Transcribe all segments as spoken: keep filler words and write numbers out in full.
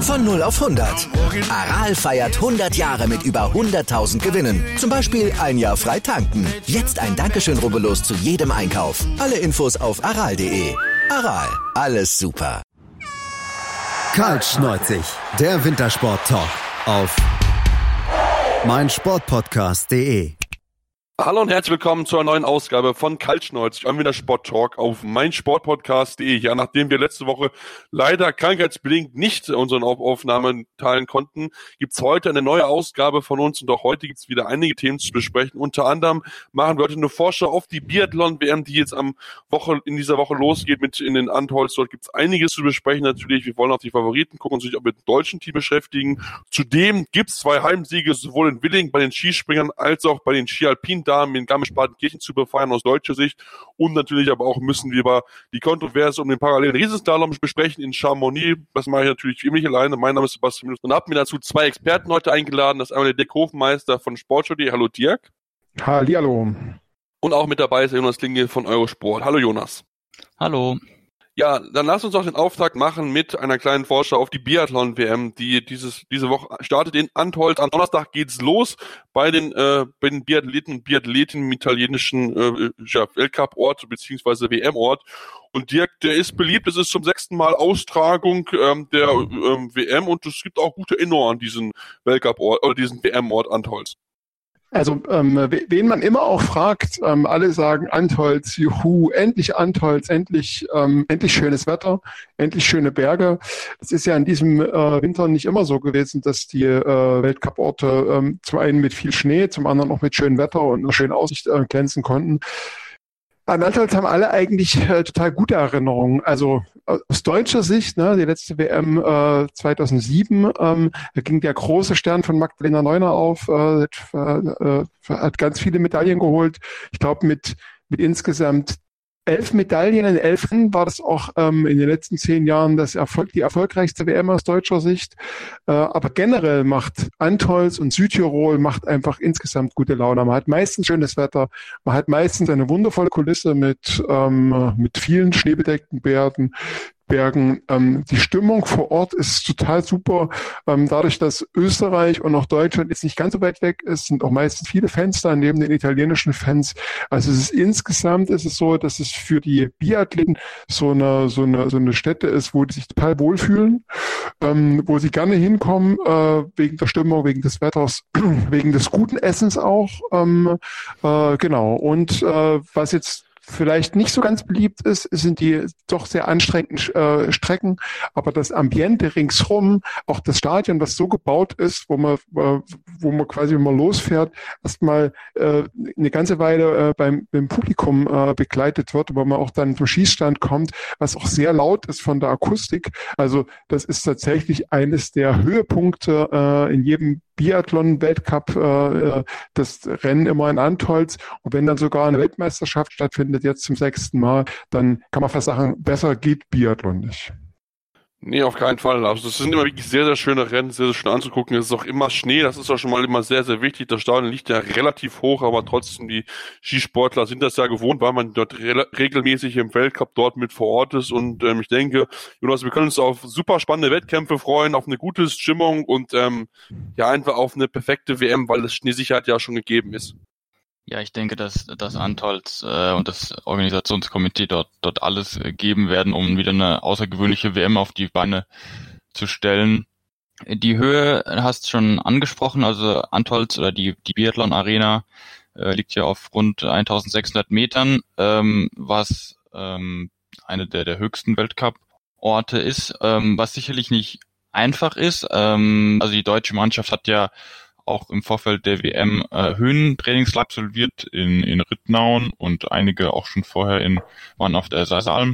Von null auf hundert. Aral feiert hundert Jahre mit über hunderttausend Gewinnen. Zum Beispiel ein Jahr frei tanken. Jetzt ein Dankeschön, rubbellos zu jedem Einkauf. Alle Infos auf aral punkt de. Aral, alles super. Kaltschneuzig, der Wintersport-Talk auf meinsportpodcast punkt de. Hallo und herzlich willkommen zur neuen Ausgabe von Kaltschneuzig, am Wintersport Talk auf meinsportpodcast punkt de. Ja, nachdem wir letzte Woche leider krankheitsbedingt nicht unseren Aufnahmen teilen konnten, gibt's heute eine neue Ausgabe von uns und auch heute gibt's wieder einige Themen zu besprechen. Unter anderem machen wir heute eine Vorschau auf die Biathlon-W M, die jetzt am Woche in dieser Woche losgeht mit in den Antholz. Dort gibt's einiges zu besprechen natürlich. Wir wollen auch die Favoriten gucken und sich auch mit dem deutschen Team beschäftigen. Zudem gibt's zwei Heimsiege sowohl in Willingen bei den Skispringern als auch bei den Ski-Alpin Damen in Garmisch-Partenkirchen zu befeiern aus deutscher Sicht. Und natürlich aber auch müssen wir über die Kontroverse um den parallelen Riesenslalom besprechen in Chamonix. Das mache ich natürlich wie mich alleine. Mein Name ist Sebastian Minus und habe mir dazu zwei Experten heute eingeladen. Das ist einmal der Dirk Hofmeister von Sportschau punkt de. Hallo Dirk. Hallihallo. Und auch mit dabei ist der Jonas Klingel von Eurosport. Hallo Jonas. Hallo. Ja, dann lass uns doch den Auftakt machen mit einer kleinen Vorschau auf die Biathlon-W M, die dieses diese Woche startet in Antholz. Am Donnerstag geht's los bei den äh, bei den Biathleten und Biathletinnen im italienischen äh, ja, Weltcup-Ort beziehungsweise W M-Ort. Und Dirk, der ist beliebt. Es ist zum sechsten Mal Austragung ähm, der ähm, W M und es gibt auch gute Erinnerungen an diesen Weltcup-Ort oder diesen W M-Ort Antholz. Also ähm, wen man immer auch fragt, ähm, alle sagen Antholz, juhu, endlich Antholz, endlich ähm, endlich schönes Wetter, endlich schöne Berge. Es ist ja in diesem äh, Winter nicht immer so gewesen, dass die äh, Weltcup-Orte ähm, zum einen mit viel Schnee, zum anderen auch mit schönem Wetter und einer schönen Aussicht äh, glänzen konnten. An Antholz haben alle eigentlich äh, total gute Erinnerungen. Also aus deutscher Sicht, ne, die letzte W M äh, zweitausendsieben, ähm, da ging der große Stern von Magdalena Neuner auf, äh, äh, hat ganz viele Medaillen geholt. Ich glaube mit mit insgesamt elf Medaillen in elf Rennen war das auch ähm, in den letzten zehn Jahren das Erfolg, die erfolgreichste W M aus deutscher Sicht. Äh, aber generell macht Antholz und Südtirol macht einfach insgesamt gute Laune. Man hat meistens schönes Wetter, man hat meistens eine wundervolle Kulisse mit ähm, mit vielen schneebedeckten Bergen. Bergen. Ähm, die Stimmung vor Ort ist total super. Ähm, dadurch, dass Österreich und auch Deutschland jetzt nicht ganz so weit weg ist, sind auch meistens viele Fans da neben den italienischen Fans. Also es ist insgesamt ist es so, dass es für die Biathleten so eine so eine so eine Stätte ist, wo die sich total wohlfühlen, ähm, wo sie gerne hinkommen äh, wegen der Stimmung, wegen des Wetters, wegen des guten Essens auch. Ähm, äh, genau. Und äh, was jetzt vielleicht nicht so ganz beliebt ist, sind die doch sehr anstrengenden äh, Strecken, aber das Ambiente ringsrum, auch das Stadion, was so gebaut ist, wo man äh, wo man quasi, wenn man losfährt, erstmal äh, eine ganze Weile äh, beim, beim Publikum äh, begleitet wird, wo man auch dann zum Schießstand kommt, was auch sehr laut ist von der Akustik. Also das ist tatsächlich eines der Höhepunkte äh, in jedem Biathlon-Weltcup, äh, das Rennen immer in Antholz. Und wenn dann sogar eine Weltmeisterschaft stattfindet, jetzt zum sechsten Mal, dann kann man fast sagen, besser geht Biathlon nicht. Nee, auf keinen Fall. Also das sind immer wirklich sehr, sehr schöne Rennen, sehr, sehr schön anzugucken. Es ist auch immer Schnee, das ist auch schon mal immer sehr, sehr wichtig. Das Stadion liegt ja relativ hoch, aber trotzdem, die Skisportler sind das ja gewohnt, weil man dort re- regelmäßig im Weltcup dort mit vor Ort ist. Und ähm, ich denke, Jonas, wir können uns auf super spannende Wettkämpfe freuen, auf eine gute Stimmung und ähm, ja einfach auf eine perfekte W M, weil das Schneesicherheit ja schon gegeben ist. Ja, ich denke, dass das Antholz äh, und das Organisationskomitee dort dort alles äh, geben werden, um wieder eine außergewöhnliche W M auf die Beine zu stellen. Die Höhe hast du schon angesprochen, also Antholz oder die die Biathlon Arena äh, liegt ja auf rund eintausendsechshundert Metern, ähm, was ähm, eine der der höchsten Weltcup-Orte ist, ähm, was sicherlich nicht einfach ist. Ähm, also die deutsche Mannschaft hat ja auch im Vorfeld der W M äh, Höhentrainingslager absolviert in in Rittnauen und einige auch schon vorher in waren auf der Saarsalm,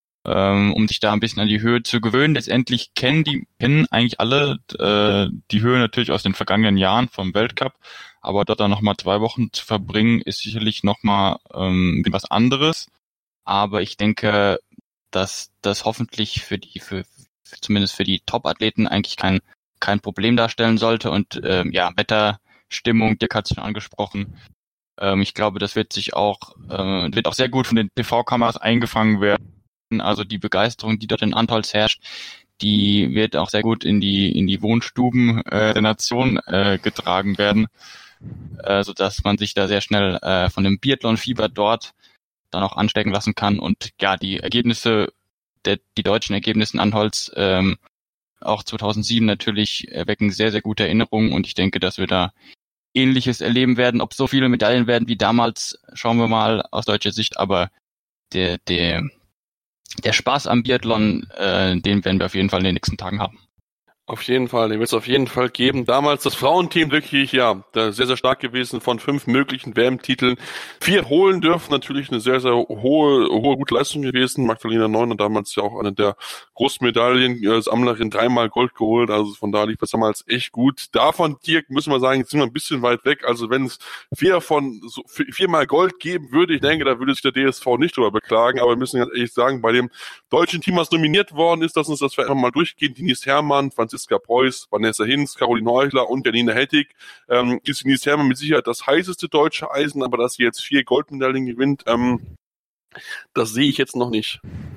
ähm, um sich da ein bisschen an die Höhe zu gewöhnen. Letztendlich kennen die kennen eigentlich alle äh, die Höhe natürlich aus den vergangenen Jahren vom Weltcup, aber dort dann nochmal zwei Wochen zu verbringen, ist sicherlich nochmal ähm, was anderes. Aber ich denke, dass das hoffentlich für die für, für zumindest für die Top-Athleten eigentlich kein kein Problem darstellen sollte und ähm, ja, Wetterstimmung, Dirk hat es schon angesprochen. Ähm, ich glaube, das wird sich auch äh, wird auch sehr gut von den T V-Kameras eingefangen werden. Also die Begeisterung, die dort in Antholz herrscht, die wird auch sehr gut in die in die Wohnstuben äh, der Nation äh, getragen werden, äh, sodass man sich da sehr schnell äh, von dem Biathlon-Fieber dort dann auch anstecken lassen kann. Und ja, die Ergebnisse, der, die deutschen Ergebnisse in Antholz, ähm, auch zweitausendsieben natürlich, erwecken sehr, sehr gute Erinnerungen, und ich denke, dass wir da Ähnliches erleben werden. Ob so viele Medaillen werden wie damals, schauen wir mal aus deutscher Sicht, aber der, der, der Spaß am Biathlon, äh, den werden wir auf jeden Fall in den nächsten Tagen haben. Auf jeden Fall, den wird es auf jeden Fall geben. Damals das Frauenteam wirklich, ja, sehr, sehr stark gewesen, von fünf möglichen W M-Titeln. Vier holen dürfen, natürlich eine sehr, sehr hohe, hohe, gute Leistung gewesen. Magdalena Neuner damals ja auch eine der Großmedaillen-Sammlerin, dreimal Gold geholt, also von da lief das damals echt gut. Davon, Dirk, müssen wir sagen, jetzt sind wir ein bisschen weit weg. Also wenn es vier von, so, viermal Gold geben würde, ich denke, da würde sich der D S V nicht drüber beklagen, aber wir müssen ganz ehrlich sagen, bei dem deutschen Team, was nominiert worden ist, dass uns das einfach mal durchgehen, Denise Herrmann, Franziska Preuß, Vanessa Hinz, Caroline Heuchler und Janine Hettig, ähm, ist Denise Herrmann mit Sicherheit das heißeste deutsche Eisen, aber dass sie jetzt vier Goldmedaillen gewinnt, ähm, das sehe ich jetzt noch nicht.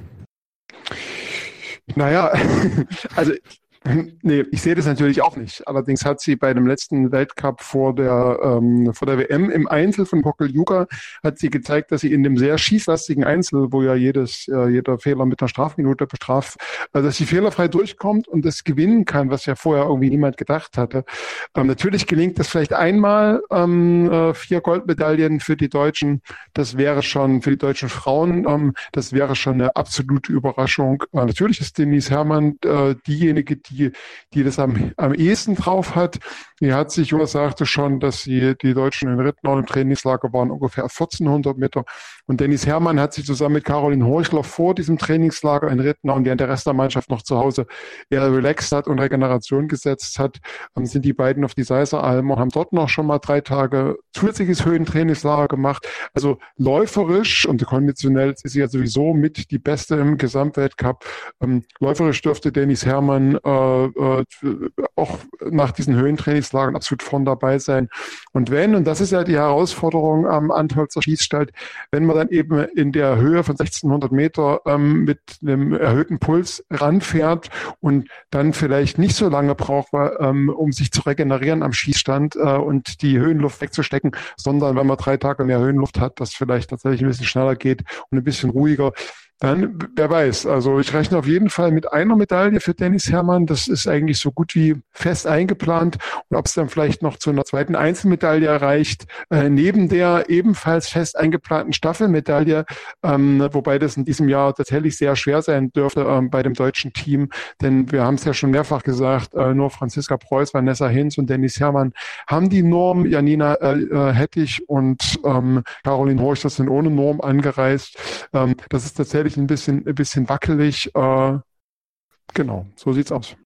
Naja, also nee, ich sehe das natürlich auch nicht. Allerdings hat sie bei dem letzten Weltcup vor der ähm, vor der W M im Einzel von Pokljuka hat sie gezeigt, dass sie in dem sehr schießlastigen Einzel, wo ja jedes äh, jeder Fehler mit einer Strafminute bestraft, äh, dass sie fehlerfrei durchkommt und das gewinnen kann, was ja vorher irgendwie niemand gedacht hatte. Ähm, natürlich gelingt das vielleicht einmal, ähm, äh, vier Goldmedaillen für die Deutschen. Das wäre schon für die deutschen Frauen, ähm, das wäre schon eine absolute Überraschung. Äh, natürlich ist Denise Herrmann äh, diejenige, die Die, die das am, am ehesten drauf hat. Die hat sich, Jonas sagte schon, dass sie, die Deutschen in Rittenau im Trainingslager waren ungefähr vierzehnhundert Meter. Und Denise Herrmann hat sich zusammen mit Caroline Heuchler vor diesem Trainingslager in Rittenau, und während der Rest der Mannschaft noch zu Hause eher relaxed hat und Regeneration gesetzt hat, sind die beiden auf die Seiseralm und haben dort noch schon mal drei Tage zusätzliches Höhentrainingslager gemacht. Also läuferisch und konditionell ist sie ja sowieso mit die Beste im Gesamtweltcup. Ähm, läuferisch dürfte Denise Herrmann äh, Äh, auch nach diesen Höhentrainingslagern absolut vorn dabei sein. Und wenn, und das ist ja die Herausforderung am Antholzer Schießstall, wenn man dann eben in der Höhe von sechzehnhundert Meter ähm, mit einem erhöhten Puls ranfährt und dann vielleicht nicht so lange braucht, ähm, um sich zu regenerieren am Schießstand äh, und die Höhenluft wegzustecken, sondern wenn man drei Tage mehr Höhenluft hat, das vielleicht tatsächlich ein bisschen schneller geht und ein bisschen ruhiger. Dann, wer weiß, also ich rechne auf jeden Fall mit einer Medaille für Denise Herrmann. Das ist eigentlich so gut wie fest eingeplant. Und ob es dann vielleicht noch zu einer zweiten Einzelmedaille reicht, äh, neben der ebenfalls fest eingeplanten Staffelmedaille, ähm, wobei das in diesem Jahr tatsächlich sehr schwer sein dürfte ähm, bei dem deutschen Team. Denn wir haben es ja schon mehrfach gesagt, äh, nur Franziska Preuß, Vanessa Hinz und Denise Herrmann haben die Norm. Janina äh, Hettig und ähm, Caroline Heuchler sind ohne Norm angereist. Ähm, das ist tatsächlich ein bisschen, ein bisschen wackelig. Äh, genau, so sieht's aus.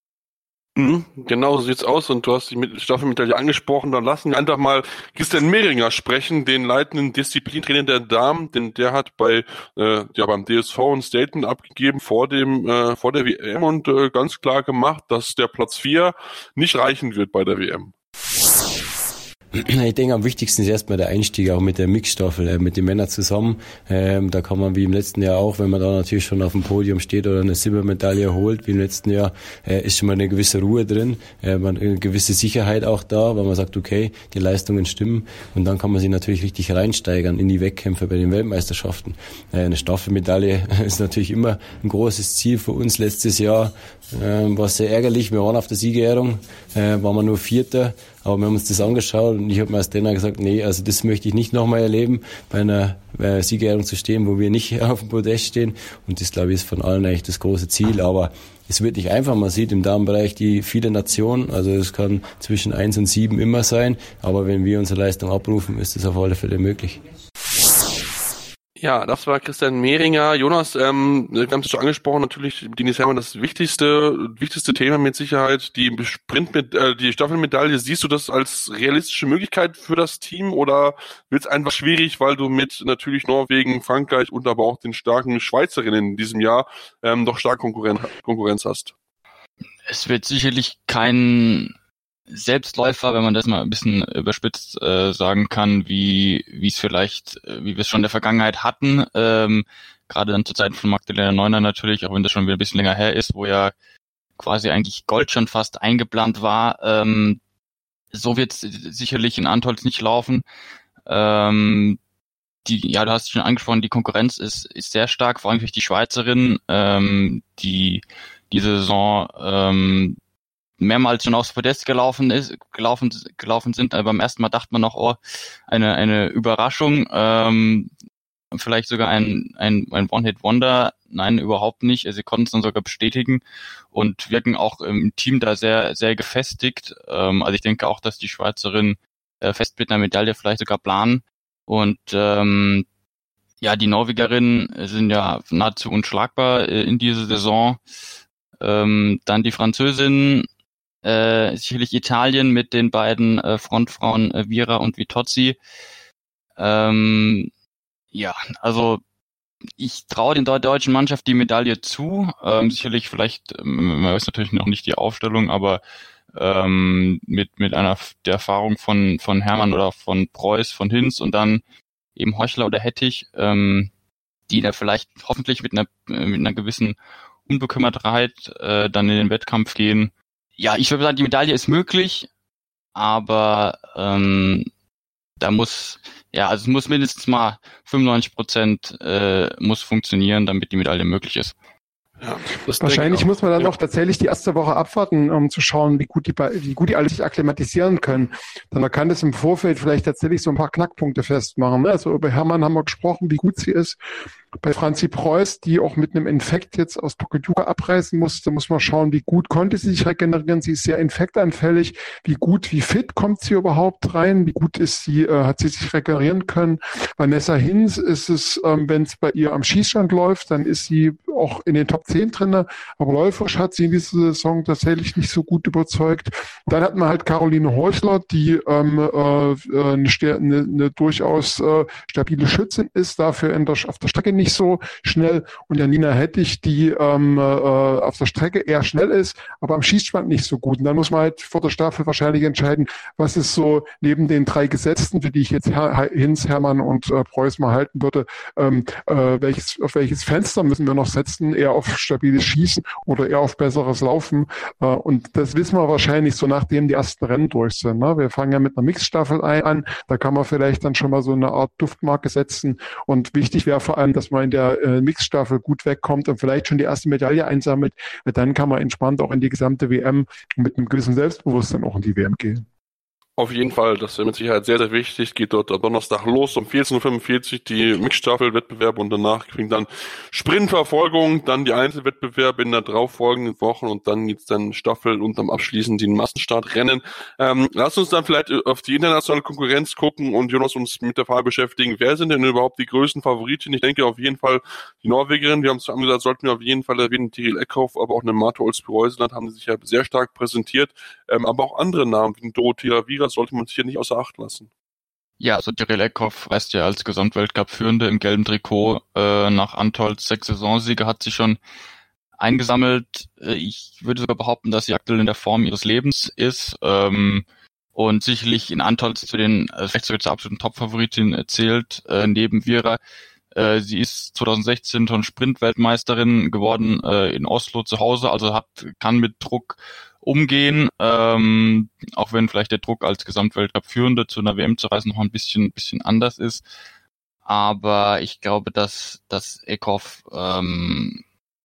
Mhm, genau so sieht's aus, und du hast die Staffelmedaille angesprochen. Dann lassen wir einfach mal Christian Mehringer sprechen, den leitenden Disziplintrainer der Damen, denn der hat bei äh, ja beim D S V ein Statement abgegeben vor dem äh, vor der W M und äh, ganz klar gemacht, dass der Platz vier nicht reichen wird bei der W M. Ich denke, am wichtigsten ist erstmal der Einstieg auch mit der Mixstaffel, äh, mit den Männern zusammen. Ähm, da kann man wie im letzten Jahr auch, wenn man da natürlich schon auf dem Podium steht oder eine Silbermedaille holt, wie im letzten Jahr, äh, ist schon mal eine gewisse Ruhe drin, äh, man, eine gewisse Sicherheit auch da, weil man sagt, okay, die Leistungen stimmen, und dann kann man sich natürlich richtig reinsteigern in die Wettkämpfe bei den Weltmeisterschaften. Äh, eine Staffelmedaille ist natürlich immer ein großes Ziel für uns. Letztes Jahr äh, war sehr ärgerlich, wir waren auf der Siegerehrung, äh, waren wir nur Vierter, aber wir haben uns das angeschaut und ich habe mir als Trainer gesagt, nee, also das möchte ich nicht nochmal erleben, bei einer äh, Siegerehrung zu stehen, wo wir nicht auf dem Podest stehen, und das, glaube ich, ist von allen eigentlich das große Ziel, aber es wird nicht einfach, man sieht im Damenbereich die viele Nationen, also es kann zwischen eins und sieben immer sein, aber wenn wir unsere Leistung abrufen, ist das auf alle Fälle möglich. Ja, das war Christian Mehringer. Jonas, ähm, wir haben es schon angesprochen, natürlich Denise Herrmann das wichtigste, wichtigste Thema mit Sicherheit. Die Sprint mit, äh, die Staffelmedaille, siehst du das als realistische Möglichkeit für das Team, oder wird es einfach schwierig, weil du mit natürlich Norwegen, Frankreich und aber auch den starken Schweizerinnen in diesem Jahr ähm, doch stark Konkurren- Konkurrenz hast? Es wird sicherlich kein Selbstläufer, wenn man das mal ein bisschen überspitzt äh, sagen kann, wie wie es vielleicht, wie wir es schon in der Vergangenheit hatten, ähm, gerade dann zur Zeit von Magdalena Neuner natürlich, auch wenn das schon wieder ein bisschen länger her ist, wo ja quasi eigentlich Gold schon fast eingeplant war. Ähm, so wird es sicherlich in Antolz nicht laufen. Ähm, die, ja, du hast es schon angesprochen, die Konkurrenz ist ist sehr stark, vor allem durch die Schweizerinnen, ähm, die diese Saison ähm, mehrmals schon aufs Podest gelaufen ist, gelaufen, gelaufen sind. Aber beim ersten Mal dachte man noch, oh, eine, eine Überraschung, ähm, vielleicht sogar ein, ein, ein One-Hit-Wonder. Nein, überhaupt nicht. Sie konnten es dann sogar bestätigen und wirken auch im Team da sehr, sehr gefestigt. Ähm, also ich denke auch, dass die Schweizerinnen äh, fest mit einer Medaille vielleicht sogar planen. Und, ähm, ja, die Norwegerinnen sind ja nahezu unschlagbar äh, in dieser Saison. Ähm, dann die Französinnen, Äh, sicherlich Italien mit den beiden äh, Frontfrauen äh, Vira und Vitozzi. Ähm, ja, also ich traue den der deutschen Mannschaft die Medaille zu. Ähm, sicherlich vielleicht, ähm, man weiß natürlich noch nicht die Aufstellung, aber ähm, mit mit einer der Erfahrung von von Hermann oder von Preuß, von Hinz und dann eben Heuchler oder Hettich, ähm, die da vielleicht hoffentlich mit einer mit einer gewissen Unbekümmertheit äh, dann in den Wettkampf gehen. Ja, ich würde sagen, die Medaille ist möglich, aber ähm, da muss, ja, also es muss mindestens mal fünfundneunzig Prozent äh, muss funktionieren, damit die Medaille möglich ist. Ja, das Wahrscheinlich muss man dann ja. noch tatsächlich die erste Woche abwarten, um zu schauen, wie gut die, wie gut die alle sich akklimatisieren können. Dann man kann das im Vorfeld vielleicht tatsächlich so ein paar Knackpunkte festmachen. Also über Hermann haben wir gesprochen, wie gut sie ist. Bei Franzi Preuß, die auch mit einem Infekt jetzt aus Pokljuka abreisen musste, muss man schauen, wie gut konnte sie sich regenerieren. Sie ist sehr infektanfällig. Wie gut, wie fit kommt sie überhaupt rein? Wie gut ist sie, äh, hat sie sich regenerieren können? Vanessa Hinz ist es, ähm, wenn es bei ihr am Schießstand läuft, dann ist sie auch in den Top zehn drin. Aber läuferisch hat sie in dieser Saison tatsächlich nicht so gut überzeugt. Dann hat man halt Caroline Heuchler, die ähm, äh, eine, eine, eine durchaus äh, stabile Schützin ist, dafür in der, auf der Strecke nicht so schnell. Und Janina Hettich, die ähm, äh, auf der Strecke eher schnell ist, aber am Schießstand nicht so gut. Und dann muss man halt vor der Staffel wahrscheinlich entscheiden, was ist so neben den drei Gesetzten, für die ich jetzt Her- Hinz, Hermann und äh, Preuß mal halten würde, ähm, äh, welches, auf welches Fenster müssen wir noch setzen, eher auf stabiles Schießen oder eher auf besseres Laufen. Äh, und das wissen wir wahrscheinlich so, nachdem die ersten Rennen durch sind. Ne? Wir fangen ja mit einer Mixstaffel ein, an, da kann man vielleicht dann schon mal so eine Art Duftmarke setzen. Und wichtig wäre vor allem, dass man in der äh, Mixstaffel gut wegkommt und vielleicht schon die erste Medaille einsammelt. Dann kann man entspannt auch in die gesamte W M mit einem gewissen Selbstbewusstsein auch in die W M gehen. Auf jeden Fall, das ist mit Sicherheit sehr, sehr wichtig. Geht dort am Donnerstag los um vierzehn Uhr fünfundvierzig die Mixstaffel-Wettbewerbe und danach kriegen dann Sprintverfolgung, dann die Einzelwettbewerbe in der darauffolgenden Woche und dann geht's dann Staffel und am abschließend die Massenstartrennen. Ähm, lass uns dann vielleicht auf die internationale Konkurrenz gucken und Jonas uns mit der Frage beschäftigen, wer sind denn überhaupt die größten Favoriten? Ich denke auf jeden Fall die Norwegerin, wir haben es gesagt, sollten wir auf jeden Fall erwähnen, Tiril Eckhoff, aber auch eine Martha Olsby-Reuseland haben sich ja sehr stark präsentiert, ähm, aber auch andere Namen wie Dorothea Vira sollte man sich hier nicht außer Acht lassen. Ja, also Tiril Eckhoff reist ja als Gesamtweltcup-Führende im gelben Trikot äh, nach Antolz. Sechs Saisonsiege hat sie schon eingesammelt. Ich würde sogar behaupten, dass sie aktuell in der Form ihres Lebens ist ähm, und sicherlich in Antolz zu den, äh, vielleicht sogar zur absoluten Top-Favoritin zählt, äh, neben Vira. Äh, sie ist zwanzig sechzehn schon Sprint-Weltmeisterin geworden äh, in Oslo zu Hause, also hat kann mit Druck umgehen, ähm, auch wenn vielleicht der Druck als Gesamtweltcup-Führende zu einer W M zu reisen noch ein bisschen bisschen anders ist. Aber ich glaube, dass dass Eckhoff, ähm,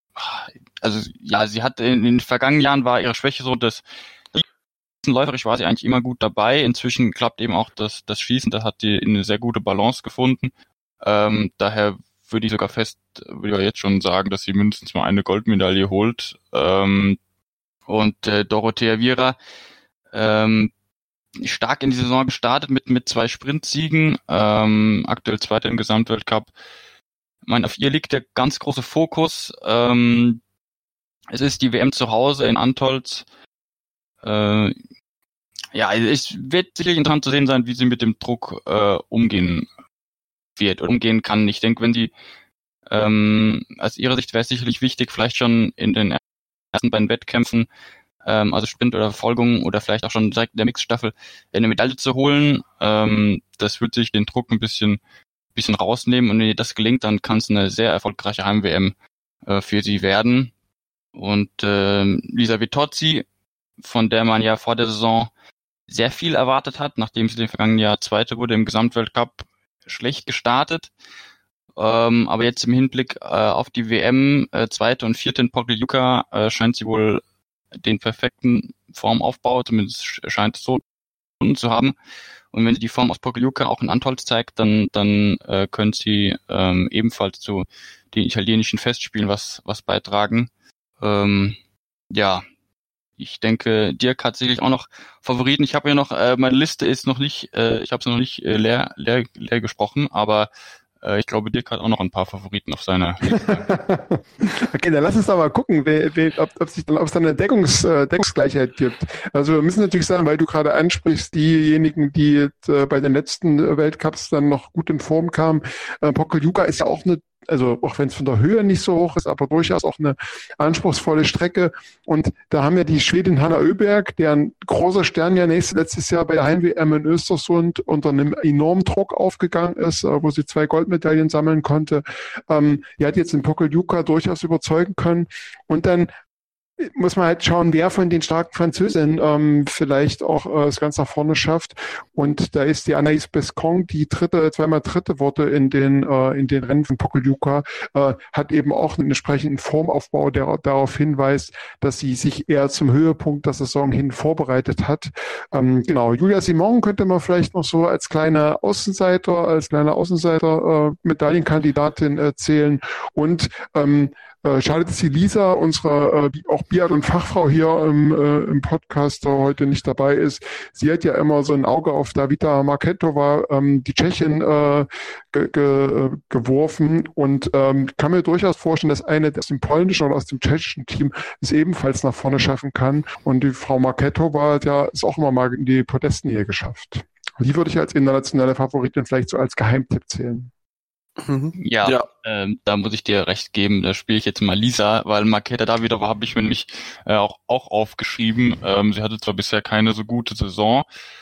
also ja, sie hat in, in den vergangenen Jahren war ihre Schwäche so, dass läuferisch war sie eigentlich immer gut dabei. Inzwischen klappt eben auch das das Schießen, da hat sie eine sehr gute Balance gefunden. Ähm, daher würde ich sogar fest, würde ich jetzt schon sagen, dass sie mindestens mal eine Goldmedaille holt. Ähm, Und äh, Dorothea Vira ähm, stark in die Saison gestartet mit mit zwei Sprintsiegen, ähm, aktuell Zweiter im Gesamtweltcup. Ich meine, auf ihr liegt der ganz große Fokus. Ähm, es ist die W M zu Hause in Antolz. Äh, ja, es wird sicherlich interessant zu sehen sein, wie sie mit dem Druck äh, umgehen wird oder umgehen kann. Ich denke, wenn sie ähm, aus ihrer Sicht wäre es sicherlich wichtig, vielleicht schon in den ersten beiden Wettkämpfen ähm, also Sprint oder Verfolgung oder vielleicht auch schon direkt in der Mixstaffel eine Medaille zu holen. Ähm, das wird sich den Druck ein bisschen, bisschen rausnehmen und wenn ihr das gelingt, dann kann es eine sehr erfolgreiche Heim-W M äh, für sie werden. Und äh, Lisa Vitozzi, von der man ja vor der Saison sehr viel erwartet hat, nachdem sie im vergangenen Jahr Zweite wurde im Gesamtweltcup, schlecht gestartet. Ähm, aber jetzt im Hinblick äh, auf die W M, äh, Zweite und Vierte in Pokljuka, äh, scheint sie wohl den perfekten Formaufbau, zumindest scheint es so zu haben. Und wenn sie die Form aus Pokljuka auch in Antolz zeigt, dann dann äh, können sie ähm, ebenfalls zu den italienischen Festspielen was was beitragen. Ähm, ja, ich denke, Dirk hat sicherlich auch noch Favoriten. Ich habe ja noch, äh, meine Liste ist noch nicht, äh, ich habe es noch nicht äh, leer, leer, leer gesprochen, aber äh, ich glaube, Dirk hat auch noch ein paar Favoriten auf seiner Liste. Okay, dann lass uns doch mal gucken, wer, wer, ob, ob, sich dann, ob es dann eine Deckungs, äh, Deckungsgleichheit gibt. Also wir müssen natürlich sagen, weil du gerade ansprichst, diejenigen, die jetzt, äh, bei den letzten äh, Weltcups dann noch gut in Form kamen, äh, Pokljuka ist ja auch eine, also auch wenn es von der Höhe nicht so hoch ist, aber durchaus auch eine anspruchsvolle Strecke. Und da haben wir die Schwedin Hanna Öberg, deren großer Stern ja nächstes, letztes Jahr bei der Heim-W M in Östersund unter einem enormen Druck aufgegangen ist, wo sie zwei Goldmedaillen sammeln konnte. Ähm, die hat jetzt in Pokljuka durchaus überzeugen können. Und dann muss man halt schauen, wer von den starken Französinnen ähm, vielleicht auch äh, das Ganze nach vorne schafft. Und da ist die Anaïs Bescon, die dritte, zweimal dritte wurde in den äh, in den Rennen von Pokljuka, äh, hat eben auch einen entsprechenden Formaufbau, der darauf hinweist, dass sie sich eher zum Höhepunkt der Saison hin vorbereitet hat. Ähm, genau, Julia Simon könnte man vielleicht noch so als kleine Außenseiter, als kleine Außenseiter äh, Medaillenkandidatin äh, zählen. Und ähm, Äh, schade, dass die Lisa, unsere äh, auch Biathlon-Fachfrau hier im, äh, im Podcast heute nicht dabei ist. Sie hat ja immer so ein Auge auf Davida Marketova, ähm, die Tschechin, äh, ge- ge- geworfen und ähm, kann mir durchaus vorstellen, dass eine aus dem polnischen oder aus dem tschechischen Team es ebenfalls nach vorne schaffen kann. Und die Frau Marketova hat ja es auch immer mal in die Podestnähe geschafft. Die würde ich als internationale Favoritin vielleicht so als Geheimtipp zählen. Mhm. Ja, ja. Ähm, da muss ich dir recht geben, da spiele ich jetzt mal Lisa, weil Marketa Davidova habe ich mir nämlich äh, auch, auch aufgeschrieben. Ähm, sie hatte zwar bisher keine so gute Saison,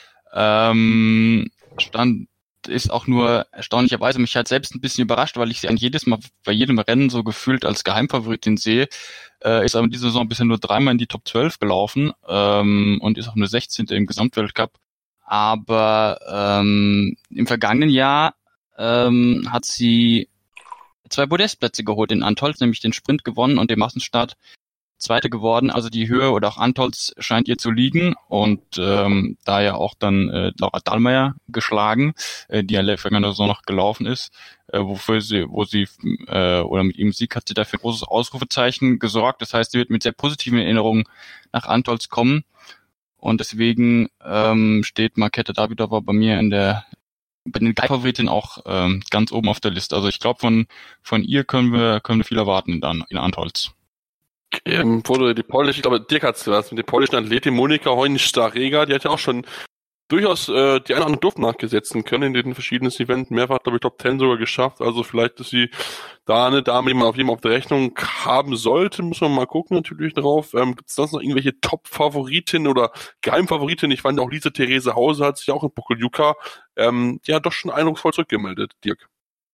ähm, stand ist auch nur erstaunlicherweise, mich hat selbst ein bisschen überrascht, weil ich sie an jedes Mal bei jedem Rennen so gefühlt als Geheimfavoritin sehe, äh, ist aber in dieser Saison bisher nur dreimal in die Top zwölf gelaufen ähm, und ist auch nur sechzehnte im Gesamtweltcup. Aber ähm, im vergangenen Jahr ähm, hat sie zwei Podestplätze geholt in Antolz, nämlich den Sprint gewonnen und den Massenstart Zweite geworden. Also die Höhe oder auch Antolz scheint ihr zu liegen und ähm, da ja auch dann äh, Laura Dahlmeier geschlagen, äh, die ja in der vergangenen Saison noch gelaufen ist, äh, wofür sie, wo sie äh, oder mit ihrem Sieg hat sie dafür ein großes Ausrufezeichen gesorgt. Das heißt, sie wird mit sehr positiven Erinnerungen nach Antolz kommen und deswegen ähm, steht Marketa Davidova bei mir in der bei den Favoritinnen auch ähm, ganz oben auf der Liste. Also ich glaube, von von ihr können wir können wir viel erwarten in, in Antolz. Ähm, wurde die polnische, ich glaube, Dirk hat's was mit der polnischen Athletin Monika Heunisch-Starega, die hat ja auch schon durchaus äh, die eine oder andere Duft nachgesetzen können in den verschiedenen Events, mehrfach, glaube ich, Top Ten sogar geschafft. Also vielleicht ist sie da eine Dame, die man auf jeden Fall auf der Rechnung haben sollte, muss man mal gucken natürlich drauf. Ähm, gibt es sonst noch irgendwelche Top-Favoritinnen oder Geheimfavoritinnen? Ich fand auch Lisa Therese Hause hat sich auch in Pokljuka ähm, ja doch schon eindrucksvoll zurückgemeldet, Dirk.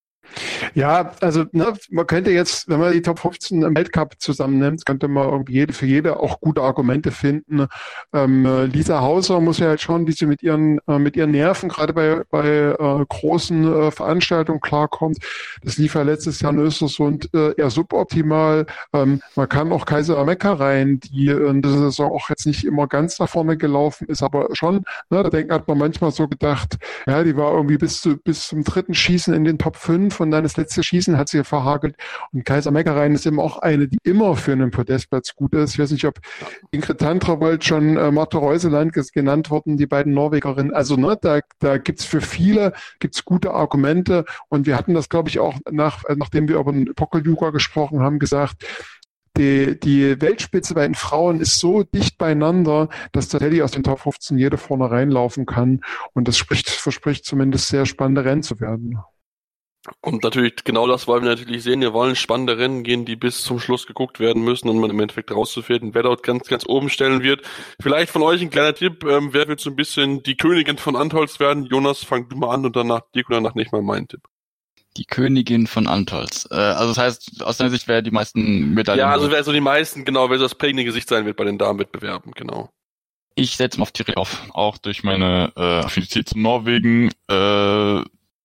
Ja, also ne, man könnte jetzt, wenn man die Top fünfzehn im Weltcup zusammennimmt, könnte man irgendwie jede, für jede auch gute Argumente finden. Ähm, Lisa Hauser muss ja halt schauen, wie sie mit ihren äh, mit ihren Nerven gerade bei bei äh, großen äh, Veranstaltungen klarkommt. Das lief ja letztes Jahr in Östersund äh, eher suboptimal. Ähm, man kann auch Kaisa Mekka rein, die in dieser Saison auch jetzt nicht immer ganz nach vorne gelaufen ist, aber schon. Ne, da denkt, hat man manchmal so gedacht, ja, die war irgendwie bis zu bis zum dritten Schießen in den Top fünf. Und dann das letzte Schießen hat sie verhagelt. Und Kaisa Mekkerein ist eben auch eine, die immer für einen Podestplatz gut ist. Ich weiß nicht, ob Ingrid Tantrawold schon äh, Martha Reuseland genannt worden, die beiden Norwegerinnen. Also ne, da, da gibt's für viele gibt's gute Argumente. Und wir hatten das, glaube ich, auch nach, nachdem wir über den Pokljuka gesprochen haben, gesagt, Die, die Weltspitze bei den Frauen ist so dicht beieinander, dass tatsächlich aus den Top fünfzehn jede vorne reinlaufen kann. Und das spricht, verspricht zumindest sehr spannende Rennen zu werden. Und natürlich, genau das wollen wir natürlich sehen. Wir wollen spannende Rennen gehen, die bis zum Schluss geguckt werden müssen, um im Endeffekt rauszufinden, wer dort ganz, ganz oben stellen wird. Vielleicht von euch ein kleiner Tipp, ähm, wer wird so ein bisschen die Königin von Antholz werden? Jonas, fang du mal an und danach Dirk und danach nicht mal mein Tipp. Die Königin von Antholz. Äh, also das heißt, aus deiner Sicht, wer die meisten Medaillen... Ja, also wer so die meisten, genau, wer so das prägende Gesicht sein wird bei den Damenwettbewerben, genau. Ich setze mal auf Thierry Hoff, auch durch meine äh, Affinität zu Norwegen. Äh,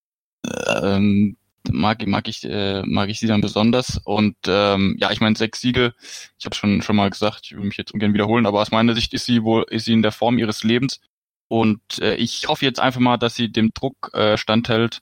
ähm, mag, mag ich äh, mag ich sie dann besonders. Und ähm, ja, ich meine, sechs Siege, ich habe schon schon mal gesagt, ich will mich jetzt ungern wiederholen, aber aus meiner Sicht ist sie wohl ist sie in der Form ihres Lebens. Und äh, ich hoffe jetzt einfach mal, dass sie dem Druck äh, standhält.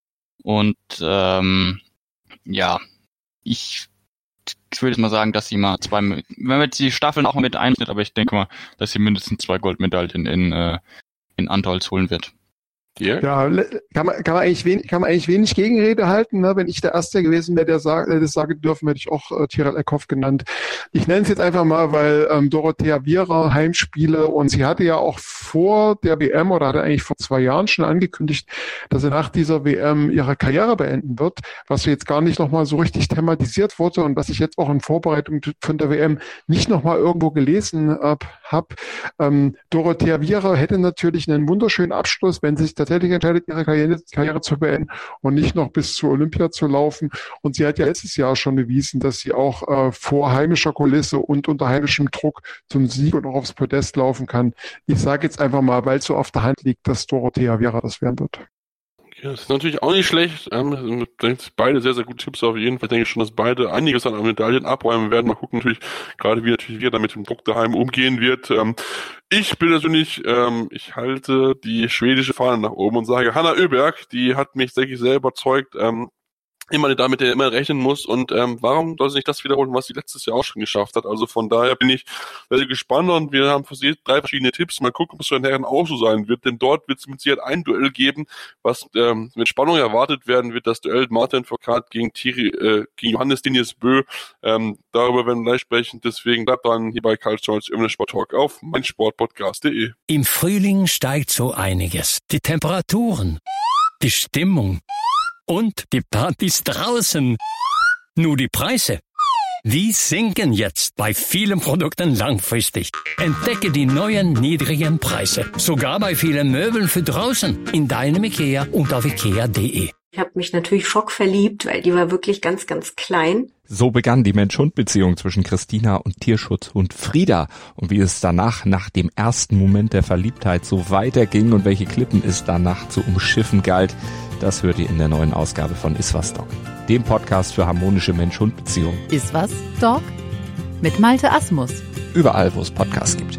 Und ähm, ja, ich, ich würde jetzt mal sagen, dass sie mal zwei, wenn wir jetzt die Staffeln auch mal mit einschnitt, aber ich denke mal, dass sie mindestens zwei Goldmedaillen in äh, in Antholz holen wird. Yeah. Ja, kann man, kann man eigentlich wenig, kann man eigentlich wenig Gegenrede halten, ne? Wenn ich der Erste gewesen wäre, der sag, das sagen dürfen, hätte ich auch äh, Tirol Eckhoff genannt. Ich nenne es jetzt einfach mal, weil ähm, Dorothea Viera Heimspiele und sie hatte ja auch vor der W M oder hatte eigentlich vor zwei Jahren schon angekündigt, dass sie nach dieser W M ihre Karriere beenden wird, was jetzt gar nicht nochmal so richtig thematisiert wurde und was ich jetzt auch in Vorbereitung von der W M nicht nochmal irgendwo gelesen äh, habe. Ähm, Dorothea Viera hätte natürlich einen wunderschönen Abschluss, wenn sich tatsächlich entscheidet, ihre Karriere, Karriere zu beenden und nicht noch bis zur Olympia zu laufen. Und sie hat ja letztes Jahr schon bewiesen, dass sie auch äh, vor heimischer Kulisse und unter heimischem Druck zum Sieg und auch aufs Podest laufen kann. Ich sage jetzt einfach mal, weil es so auf der Hand liegt, dass Dorothea Viera das werden wird. Ja, das ist natürlich auch nicht schlecht. Ähm, beide sehr, sehr gute Tipps auf jeden Fall. Ich denke schon, dass beide einiges an Medaillen abräumen werden. Mal gucken natürlich, gerade wie natürlich wieder mit dem Druck daheim umgehen wird. Ähm, ich bin persönlich, ähm, ich halte die schwedische Fahne nach oben und sage, Hanna Öberg, die hat mich, denke ich, sehr überzeugt. Ähm, immer damit er immer rechnen muss und ähm, warum soll sie nicht das wiederholen, was sie letztes Jahr auch schon geschafft hat. Also von daher bin ich sehr gespannt und wir haben für sie drei verschiedene Tipps. Mal gucken, ob es für den Herren auch so sein wird, denn dort wird es mit Sicherheit ein Duell geben, was ähm, mit Spannung erwartet werden wird, das Duell Martin Fourcade gegen Thierry, äh, gegen Johannes Diniz Bö. Ähm, darüber werden wir gleich sprechen, deswegen bleibt dran hier bei Karl Scholz im Sport Talk auf meinsportpodcast punkt de. Im Frühling steigt so einiges. Die Temperaturen, die Stimmung und die Partys draußen. Nur die Preise, die sinken jetzt bei vielen Produkten langfristig. Entdecke die neuen niedrigen Preise. Sogar bei vielen Möbeln für draußen. In deinem Ikea und auf ikea punkt de. Ich habe mich natürlich schockverliebt, weil die war wirklich ganz, ganz klein. So begann die Mensch-Hund-Beziehung zwischen Christina und Tierschutzhund Frieda. Und wie es danach, nach dem ersten Moment der Verliebtheit, so weiterging und welche Klippen es danach zu umschiffen galt, das hört ihr in der neuen Ausgabe von Iswas Dog, dem Podcast für harmonische Mensch-Hund-Beziehungen. Iswas Dog mit Malte Asmus. Überall, wo es Podcasts gibt.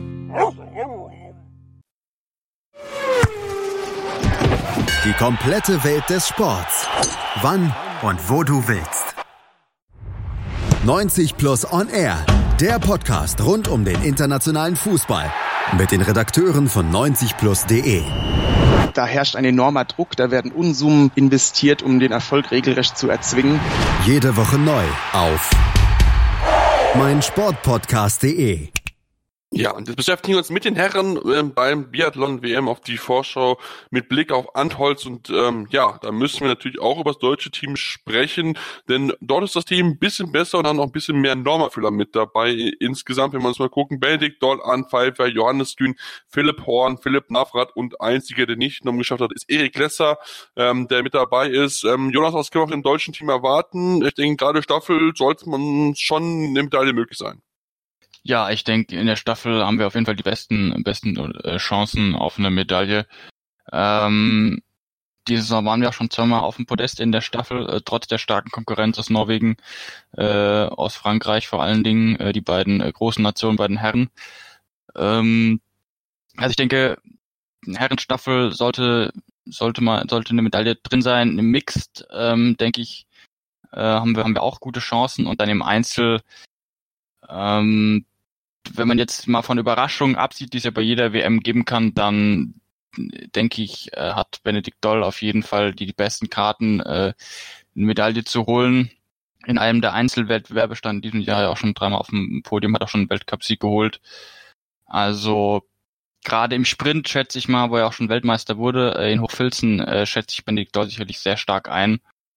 Die komplette Welt des Sports. Wann und wo du willst. neunzig Plus On Air. Der Podcast rund um den internationalen Fußball. Mit den Redakteuren von neunzig plus punkt de. Da herrscht ein enormer Druck, da werden Unsummen investiert, um den Erfolg regelrecht zu erzwingen. Jede Woche neu auf meinsportpodcast punkt de. Ja, und jetzt beschäftigen wir uns mit den Herren äh, beim Biathlon-W M auf die Vorschau mit Blick auf Antholz und ähm, ja, da müssen wir natürlich auch über das deutsche Team sprechen, denn dort ist das Team ein bisschen besser und haben noch ein bisschen mehr Normerfüller mit dabei. Insgesamt, wenn wir uns mal gucken, Benedikt Doll, Arne Pfeiffer, Johannes Kühn, Philipp Horn, Philipp Navrat und einziger, der nicht noch geschafft hat, ist Erik Lesser, ähm, der mit dabei ist. Ähm, Jonas, was können wir auch im deutschen Team erwarten? Ich denke, gerade Staffel sollte man schon eine Medaille möglich sein. Ja, ich denke, in der Staffel haben wir auf jeden Fall die besten besten äh, Chancen auf eine Medaille. Ähm, diese Saison waren wir auch schon zweimal auf dem Podest in der Staffel, äh, trotz der starken Konkurrenz aus Norwegen, äh, aus Frankreich vor allen Dingen, äh, die beiden äh, großen Nationen bei den Herren. Ähm, also ich denke, Herrenstaffel sollte sollte mal sollte eine Medaille drin sein. Im Mixed, ähm, denke ich, äh, haben wir haben wir auch gute Chancen und dann im Einzel. Ähm, wenn man jetzt mal von Überraschungen absieht, die es ja bei jeder W M geben kann, dann denke ich, äh, hat Benedikt Doll auf jeden Fall die, die besten Karten, äh, eine Medaille zu holen. In einem der Einzelwettbewerbe stand in diesem Jahr ja auch schon dreimal auf dem Podium, hat auch schon einen Weltcupsieg geholt. Also gerade im Sprint schätze ich mal, wo er auch schon Weltmeister wurde, äh, in Hochfilzen äh, schätze ich Benedikt Doll sicherlich sehr stark ein.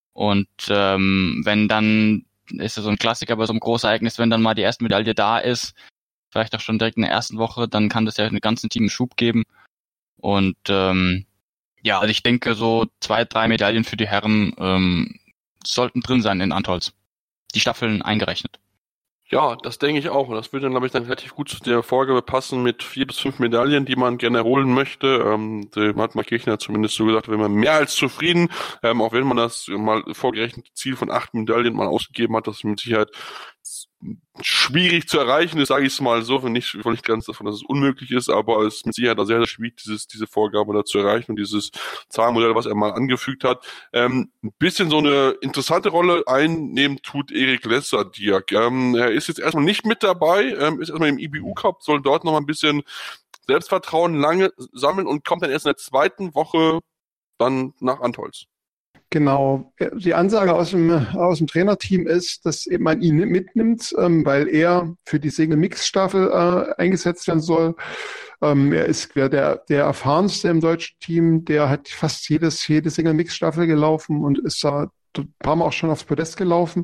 Und ähm, wenn dann, ist ja so ein Klassiker bei so einem Großereignis, wenn dann mal die erste Medaille da ist, vielleicht auch schon direkt in der ersten Woche, dann kann das ja einem ganzen Team einen Schub geben. Und ähm, ja, also ich denke, so zwei, drei Medaillen für die Herren ähm, sollten drin sein in Antholz. Die Staffeln eingerechnet. Ja, das denke ich auch. Und das würde dann, glaube ich, dann relativ gut zu der Vorgabe passen mit vier bis fünf Medaillen, die man gerne holen möchte. Ähm, der Hartmar Kirchner hat zumindest so gesagt, wenn man mehr als zufrieden, ähm, auch wenn man das mal vorgerechnete Ziel von acht Medaillen mal ausgegeben hat, das ist mit Sicherheit schwierig zu erreichen ist, sage ich es mal so, nicht, nicht ganz davon, dass es unmöglich ist, aber es ist mit Sicherheit sehr, sehr schwierig, dieses, diese Vorgabe da zu erreichen und dieses Zahlenmodell, was er mal angefügt hat. Ähm, ein bisschen so eine interessante Rolle einnehmen tut Erik Lesser, Dirk. Ähm, er ist jetzt erstmal nicht mit dabei, ähm, ist erstmal im I B U Cup, soll dort noch mal ein bisschen Selbstvertrauen lange sammeln und kommt dann erst in der zweiten Woche dann nach Antholz. Genau. Die Ansage aus dem, aus dem Trainerteam ist, dass man ihn mitnimmt, ähm, weil er für die Single-Mix-Staffel äh, eingesetzt werden soll. Ähm, er ist der, der erfahrenste im deutschen Team, der hat fast jedes, jede Single-Mix-Staffel gelaufen und ist da ein paar Mal auch schon aufs Podest gelaufen.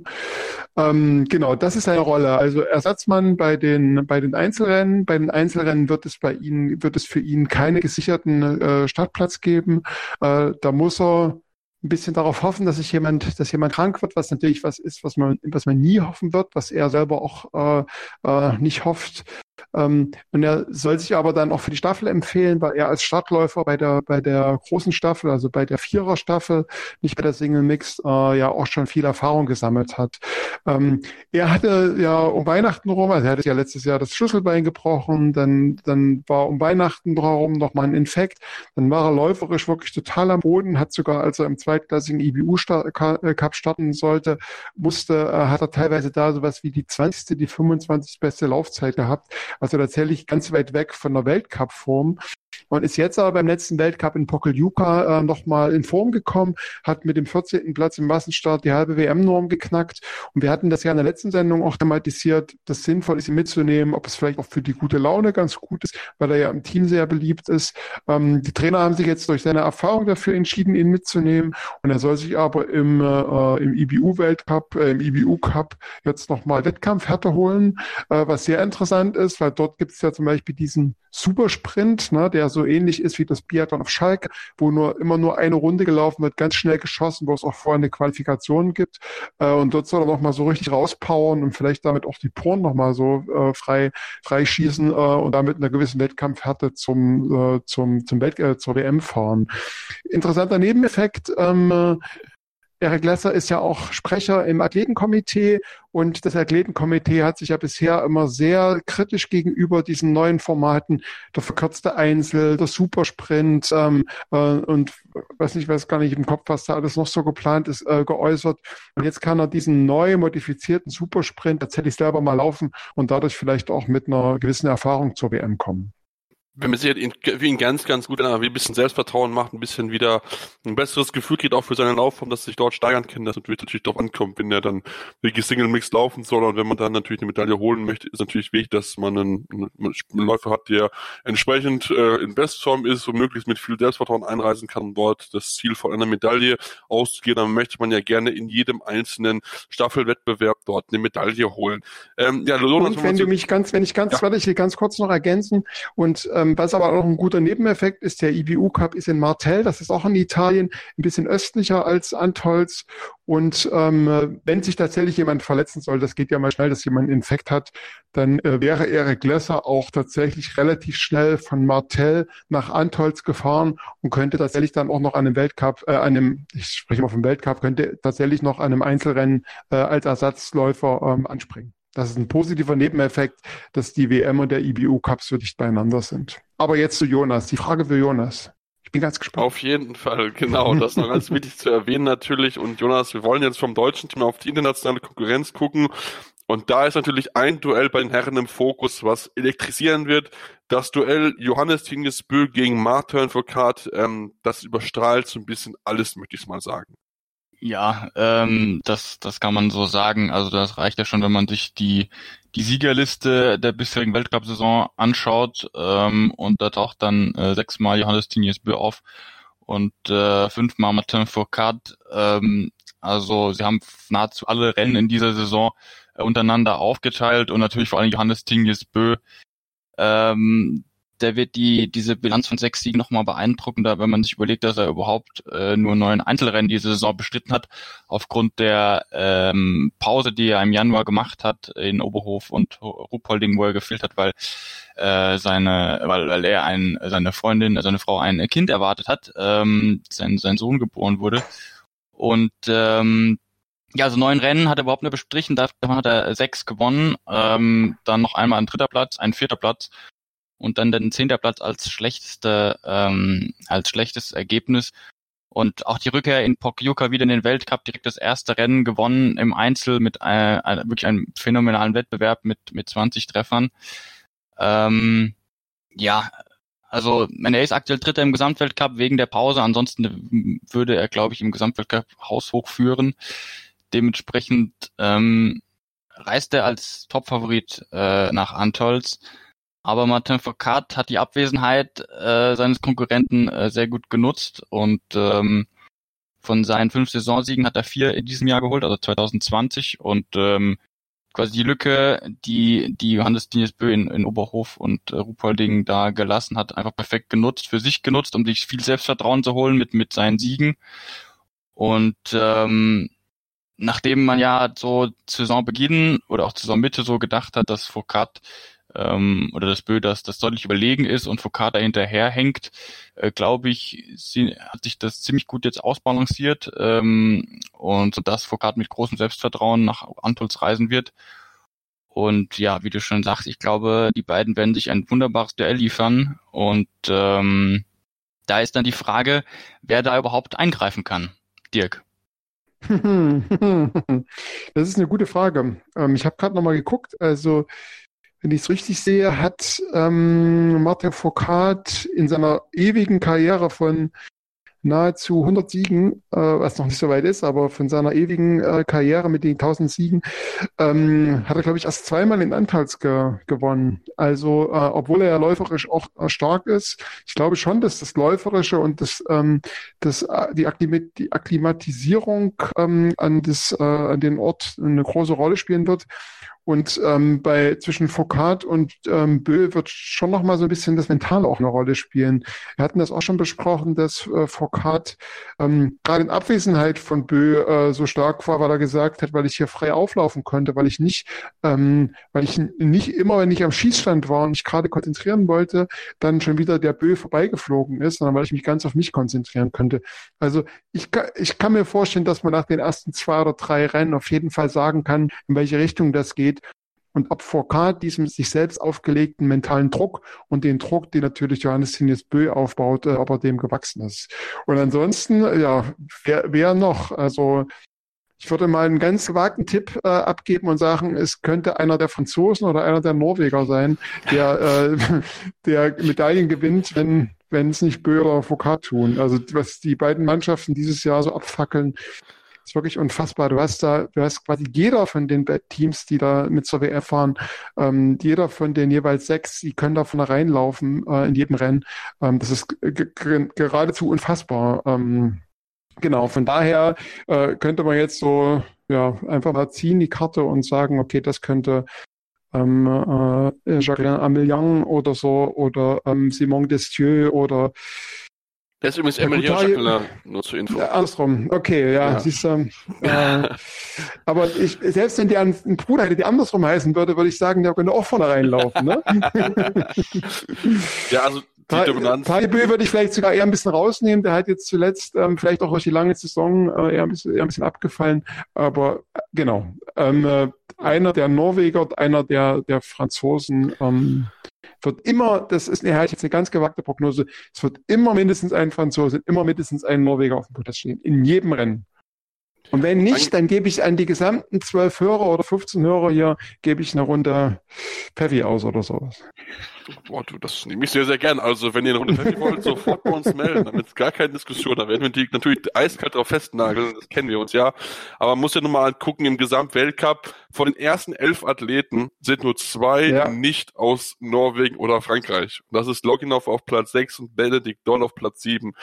Ähm, genau, das ist seine Rolle. Also Ersatzmann bei den bei den Einzelrennen. Bei den Einzelrennen wird es bei ihm wird es für ihn keine gesicherten äh, Startplatz geben. Äh, da muss er ein bisschen darauf hoffen, dass sich jemand, dass jemand krank wird, was natürlich was ist, was man, was man nie hoffen wird, was er selber auch äh, äh, nicht hofft. Ähm, und er soll sich aber dann auch für die Staffel empfehlen, weil er als Startläufer bei der bei der großen Staffel, also bei der Vierer-Staffel, nicht bei der Single Mix, äh, ja auch schon viel Erfahrung gesammelt hat. Ähm, er hatte ja um Weihnachten rum, also er hatte ja letztes Jahr das Schlüsselbein gebrochen, dann dann war um Weihnachten herum noch mal ein Infekt, dann war er läuferisch wirklich total am Boden, hat sogar, als er im zweitklassigen I B U Cup starten sollte, musste, äh, hat er teilweise da sowas wie die zwanzigste, die fünfundzwanzigste beste Laufzeit gehabt. Also tatsächlich ganz weit weg von der Weltcup-Form. Und ist jetzt aber beim letzten Weltcup in Pokljuka äh, nochmal in Form gekommen, hat mit dem vierzehnten Platz im Massenstart die halbe W M-Norm geknackt. Und wir hatten das ja in der letzten Sendung auch thematisiert, dass sinnvoll ist, ihn mitzunehmen, ob es vielleicht auch für die gute Laune ganz gut ist, weil er ja im Team sehr beliebt ist. Ähm, die Trainer haben sich jetzt durch seine Erfahrung dafür entschieden, ihn mitzunehmen. Und er soll sich aber im, äh, im I B U-Weltcup, äh, im I B U-Cup jetzt nochmal Wettkampfhärte holen, äh, was sehr interessant ist, weil dort gibt es ja zum Beispiel diesen Supersprint, ne, der so ähnlich ist wie das Biathlon auf Schalke, wo nur immer nur eine Runde gelaufen wird, ganz schnell geschossen, wo es auch vorher eine Qualifikation gibt. Äh, und dort soll er nochmal so richtig rauspowern und vielleicht damit auch die Poren nochmal so äh, frei frei schießen äh, und damit einer gewissen Wettkampfhärte zum, äh, zum, zum Welt, äh, zur W M fahren. Interessanter Nebeneffekt, ähm, Erik Lesser ist ja auch Sprecher im Athletenkomitee und das Athletenkomitee hat sich ja bisher immer sehr kritisch gegenüber diesen neuen Formaten, der verkürzte Einzel, der Supersprint ähm, äh, und weiß nicht, weiß gar nicht im Kopf, was da alles noch so geplant ist, äh, geäußert. Und jetzt kann er diesen neu modifizierten Supersprint tatsächlich selber mal laufen und dadurch vielleicht auch mit einer gewissen Erfahrung zur W M kommen. Wenn man sich ihn, wie ihn ganz, ganz gut, wenn er ein bisschen Selbstvertrauen macht, ein bisschen wieder ein besseres Gefühl kriegt, auch für seine Laufform, dass sich dort steigern kann, dass natürlich natürlich darauf ankommt, wenn er dann wirklich Single Mix laufen soll und wenn man dann natürlich eine Medaille holen möchte, ist natürlich wichtig, dass man einen, einen Läufer hat, der entsprechend äh, in Bestform ist und möglichst mit viel Selbstvertrauen einreisen kann, um dort das Ziel von einer Medaille auszugehen. Dann möchte man ja gerne in jedem einzelnen Staffelwettbewerb dort eine Medaille holen. Ähm, ja, Jonas, und wenn du mich ganz, wenn ich ganz, ja. warte, ich will ganz kurz noch ergänzen und ähm, was aber auch ein guter Nebeneffekt ist, der I B U Cup ist in Martel, das ist auch in Italien, ein bisschen östlicher als Antholz. Und ähm, wenn sich tatsächlich jemand verletzen soll, das geht ja mal schnell, dass jemand einen Infekt hat, dann äh, wäre Erik Lesser auch tatsächlich relativ schnell von Martel nach Antholz gefahren und könnte tatsächlich dann auch noch an einem Weltcup, äh, an einem, ich spreche mal vom Weltcup, könnte tatsächlich noch an einem Einzelrennen äh, als Ersatzläufer ähm, anspringen. Das ist ein positiver Nebeneffekt, dass die W M und der I B U Cup so dicht beieinander sind. Aber jetzt zu Jonas. Die Frage für Jonas. Ich bin ganz gespannt. Auf jeden Fall, genau. Das ist noch ganz wichtig zu erwähnen natürlich. Und Jonas, wir wollen jetzt vom deutschen Team auf die internationale Konkurrenz gucken. Und da ist natürlich ein Duell bei den Herren im Fokus, was elektrisieren wird. Das Duell Johannes Tingesbö gegen Martin Fourcade, ähm, das überstrahlt so ein bisschen alles, möchte ich mal sagen. Ja, ähm, das das kann man so sagen. Also das reicht ja schon, wenn man sich die die Siegerliste der bisherigen Weltcup-Saison anschaut ähm, und da taucht dann äh, sechsmal Johannes Tingesbö auf und äh, fünfmal Martin Fourcade. Ähm, Also sie haben nahezu alle Rennen in dieser Saison äh, untereinander aufgeteilt und natürlich vor allem Johannes Tingis Bö. Ähm, der wird die diese Bilanz von sechs Siegen nochmal beeindruckender, wenn man sich überlegt, dass er überhaupt äh, nur neun Einzelrennen diese Saison bestritten hat, aufgrund der ähm, Pause, die er im Januar gemacht hat in Oberhof und Ruhpolding, wo er gefehlt hat, weil äh, seine, weil, weil er ein, seine Freundin, seine Frau ein Kind erwartet hat, ähm, sein, sein Sohn geboren wurde. Und ähm, ja, also neun Rennen hat er überhaupt nicht bestrichen, davon hat er sechs gewonnen, ähm, dann noch einmal ein dritter Platz, ein vierter Platz und dann den zehnter Platz als schlechteste, ähm, als schlechtes Ergebnis. Und auch die Rückkehr in Pokljuka wieder in den Weltcup, direkt das erste Rennen gewonnen im Einzel mit äh, wirklich einem phänomenalen Wettbewerb mit mit zwanzig Treffern. Ähm, ja, also er ist aktuell Dritter im Gesamtweltcup wegen der Pause, ansonsten würde er, glaube ich, im Gesamtweltcup haushoch führen. Dementsprechend ähm, reist er als Topfavorit äh, nach Antolz. Aber Martin Fourcade hat die Abwesenheit äh, seines Konkurrenten äh, sehr gut genutzt und ähm, von seinen fünf Saisonsiegen hat er vier in diesem Jahr geholt, also zwanzig zwanzig und ähm, quasi die Lücke, die die Johannes Tingis Bö in, in Oberhof und äh, Ruhpolding da gelassen hat, einfach perfekt genutzt, für sich genutzt, um sich viel Selbstvertrauen zu holen mit mit seinen Siegen. Und ähm, nachdem man ja so Saisonbeginn oder auch Saisonmitte so gedacht hat, dass Fourcade ähm, oder das Bö das, das deutlich überlegen ist und Fourcade da hinterherhängt, äh, glaube ich, sie, hat sich das ziemlich gut jetzt ausbalanciert ähm, und so dass Fourcade mit großem Selbstvertrauen nach Antolz reisen wird. Und ja, wie du schon sagst, ich glaube, die beiden werden sich ein wunderbares Duell liefern und ähm, da ist dann die Frage, wer da überhaupt eingreifen kann. Dirk. Das ist eine gute Frage. Ähm, ich habe gerade nochmal geguckt, also wenn ich es richtig sehe, hat ähm, Martin Fourcade in seiner ewigen Karriere von nahezu hundert Siegen, äh, was noch nicht so weit ist, aber von seiner ewigen äh, Karriere mit den tausend Siegen, ähm, hat er, glaube ich, erst zweimal in Antolz ge gewonnen. Also, äh, obwohl er ja läuferisch auch äh, stark ist, ich glaube schon, dass das Läuferische und das, ähm, das, äh, die, Akklim die Akklimatisierung ähm, an, das, äh, an den Ort eine große Rolle spielen wird. Und ähm, bei zwischen Fourcade und ähm, Bö wird schon noch mal so ein bisschen das Mentale auch eine Rolle spielen. Wir hatten das auch schon besprochen, dass äh, Fourcade ähm, gerade in Abwesenheit von Bö äh, so stark war, weil er gesagt hat, weil ich hier frei auflaufen konnte, weil ich nicht, ähm, weil ich nicht immer, wenn ich am Schießstand war und mich gerade konzentrieren wollte, dann schon wieder der Bö vorbeigeflogen ist, sondern weil ich mich ganz auf mich konzentrieren könnte. Also ich kann, ich kann mir vorstellen, dass man nach den ersten zwei oder drei Rennen auf jeden Fall sagen kann, in welche Richtung das geht. Und ob Fourcade diesem sich selbst aufgelegten mentalen Druck und den Druck, den natürlich Johannes Tingis Bö aufbaut, ob er dem gewachsen ist. Und ansonsten, ja, wer, wer noch? Also ich würde mal einen ganz gewagten Tipp äh, abgeben und sagen, es könnte einer der Franzosen oder einer der Norweger sein, der, äh, der Medaillen gewinnt, wenn wenn es nicht Bö oder Fourcade tun. Also was die beiden Mannschaften dieses Jahr so abfackeln, ist wirklich unfassbar. Du hast da, du hast quasi jeder von den Teams, die da mit zur W M fahren, ähm, jeder von den jeweils sechs, die können da von reinlaufen äh, in jedem Rennen. Ähm, das ist geradezu unfassbar. Ähm, genau, von daher äh, könnte man jetzt so ja einfach mal ziehen die Karte und sagen, okay, das könnte ähm, äh, Jacqueline Amélian oder so oder ähm, Simon Destieux oder Das ist übrigens Emilien Jacquelin, nur zur Info. Ja, andersrum. Okay, ja, ja. Siehst du. Äh, aber ich, selbst wenn der ein Bruder hätte, der andersrum heißen würde, würde ich sagen, der könnte auch vorne reinlaufen, ne? Ja, also die Dominanz. Taibö würde ich vielleicht sogar eher ein bisschen rausnehmen. Der hat jetzt zuletzt ähm, vielleicht auch durch die lange Saison äh, eher, ein bisschen, eher ein bisschen abgefallen. Aber äh, genau, ähm, äh, einer der Norweger, einer der, der Franzosen ähm, wird immer, das ist eine, jetzt eine ganz gewagte Prognose, es wird immer mindestens ein Franzose, immer mindestens ein Norweger auf dem Podest stehen. In jedem Rennen. Und wenn nicht, dann gebe ich an die gesamten zwölf Hörer oder fünfzehn Hörer hier, gebe ich eine Runde Pfeffi aus oder sowas. Boah, du, das nehme ich sehr, sehr gern. Also, wenn ihr eine Runde Pfeffi wollt, sofort bei uns melden. Damit ist gar keine Diskussion. Da werden wir die natürlich eiskalt drauf festnageln. Das kennen wir uns, ja. Aber man muss ja nochmal gucken, im Gesamtweltcup von den ersten elf Athleten sind nur zwei ja. nicht aus Norwegen oder Frankreich. Das ist Loginov auf Platz sechs und Benedikt Doll auf Platz sieben.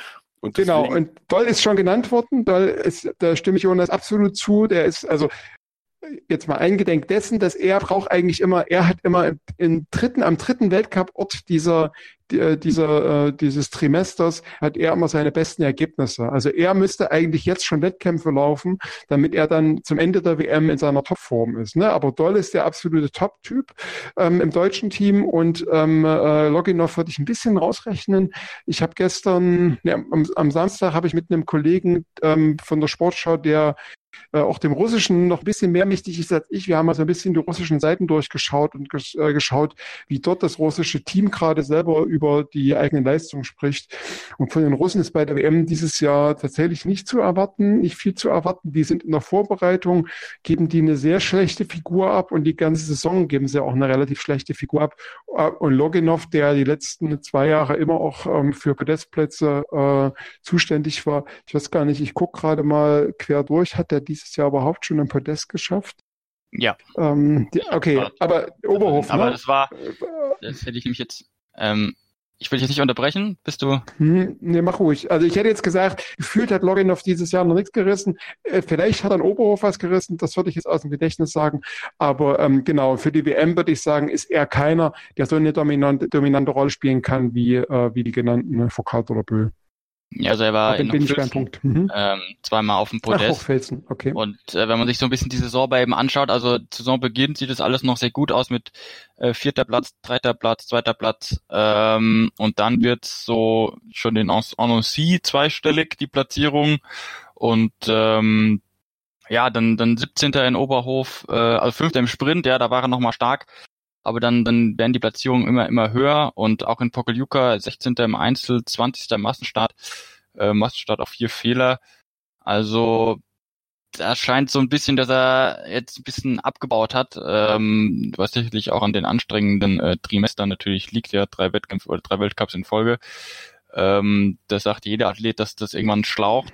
Und genau, und Doll ist schon genannt worden. Doll ist, da stimme ich Jonas absolut zu. Der ist, also jetzt mal eingedenk dessen, dass er braucht eigentlich immer, er hat immer im, im dritten, am dritten Weltcup-Ort dieser, die, dieser, äh, dieses Trimesters hat er immer seine besten Ergebnisse. Also er müsste eigentlich jetzt schon Wettkämpfe laufen, damit er dann zum Ende der W M in seiner Topform ist. Ne? Aber Doll ist der absolute Top-Typ ähm, im deutschen Team und ähm, äh, Loginov würde ich ein bisschen rausrechnen. Ich habe gestern, ne, am, am Samstag habe ich mit einem Kollegen ähm, von der Sportschau, der äh, auch dem Russischen noch ein bisschen mehr mächtig ist als ich. Wir haben also ein bisschen die russischen Seiten durchgeschaut und ges- äh, geschaut, wie dort das russische Team gerade selber über die eigene Leistung spricht. Und von den Russen ist bei der W M dieses Jahr tatsächlich nicht zu erwarten, nicht viel zu erwarten. Die sind in der Vorbereitung, geben die eine sehr schlechte Figur ab und die ganze Saison geben sie auch eine relativ schlechte Figur ab. Und Loginov, der die letzten zwei Jahre immer auch ähm, für Podestplätze äh, zuständig war, ich weiß gar nicht, ich gucke gerade mal quer durch, hat der dieses Jahr überhaupt schon ein Podest geschafft? Ja. Ähm, die, okay, aber Oberhof, Aber ne? das war, das hätte ich nämlich jetzt, ähm, ich will dich jetzt nicht unterbrechen, bist du? Hm, nee, mach ruhig. Also ich hätte jetzt gesagt, gefühlt hat Loginov dieses Jahr noch nichts gerissen. Äh, vielleicht hat er in Oberhof was gerissen, das würde ich jetzt aus dem Gedächtnis sagen. Aber ähm, genau, für die W M würde ich sagen, ist er keiner, der so eine dominante, dominante Rolle spielen kann wie, äh, wie die genannten ne, Foucault oder Bö. Ja, also er war Dann bin ich beim Punkt. Mhm. ähm, zweimal auf dem Podest. Ach, Hochfelsen, okay. Und äh, wenn man sich so ein bisschen die Saison bei ihm anschaut, also Saisonbeginn sieht das alles noch sehr gut aus mit äh, vierter Platz, dritter Platz, zweiter Platz. Ähm, und dann wird so schon den Annecy zweistellig die Platzierung. Und ähm, ja, dann dann siebzehnter in Oberhof, äh, also fünfter im Sprint, ja, da war er nochmal stark. Aber dann, dann werden die Platzierungen immer, immer höher und auch in Pokljuka sechzehnter im Einzel, zwanzigster im Massenstart, äh, Massenstart auf vier Fehler. Also, da scheint so ein bisschen, dass er jetzt ein bisschen abgebaut hat, ähm, was sicherlich auch an den anstrengenden äh, Trimestern natürlich liegt, ja, drei Wettkämpfe oder drei Weltcups in Folge. Ähm, das sagt jeder Athlet, dass das irgendwann schlaucht.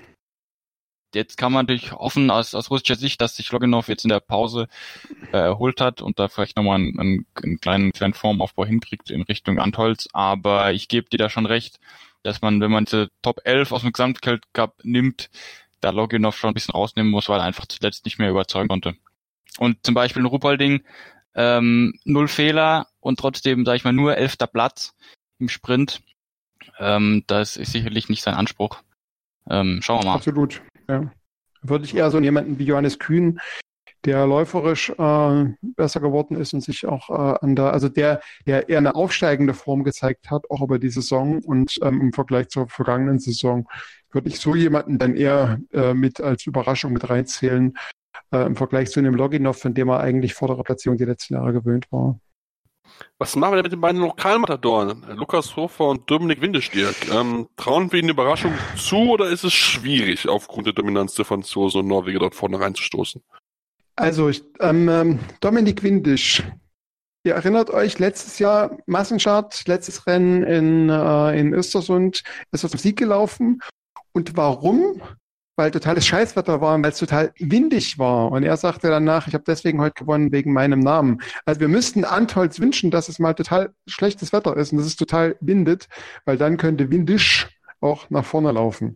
Jetzt kann man natürlich hoffen aus, aus russischer Sicht, dass sich Loginov jetzt in der Pause äh, erholt hat und da vielleicht nochmal einen, einen, einen kleinen, kleinen Formaufbau hinkriegt in Richtung Antholz. Aber ich gebe dir da schon recht, dass man, wenn man diese Top elf aus dem Gesamtweltcup nimmt, da Loginov schon ein bisschen rausnehmen muss, weil er einfach zuletzt nicht mehr überzeugen konnte. Und zum Beispiel in Ruhpolding ähm, null Fehler und trotzdem, sage ich mal, nur elfter Platz im Sprint. Ähm, das ist sicherlich nicht sein Anspruch. Ähm, schauen wir mal. Absolut, ja. Würde ich eher so jemanden wie Johannes Kühn, der läuferisch äh, besser geworden ist und sich auch äh, an der, also der, der eher eine aufsteigende Form gezeigt hat, auch über die Saison und ähm, im Vergleich zur vergangenen Saison, würde ich so jemanden dann eher äh, mit als Überraschung mit reinzählen, äh, im Vergleich zu einem Loginov, von dem er eigentlich vor der Platzierung die letzten Jahre gewöhnt war. Was machen wir denn mit den beiden Lokalmatadoren? Lukas Hofer und Dominik Windestierk. Ähm, trauen wir ihnen eine Überraschung zu oder ist es schwierig, aufgrund der Dominanz der Franzosen und Norweger dort vorne reinzustoßen? Also, ich, ähm, Dominik Windisch. Ihr erinnert euch, letztes Jahr Massenstart, letztes Rennen in, äh, in Östersund, ist er zum Sieg gelaufen. Und warum? Weil totales Scheißwetter war, weil es total windig war. Und er sagte danach, ich habe deswegen heute gewonnen wegen meinem Namen. Also wir müssten Antholz wünschen, dass es mal total schlechtes Wetter ist und dass es total windet, weil dann könnte Windisch auch nach vorne laufen.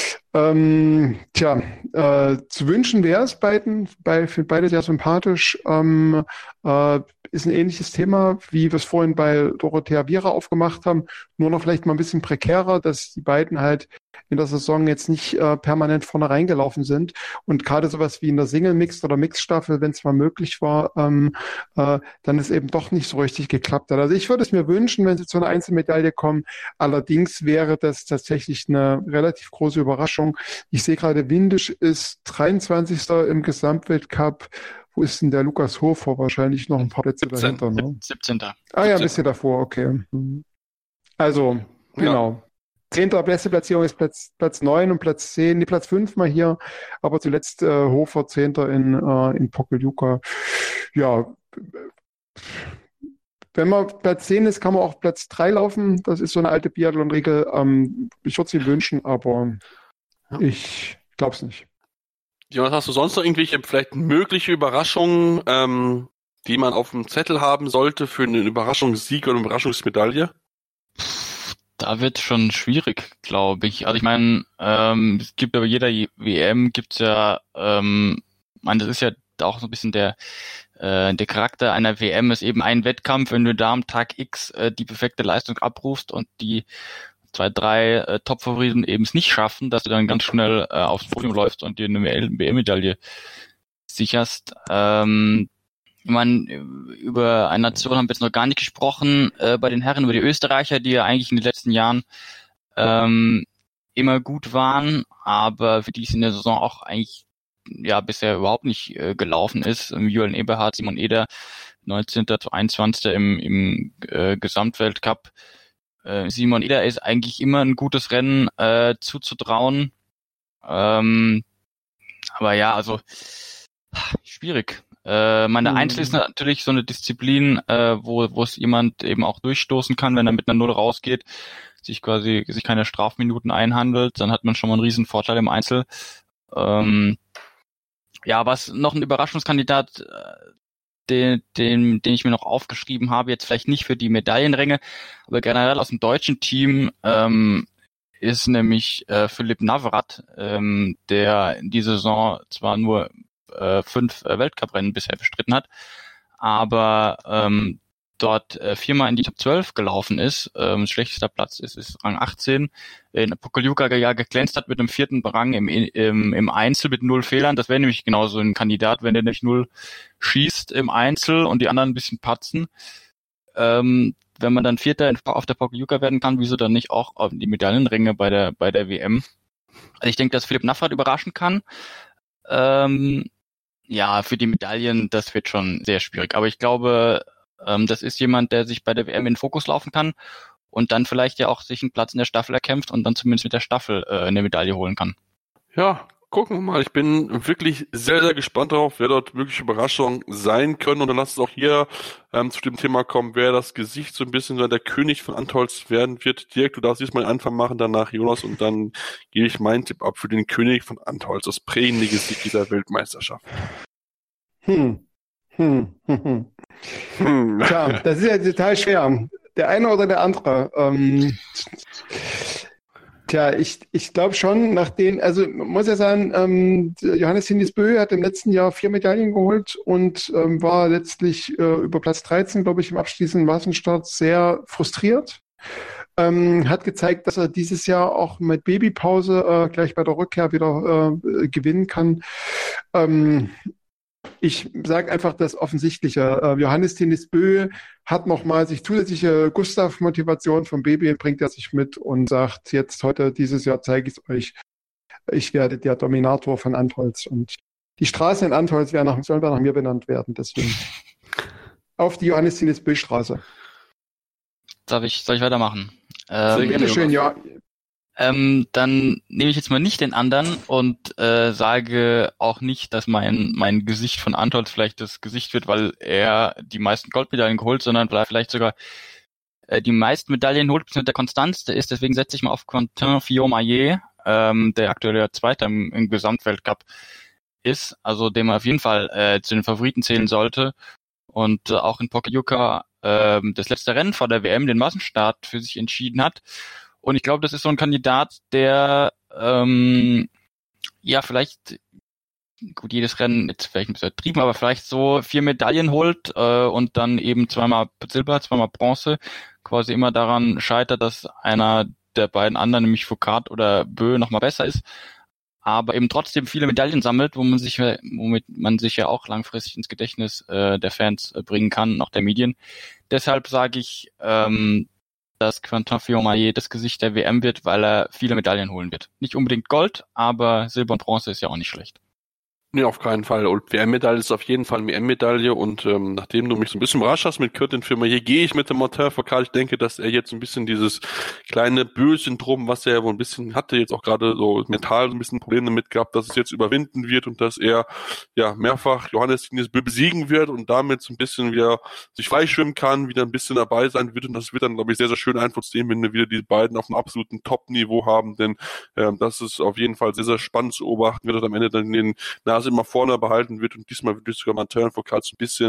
Ähm, tja, äh, zu wünschen wäre es beiden, bei, für beide sehr sympathisch. Ähm, äh, ist ein ähnliches Thema, wie wir es vorhin bei Dorothea Viera aufgemacht haben, nur noch vielleicht mal ein bisschen prekärer, dass die beiden halt in der Saison jetzt nicht äh, permanent vorne reingelaufen sind und gerade sowas wie in der Single-Mix oder Mix-Staffel, wenn es mal möglich war, ähm, äh, dann ist eben doch nicht so richtig geklappt hat. Also ich würde es mir wünschen, wenn sie zu einer Einzelmedaille kommen. Allerdings wäre das tatsächlich eine relativ große Überraschung. Ich sehe gerade, Windisch ist dreiundzwanzigster im Gesamtweltcup. Wo ist denn der Lukas Hofer? Wahrscheinlich noch ein paar Plätze dahinter. Ne? siebzehnter Ah ja, ein bisschen davor, okay. Also, genau. Ja. Zehnter beste Platzierung ist Platz, Platz neun und Platz zehn, die Platz fünf mal hier, aber zuletzt äh, Hofer Zehnter in, äh, in Pokljuka. Ja, wenn man Platz zehn ist, kann man auch Platz drei laufen. Das ist so eine alte Biathlon-Regel. Ähm, ich würde es ihm wünschen, aber ja. Ich glaube es nicht. Jonas, hast du sonst noch irgendwelche vielleicht mögliche Überraschungen, ähm, die man auf dem Zettel haben sollte für einen Überraschungssieg oder eine Überraschungsmedaille? Da wird schon schwierig, glaube ich. Also ich meine, ähm, es gibt bei jeder W M gibt's ja, ähm, ich meine, das ist ja auch so ein bisschen der äh, der Charakter einer W M ist eben ein Wettkampf, wenn du da am Tag X äh, die perfekte Leistung abrufst und die zwei, drei äh, Top-Favoriten eben es nicht schaffen, dass du dann ganz schnell äh, aufs Podium läufst und dir eine W M-Medaille sicherst. Ähm, Ich meine, über eine Nation haben wir jetzt noch gar nicht gesprochen, äh, bei den Herren über die Österreicher, die ja eigentlich in den letzten Jahren ähm, immer gut waren, aber für die es in der Saison auch eigentlich ja bisher überhaupt nicht äh, gelaufen ist. Julian Eberhardt, Simon Eder, neunzehnter zu einundzwanzigster im, im äh, Gesamtweltcup. Äh, Simon Eder ist eigentlich immer ein gutes Rennen äh, zuzutrauen. Ähm, aber ja, also schwierig. Äh, meine mhm. Einzel ist natürlich so eine Disziplin, äh, wo wo es jemand eben auch durchstoßen kann, wenn er mit einer Null rausgeht, sich quasi sich keine Strafminuten einhandelt, dann hat man schon mal einen riesen Vorteil im Einzel. Ähm, ja, was noch ein Überraschungskandidat, den, den, den ich mir noch aufgeschrieben habe, jetzt vielleicht nicht für die Medaillenränge, aber generell aus dem deutschen Team, ähm, ist nämlich äh, Philipp Navrat, ähm, der in dieser Saison zwar nur äh, fünf äh, Weltcuprennen bisher bestritten hat, aber ähm, dort äh, viermal in die Top zwölf gelaufen ist. Ähm, schlechtester Platz ist, ist Rang achtzehn. In Pokljuka ja geglänzt hat mit einem vierten Rang im, im, im Einzel mit null Fehlern. Das wäre nämlich genauso ein Kandidat, wenn der nicht null schießt im Einzel und die anderen ein bisschen patzen. Ähm, wenn man dann Vierter auf der Pokljuka werden kann, wieso dann nicht auch die Medaillenränge bei der bei der W M? Also ich denke, dass Philipp Navrat überraschen kann. Ähm, ja, für die Medaillen, das wird schon sehr schwierig. Aber ich glaube, ähm, das ist jemand, der sich bei der W M in den Fokus laufen kann und dann vielleicht ja auch sich einen Platz in der Staffel erkämpft und dann zumindest mit der Staffel äh, eine Medaille holen kann. Ja, gucken wir mal. Ich bin wirklich sehr, sehr gespannt darauf, wer dort wirklich Überraschungen sein können. Und dann lasst es auch hier ähm, zu dem Thema kommen, wer das Gesicht so ein bisschen so der König von Antholz werden wird. Dirk, du darfst diesmal den Anfang machen, danach Jonas und dann gebe ich meinen Tipp ab für den König von Antholz, das prägende Gesicht dieser Weltmeisterschaft. Hm. Hm. Hm. Hm. Hm. Tja, das ist ja total schwer. Der eine oder der andere. Ähm, tja, ich, ich glaube schon, nach den, also man muss ja sagen, ähm, Johannes Hindisbö hat im letzten Jahr vier Medaillen geholt und ähm, war letztlich äh, über Platz dreizehn, glaube ich, im abschließenden Massenstart sehr frustriert. Ähm, hat gezeigt, dass er dieses Jahr auch mit Babypause äh, gleich bei der Rückkehr wieder äh, gewinnen kann. Ähm, Ich sage einfach das Offensichtliche. Äh, Johannes Hindisbö hat nochmal sich zusätzliche Gustav-Motivation vom Baby, bringt er sich mit und sagt, jetzt heute, dieses Jahr zeige ich es euch. Ich werde der Dominator von Antholz. Und die Straße in Antholz soll nach, nach mir benannt werden. Deswegen auf die Johannes Hindisbö-Straße. Darf ich, soll ich weitermachen? Sehr ähm, gerne, schön, ja. Ähm, dann nehme ich jetzt mal nicht den anderen und äh, sage auch nicht, dass mein mein Gesicht von Antholz vielleicht das Gesicht wird, weil er die meisten Goldmedaillen geholt, sondern weil er vielleicht sogar äh, die meisten Medaillen holt, bis mit der Konstanz der ist. Deswegen setze ich mal auf Quentin Fillon-Maillet, ähm, der aktuell Zweiter im, im Gesamtweltcup ist, also dem er auf jeden Fall äh, zu den Favoriten zählen sollte und äh, auch in Pokljuka äh, das letzte Rennen vor der W M, den Massenstart für sich entschieden hat. Und ich glaube, das ist so ein Kandidat, der ähm, ja vielleicht, gut, jedes Rennen jetzt vielleicht ein bisschen übertrieben, aber vielleicht so vier Medaillen holt äh, und dann eben zweimal Silber, zweimal Bronze, quasi immer daran scheitert, dass einer der beiden anderen, nämlich Foucault oder Bö, nochmal besser ist, aber eben trotzdem viele Medaillen sammelt, wo man sich, womit man sich ja auch langfristig ins Gedächtnis äh, der Fans äh, bringen kann, und auch der Medien. Deshalb sage ich, ähm, dass Quentin Fillon-Maillet das Gesicht der W M wird, weil er viele Medaillen holen wird. Nicht unbedingt Gold, aber Silber und Bronze ist ja auch nicht schlecht. Nee, auf keinen Fall. Und W M-Medaille ist auf jeden Fall eine W M-Medaille. Und ähm, nachdem du mich so ein bisschen überrascht hast mit Quentin Fillon-Maillet, gehe ich mit dem Martin Foucault. Ich denke, dass er jetzt ein bisschen dieses kleine Bö-Syndrom, was er wohl ein bisschen hatte, jetzt auch gerade so mental so ein bisschen Probleme damit gehabt, dass es jetzt überwinden wird und dass er ja mehrfach Johannes Hindisbö besiegen wird und damit so ein bisschen wieder sich freischwimmen kann, wieder ein bisschen dabei sein wird. Und das wird dann, glaube ich, sehr, sehr schön Einfluss nehmen, wenn wir wieder die beiden auf einem absoluten Top-Niveau haben. Denn ähm, das ist auf jeden Fall sehr, sehr spannend zu beobachten, wird er am Ende dann den Nase immer vorne behalten wird und diesmal wird sogar Martin Foucault ein bisschen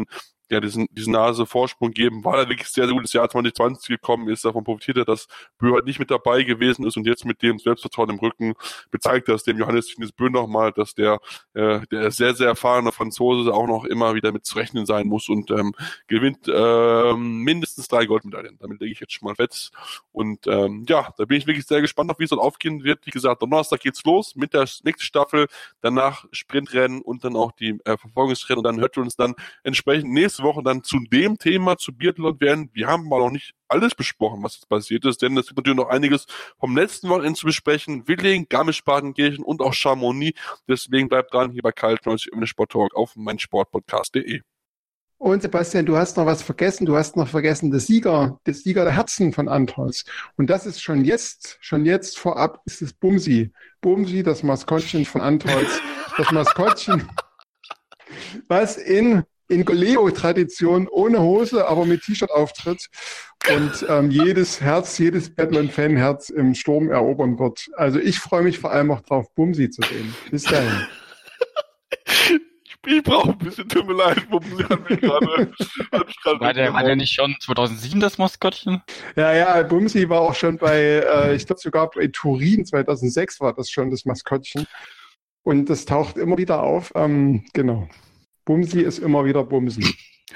ja, diesen, diesen Nase-Vorsprung geben. War da wirklich sehr, sehr gutes Jahr zwanzig zwanzig gekommen ist, davon profitiert er, dass Bö halt nicht mit dabei gewesen ist und jetzt mit dem Selbstvertrauen im Rücken bezeigt das dem Johannes Fiennes Bö nochmal, dass der, äh, der sehr, sehr erfahrene Franzose auch noch immer wieder mit zu rechnen sein muss und ähm, gewinnt ähm, mindestens drei Goldmedaillen. Damit lege ich jetzt schon mal fett. Und ähm, ja, da bin ich wirklich sehr gespannt, auf wie es dann aufgehen wird. Wie gesagt, Donnerstag geht's los mit der nächsten Staffel, danach Sprintrennen und dann auch die äh, Verfolgungsrennen und dann hört ihr uns dann entsprechend nächste Woche dann zu dem Thema, zu Biathlon werden. Wir haben mal noch nicht alles besprochen, was jetzt passiert ist, denn es gibt natürlich noch einiges vom letzten Wochenende zu besprechen. Willing, Garmisch-Partenkirchen und auch Chamonix. Deswegen bleibt dran hier bei Kaltneuzig im Sporttalk auf meinsportpodcast punkt de. Und Sebastian, du hast noch was vergessen. Du hast noch vergessen, der Sieger, der Sieger der Herzen von Antholz. Und das ist schon jetzt, schon jetzt vorab, ist es Bumsi. Bumsi, das Maskottchen von Antholz. Das Maskottchen, was in, in Goleo-Tradition ohne Hose, aber mit T-Shirt auftritt und ähm, jedes Herz, jedes Biathlon-Fan-Herz im Sturm erobern wird. Also ich freue mich vor allem auch drauf, Bumsi zu sehen. Bis dahin. Ich brauche ein bisschen, tut mir leid, Bumsi hat mich gerade... War der, war der nicht schon zweitausendsieben das Maskottchen? Ja, ja, Bumsi war auch schon bei, äh, ich glaube sogar bei Turin zweitausendsechs war das schon das Maskottchen. Und das taucht immer wieder auf. Ähm, genau. Bumsi ist immer wieder Bumsi.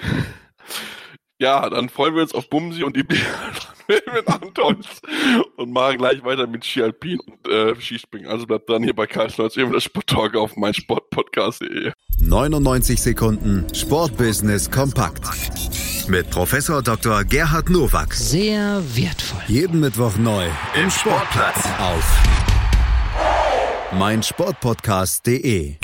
Ja, dann freuen wir uns auf Bumsi und die mit Antholz und machen gleich weiter mit Ski Alpin und äh, Skispringen. Also bleibt dran hier bei Kaltneuzig im Sporttalk auf meinsportpodcast punkt de. neunundneunzig Sekunden Sportbusiness kompakt. Mit Professor Doktor Gerhard Nowak. Sehr wertvoll. Jeden Mittwoch neu im Sportplatz auf meinsportpodcast punkt de.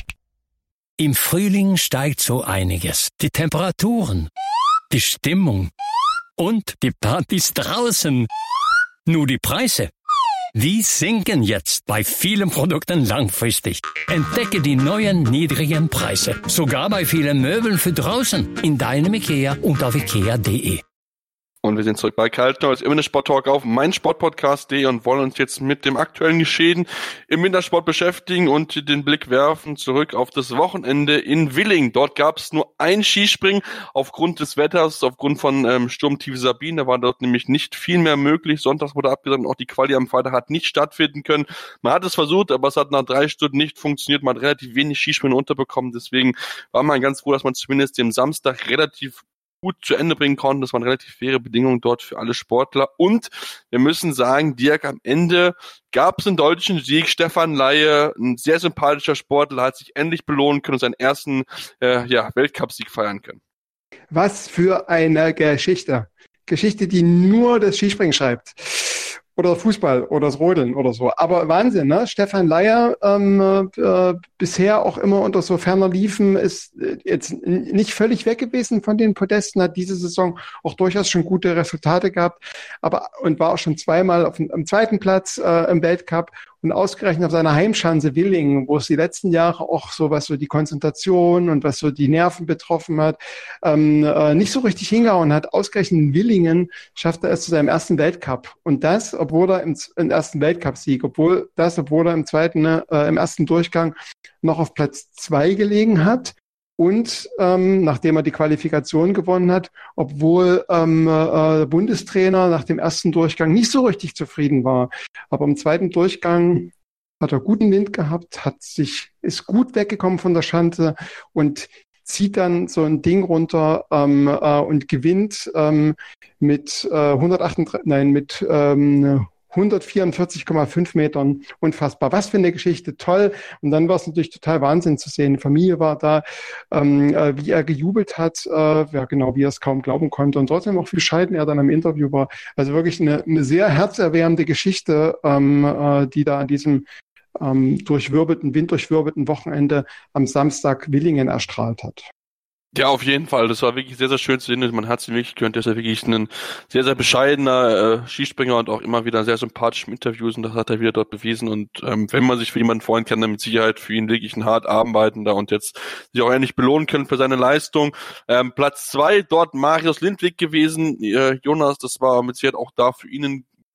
Im Frühling steigt so einiges. Die Temperaturen, die Stimmung und die Partys draußen. Nur die Preise, die sinken jetzt bei vielen Produkten langfristig. Entdecke die neuen niedrigen Preise. Sogar bei vielen Möbeln für draußen. In deinem Ikea und auf ikea punkt de. Und wir sind zurück bei Kaltneuzig im Sporttalk auf meinsportpodcast punkt de und wollen uns jetzt mit dem aktuellen Geschehen im Wintersport beschäftigen und den Blick werfen zurück auf das Wochenende in Willing. Dort gab es nur ein Skispringen aufgrund des Wetters, aufgrund von ähm, Sturmtief Sabine. Da war dort nämlich nicht viel mehr möglich. Sonntags wurde abgesagt und auch die Quali am Freitag hat nicht stattfinden können. Man hat es versucht, aber es hat nach drei Stunden nicht funktioniert. Man hat relativ wenig Skispringen unterbekommen. Deswegen war man ganz froh, dass man zumindest den Samstag relativ gut zu Ende bringen konnten. Das waren relativ faire Bedingungen dort für alle Sportler. Und wir müssen sagen, Dirk, am Ende gab es einen deutschen Sieg. Stefan Laie, ein sehr sympathischer Sportler, hat sich endlich belohnen können und seinen ersten äh, ja, Weltcupsieg feiern können. Was für eine Geschichte. Geschichte, die nur das Skispringen schreibt. Oder Fußball oder das Rodeln oder so. Aber Wahnsinn, ne? Stefan Laie, ähm, äh, bisher auch immer unter so ferner Liefen, ist jetzt nicht völlig weg gewesen von den Podesten, hat diese Saison auch durchaus schon gute Resultate gehabt, aber und war auch schon zweimal auf dem, am zweiten Platz äh, im Weltcup und ausgerechnet auf seiner Heimschanze Willingen, wo es die letzten Jahre auch so, was so die Konzentration und was so die Nerven betroffen hat, ähm, äh, nicht so richtig hingehauen hat. Ausgerechnet in Willingen schafft er es zu seinem ersten Weltcup. Und das, obwohl er im, im ersten Weltcup-Sieg, obwohl das, obwohl er im zweiten, äh, im ersten Durchgang noch auf Platz zwei gelegen hat. Und ähm, nachdem er die Qualifikation gewonnen hat, obwohl ähm, äh, Bundestrainer nach dem ersten Durchgang nicht so richtig zufrieden war. Aber im zweiten Durchgang hat er guten Wind gehabt, hat sich ist gut weggekommen von der Schanze und zieht dann so ein Ding runter ähm, äh, und gewinnt ähm, mit äh, hundertachtunddreißig, nein, mit ähm, hundertvierundvierzig Komma fünf Metern. Unfassbar. Was für eine Geschichte. Toll. Und dann war es natürlich total Wahnsinn zu sehen. Die Familie war da, ähm, äh, wie er gejubelt hat, äh, ja genau, wie er es kaum glauben konnte. Und trotzdem auch wie bescheiden er dann im Interview war. Also wirklich eine, eine sehr herzerwärmende Geschichte, ähm, äh, die da an diesem ähm, durchwirbelten, winddurchwirbelten Wochenende am Samstag Willingen erstrahlt hat. Ja, auf jeden Fall. Das war wirklich sehr, sehr schön zu sehen. Man hat es wirklich gehört. Der ist ja wirklich ein sehr, sehr bescheidener äh, Skispringer und auch immer wieder sehr sympathisch im Interviews und das hat er wieder dort bewiesen. Und ähm, wenn man sich für jemanden freuen kann, dann mit Sicherheit für ihn wirklich ein hart arbeitender und jetzt sich auch endlich belohnen können für seine Leistung. Ähm, Platz zwei, dort Marius Lindwig gewesen. Äh, Jonas, das war mit Sicherheit auch da für ihn ein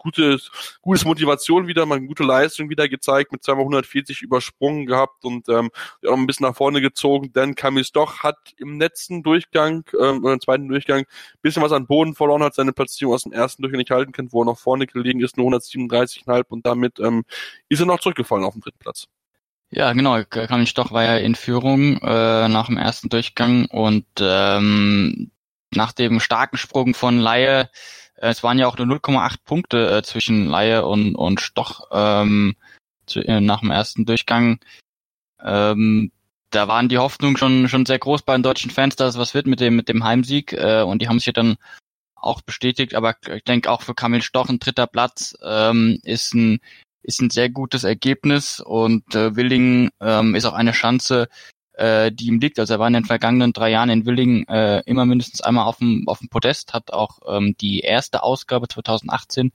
gutes, gutes Motivation wieder, mal eine gute Leistung wieder gezeigt, mit zweimal hundertvierzig übersprungen gehabt und ähm, auch ein bisschen nach vorne gezogen, denn Camille Stoch hat im letzten Durchgang, ähm, oder im zweiten Durchgang, ein bisschen was an Boden verloren, hat seine Platzierung aus dem ersten Durchgang nicht halten können, wo er noch vorne gelegen ist, nur hundertsiebenunddreißig Komma fünf und damit ähm, ist er noch zurückgefallen auf den dritten Platz. Ja, genau. Camille Stoch war ja in Führung äh, nach dem ersten Durchgang und ähm, nach dem starken Sprung von Laie, äh, es waren ja auch nur null Komma acht Punkte äh, zwischen Laie und, und Stoch ähm, zu, äh, nach dem ersten Durchgang. Ähm, da waren die Hoffnungen schon schon sehr groß bei den deutschen Fans, dass es was wird mit dem mit dem Heimsieg äh, und die haben sich ja dann auch bestätigt. Aber ich denke auch für Camille Stoch ein dritter Platz ähm, ist ein ist ein sehr gutes Ergebnis und äh, Willingen ähm, ist auch eine Chance, äh, die ihm liegt. Also er war in den vergangenen drei Jahren in Willingen äh, immer mindestens einmal auf dem auf dem Podest, hat auch ähm, die erste Ausgabe zweitausendachtzehn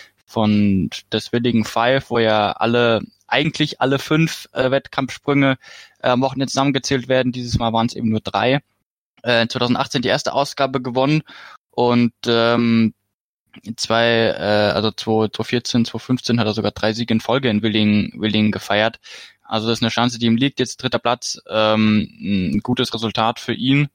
von des Willingen Five, wo ja alle eigentlich alle fünf äh, Wettkampfsprünge äh, am Wochenende zusammengezählt werden. Dieses Mal waren es eben nur drei. Äh, zweitausendachtzehn die erste Ausgabe gewonnen und ähm, zwei, äh, also zweitausendvierzehn, zweitausendfünfzehn hat er sogar drei Siege in Folge in Willingen, Willingen gefeiert. Also das ist eine Chance, die ihm liegt. Jetzt dritter Platz, ähm, ein gutes Resultat für ihn.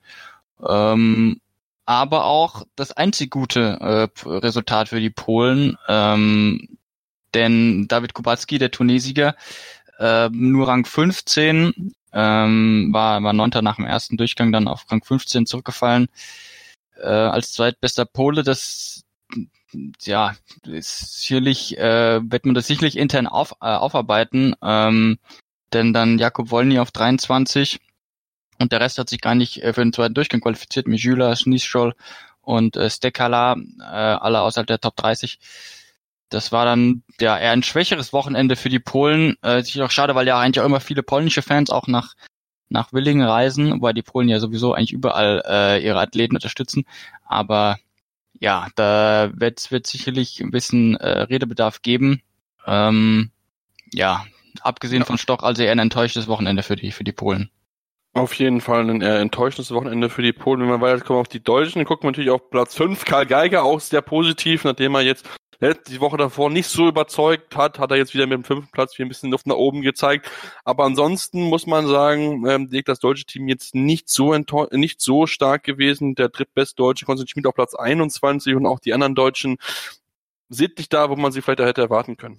Ähm, aber auch das einzig gute äh, Resultat für die Polen, ähm, denn David Kubacki, der Turniersieger, äh, nur Rang fünfzehn, ähm, war, war Neunter nach dem ersten Durchgang, dann auf Rang fünfzehn zurückgefallen. Äh, als zweitbester Pole, das ja, ist sicherlich, äh, wird man das sicherlich intern auf, äh, aufarbeiten, ähm, denn dann Jakub Wolny auf dreiundzwanzig und der Rest hat sich gar nicht äh, für den zweiten Durchgang qualifiziert, Mijula, Schnischol und äh, Stekala, äh, alle außerhalb der Top dreißig. Das war dann ja eher ein schwächeres Wochenende für die Polen, äh, sicher auch schade, weil ja eigentlich auch immer viele polnische Fans auch nach nach Willingen reisen, wobei die Polen ja sowieso eigentlich überall äh, ihre Athleten unterstützen, aber ja, da wird wird sicherlich ein bisschen äh, Redebedarf geben. Ähm, ja, abgesehen ja. von Stoch, also eher ein enttäuschendes Wochenende für die für die Polen. Auf jeden Fall ein eher enttäuschendes Wochenende für die Polen. Wenn wir weiterkommen auf die Deutschen, gucken wir natürlich auf Platz fünf. Karl Geiger, auch sehr positiv, nachdem er jetzt die Woche davor nicht so überzeugt hat, hat er jetzt wieder mit dem fünften Platz wieder ein bisschen Luft nach oben gezeigt. Aber ansonsten muss man sagen, ähm, liegt das deutsche Team jetzt nicht so enttäusch- nicht so stark gewesen. Der drittbeste Deutsche, Konstantin Schmid, auf Platz einundzwanzig und auch die anderen Deutschen sind nicht da, wo man sie vielleicht hätte erwarten können.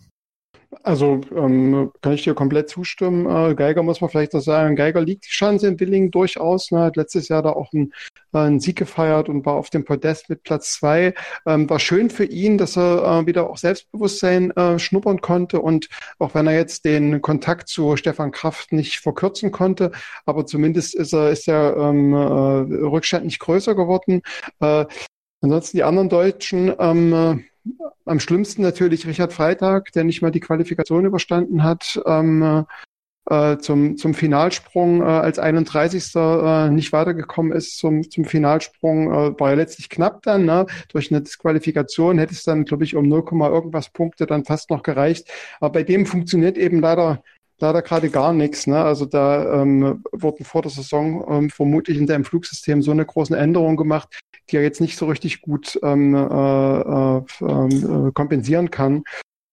Also ähm, kann ich dir komplett zustimmen. Äh, Geiger muss man vielleicht auch sagen, Geiger liegt die Chance in Willingen durchaus. Ne? Hat letztes Jahr da auch einen, äh, einen Sieg gefeiert und war auf dem Podest mit Platz zwei. Ähm, war schön für ihn, dass er äh, wieder auch Selbstbewusstsein äh, schnuppern konnte und auch wenn er jetzt den Kontakt zu Stefan Kraft nicht verkürzen konnte, aber zumindest ist er ist der ähm, äh, Rückstand nicht größer geworden. Äh, ansonsten die anderen Deutschen ähm, äh, am schlimmsten natürlich Richard Freitag, der nicht mal die Qualifikation überstanden hat, ähm, äh, zum, zum Finalsprung äh, als einunddreißigster äh, nicht weitergekommen ist zum, zum Finalsprung, äh, war ja letztlich knapp dann, ne? Durch eine Disqualifikation hätte es dann, glaube ich, um null, irgendwas Punkte dann fast noch gereicht. Aber bei dem funktioniert eben leider leider gerade gar nichts. Ne? Also da ähm, wurden vor der Saison ähm, vermutlich in seinem Flugsystem so eine große Änderung gemacht, die er jetzt nicht so richtig gut ähm, äh, äh, kompensieren kann.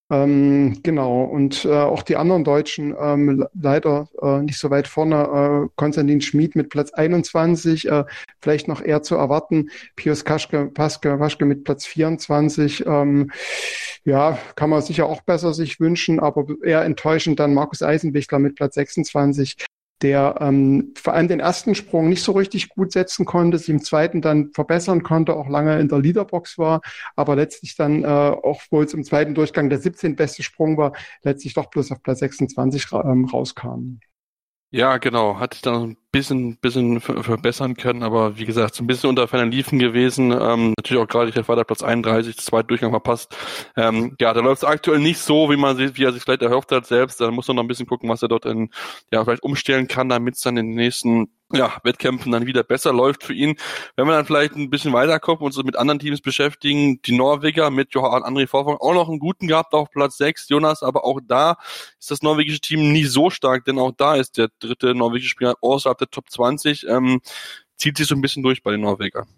Ähm, genau, und äh, auch die anderen Deutschen ähm, leider äh, nicht so weit vorne. Äh, Konstantin Schmid mit Platz einundzwanzig, äh, vielleicht noch eher zu erwarten. Pius Kaschke, Paske, Waschke mit Platz vierundzwanzig. Ähm, ja, kann man sicher auch besser sich wünschen, aber eher enttäuschend dann Markus Eisenbichler mit Platz sechsundzwanzig, der ähm, vor allem den ersten Sprung nicht so richtig gut setzen konnte, sich im zweiten dann verbessern konnte, auch lange in der Leaderbox war, aber letztlich dann, äh, auch wohl es im zweiten Durchgang der siebzehnte beste Sprung war, letztlich doch bloß auf Platz sechsundzwanzig ra- ähm, rauskam. Ja, genau, hat sich dann ein bisschen, bisschen verbessern können, aber wie gesagt, so ein bisschen unter ferner Liefen gewesen. Ähm, natürlich auch gerade der Freitag Platz einunddreißig, das zweite Durchgang verpasst. Ähm, ja, da läuft es aktuell nicht so, wie man sieht, wie er sich vielleicht erhofft hat selbst. Da muss man noch ein bisschen gucken, was er dort in, ja, vielleicht umstellen kann, damit es dann in den nächsten ja, Wettkämpfen dann wieder besser läuft für ihn. Wenn wir dann vielleicht ein bisschen weiterkommen und uns mit anderen Teams beschäftigen, die Norweger mit Johan André Forfang auch noch einen guten gehabt auf Platz sechs, Jonas, aber auch da ist das norwegische Team nie so stark, denn auch da ist der dritte norwegische Spieler außerhalb der Top zwanzig, ähm, zieht sich so ein bisschen durch bei den Norwegern.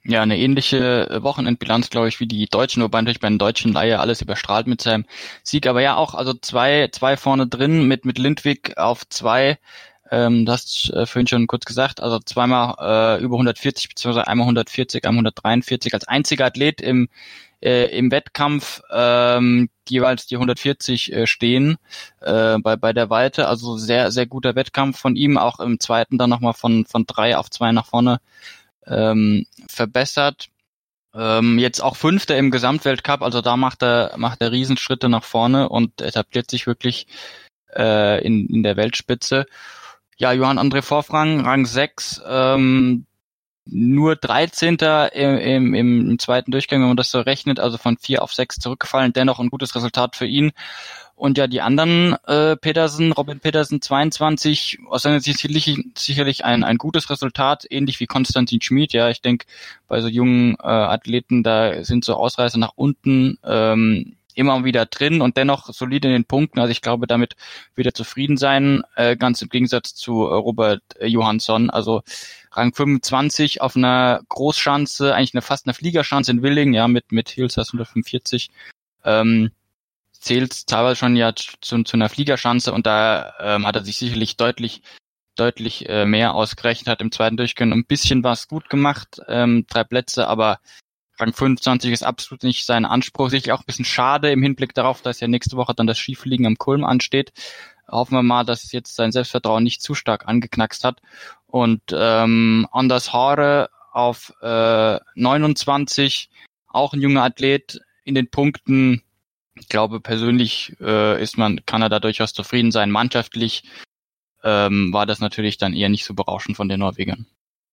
Ja, eine ähnliche Wochenendbilanz, glaube ich, wie die Deutschen, wobei natürlich bei den Deutschen Leihe alles überstrahlt mit seinem Sieg. Aber ja, auch also zwei zwei vorne drin mit mit Lindwig auf zwei. Ähm, das hast du äh, vorhin schon kurz gesagt. Also zweimal äh, über hundertvierzig, beziehungsweise einmal hundertvierzig, einmal hundertdreiundvierzig. Als einziger Athlet im äh, im Wettkampf ähm, jeweils die hundertvierzig äh, stehen äh, bei bei der Weite. Also sehr sehr guter Wettkampf von ihm. Auch im zweiten dann nochmal von von drei auf zwei nach vorne ähm, verbessert. Ähm, jetzt auch Fünfter im Gesamtweltcup, also da macht er macht er Riesenschritte nach vorne und etabliert sich wirklich äh, in in der Weltspitze. Ja, Johann André Vorfrang, Rang sechs, ähm, nur dreizehnter im, im, im zweiten Durchgang, wenn man das so rechnet, also von vier auf sechs zurückgefallen, dennoch ein gutes Resultat für ihn. Und ja, die anderen, äh, Pedersen, Robin Pedersen, zweiundzwanzig, aus seiner Sicht sicherlich, sicherlich ein, ein gutes Resultat, ähnlich wie Konstantin Schmid. Ja, ich denke, bei so jungen äh, Athleten, da sind so Ausreißer nach unten ähm, immer wieder drin und dennoch solide in den Punkten. Also ich glaube, damit wird er zufrieden sein, äh, ganz im Gegensatz zu äh, Robert äh, Johansson. Also Rang fünfundzwanzig auf einer Großschanze, eigentlich eine fast eine Fliegerschanze in Willingen, ja, mit mit Hilsers hundertfünfundvierzig. Ähm, zählt teilweise schon ja zu, zu einer Fliegerschanze und da ähm, hat er sich sicherlich deutlich deutlich äh, mehr ausgerechnet, hat im zweiten Durchgang ein bisschen was gut gemacht, ähm, drei Plätze, aber Rang fünfundzwanzig ist absolut nicht sein Anspruch. Sicherlich auch ein bisschen schade im Hinblick darauf, dass ja nächste Woche dann das Skifliegen am Kulm ansteht. Hoffen wir mal, dass es jetzt sein Selbstvertrauen nicht zu stark angeknackst hat. Und ähm, Anders Haare auf äh, neunundzwanzig, auch ein junger Athlet in den Punkten. Ich glaube, persönlich äh, ist man, kann er da durchaus zufrieden sein. Mannschaftlich ähm, war das natürlich dann eher nicht so berauschend von den Norwegern.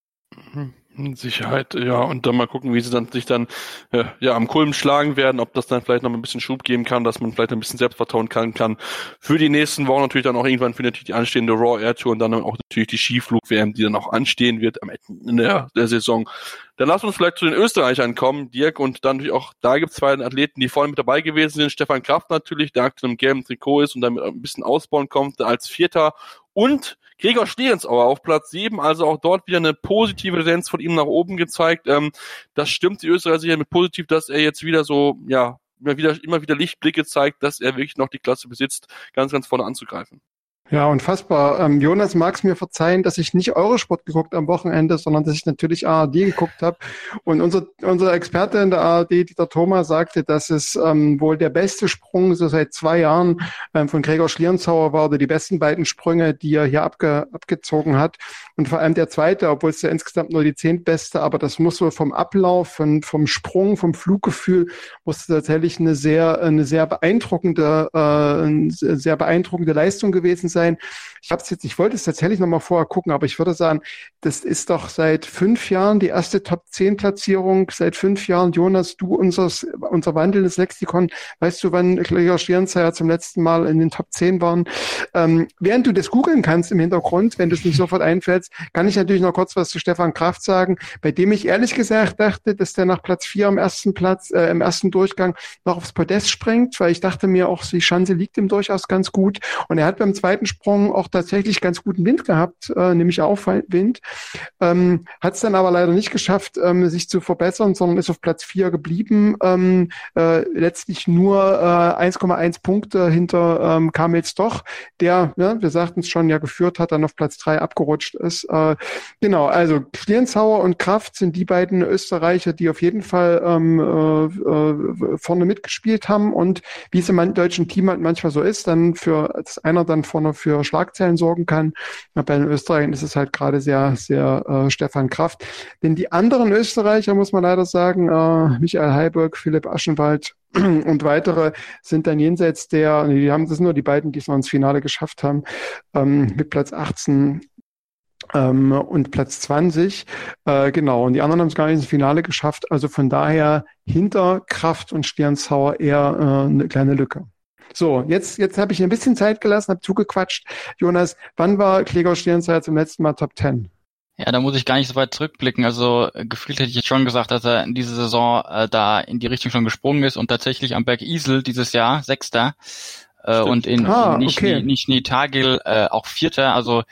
Sicherheit, ja, und dann mal gucken, wie sie dann sich dann äh, ja am Kulm schlagen werden, ob das dann vielleicht noch ein bisschen Schub geben kann, dass man vielleicht ein bisschen Selbstvertrauen kann, kann für die nächsten Wochen natürlich dann auch irgendwann für natürlich die anstehende Raw Air Tour und dann auch natürlich die Skiflug-W M, die dann auch anstehen wird am Ende der, der Saison. Dann lass uns vielleicht zu den Österreichern kommen, Dirk, und dann natürlich auch, da gibt es zwei Athleten, die vorne mit dabei gewesen sind. Stefan Kraft natürlich, der aktuell im gelben Trikot ist und damit ein bisschen ausbauen kommt, als Vierter, und Gregor Schlierenzauer auf Platz sieben, also auch dort wieder eine positive Tendenz von ihm nach oben gezeigt. Ähm, das stimmt die Österreicher sicher mit positiv, dass er jetzt wieder so, ja, immer wieder, immer wieder Lichtblicke zeigt, dass er wirklich noch die Klasse besitzt, ganz, ganz vorne anzugreifen. Ja, unfassbar. Ähm, Jonas, mag's mir verzeihen, dass ich nicht Eurosport geguckt am Wochenende, sondern dass ich natürlich A R D geguckt habe. Und unser unser Experte in der A R D, Dieter Thoma, sagte, dass es ähm, wohl der beste Sprung so seit zwei Jahren ähm, von Gregor Schlierenzauer war, oder die besten beiden Sprünge, die er hier abge, abgezogen hat. Und vor allem der zweite, obwohl es ja insgesamt nur die zehntbeste, aber das muss wohl vom Ablauf, von, vom Sprung, vom Fluggefühl, muss tatsächlich eine sehr eine sehr beeindruckende, äh, eine sehr beeindruckende Leistung gewesen sein. Ich hab's jetzt, ich wollte es tatsächlich nochmal vorher gucken, aber ich würde sagen, das ist doch seit fünf Jahren die erste Top zehn Platzierung. Seit fünf Jahren, Jonas, du, unseres, unser wandelndes Lexikon, weißt du, wann Gregor Schlierenzauer zum letzten Mal in den Top zehn waren? Ähm, während du das googeln kannst im Hintergrund, wenn du es nicht sofort einfällst, kann ich natürlich noch kurz was zu Stefan Kraft sagen, bei dem ich ehrlich gesagt dachte, dass der nach Platz vier am ersten Platz, äh, im ersten Durchgang noch aufs Podest springt, weil ich dachte mir auch, die Chance liegt ihm durchaus ganz gut. Und er hat beim zweiten Sprung auch tatsächlich ganz guten Wind gehabt, äh, nämlich Aufwind. Ähm, hat es dann aber leider nicht geschafft, ähm, sich zu verbessern, sondern ist auf Platz vier geblieben. Ähm, äh, letztlich nur äh, eins Komma eins Punkte hinter ähm, Kamil Stoch, der, ja, wir sagten es schon, ja geführt hat, dann auf Platz drei abgerutscht ist. Äh, genau, also Schlierenzauer und Kraft sind die beiden Österreicher, die auf jeden Fall ähm, äh, vorne mitgespielt haben, und wie es im deutschen Team halt manchmal so ist, dann für, dass einer dann vorne für Schlagzeilen sorgen kann. Ja, bei den Österreichern ist es halt gerade sehr, sehr äh, Stefan Kraft. Denn die anderen Österreicher, muss man leider sagen, äh, Michael Heiberg, Philipp Aschenwald und weitere sind dann jenseits der, die haben, das sind nur die beiden, die es noch ins Finale geschafft haben, ähm, mit Platz achtzehn ähm, und Platz zwanzig. Äh, genau, und die anderen haben es gar nicht ins Finale geschafft. Also von daher hinter Kraft und Schlierenzauer eher äh, eine kleine Lücke. So, jetzt jetzt habe ich ein bisschen Zeit gelassen, habe zugequatscht. Jonas, wann war Gregor Schlierenzauer zum letzten Mal Top zehn? Ja, da muss ich gar nicht so weit zurückblicken. Also äh, gefühlt hätte ich jetzt schon gesagt, dass er in dieser Saison äh, da in die Richtung schon gesprungen ist und tatsächlich am Berg Isel dieses Jahr Sechster äh, und in, ah, in Nischni, okay. Nischni Tagil äh, auch Vierter. Also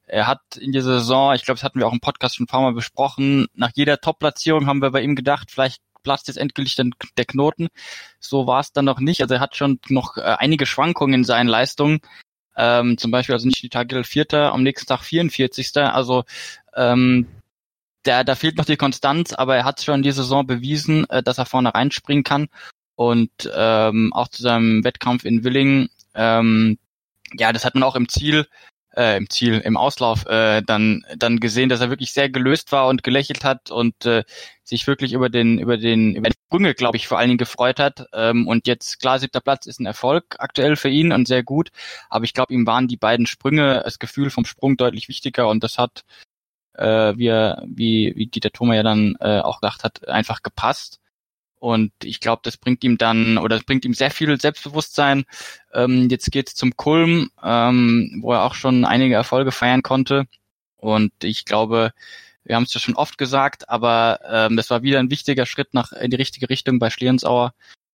Er hat in dieser Saison, ich glaube, das hatten wir auch im Podcast schon ein paar Mal besprochen, nach jeder Top-Platzierung haben wir bei ihm gedacht, vielleicht platzt jetzt endgültig dann der Knoten. So war es dann noch nicht. Also er hat schon noch äh, einige Schwankungen in seinen Leistungen. Ähm, zum Beispiel also nicht die Tage Vierter, am nächsten Tag vierundvierzigster Also ähm, da, da fehlt noch die Konstanz, aber er hat schon in dieser Saison bewiesen, äh, dass er vorne reinspringen kann. Und ähm, auch zu seinem Wettkampf in Willingen, ähm, ja, das hat man auch im Ziel, äh, im Ziel, im Auslauf äh, dann dann gesehen, dass er wirklich sehr gelöst war und gelächelt hat und äh, sich wirklich über den über den über die Sprünge, glaube ich, vor allen Dingen gefreut hat. Ähm, und jetzt klar, siebter Platz ist ein Erfolg aktuell für ihn und sehr gut. Aber ich glaube, ihm waren die beiden Sprünge, das Gefühl vom Sprung deutlich wichtiger und das hat, äh, wie er, wie wie Dieter Thoma ja dann äh, auch gesagt hat, einfach gepasst. Und ich glaube, das bringt ihm dann, oder das bringt ihm sehr viel Selbstbewusstsein. Ähm, jetzt geht's zum Kulm, ähm, wo er auch schon einige Erfolge feiern konnte. Und ich glaube, wir haben es ja schon oft gesagt, aber ähm, das war wieder ein wichtiger Schritt nach in die richtige Richtung bei Schlierenzauer.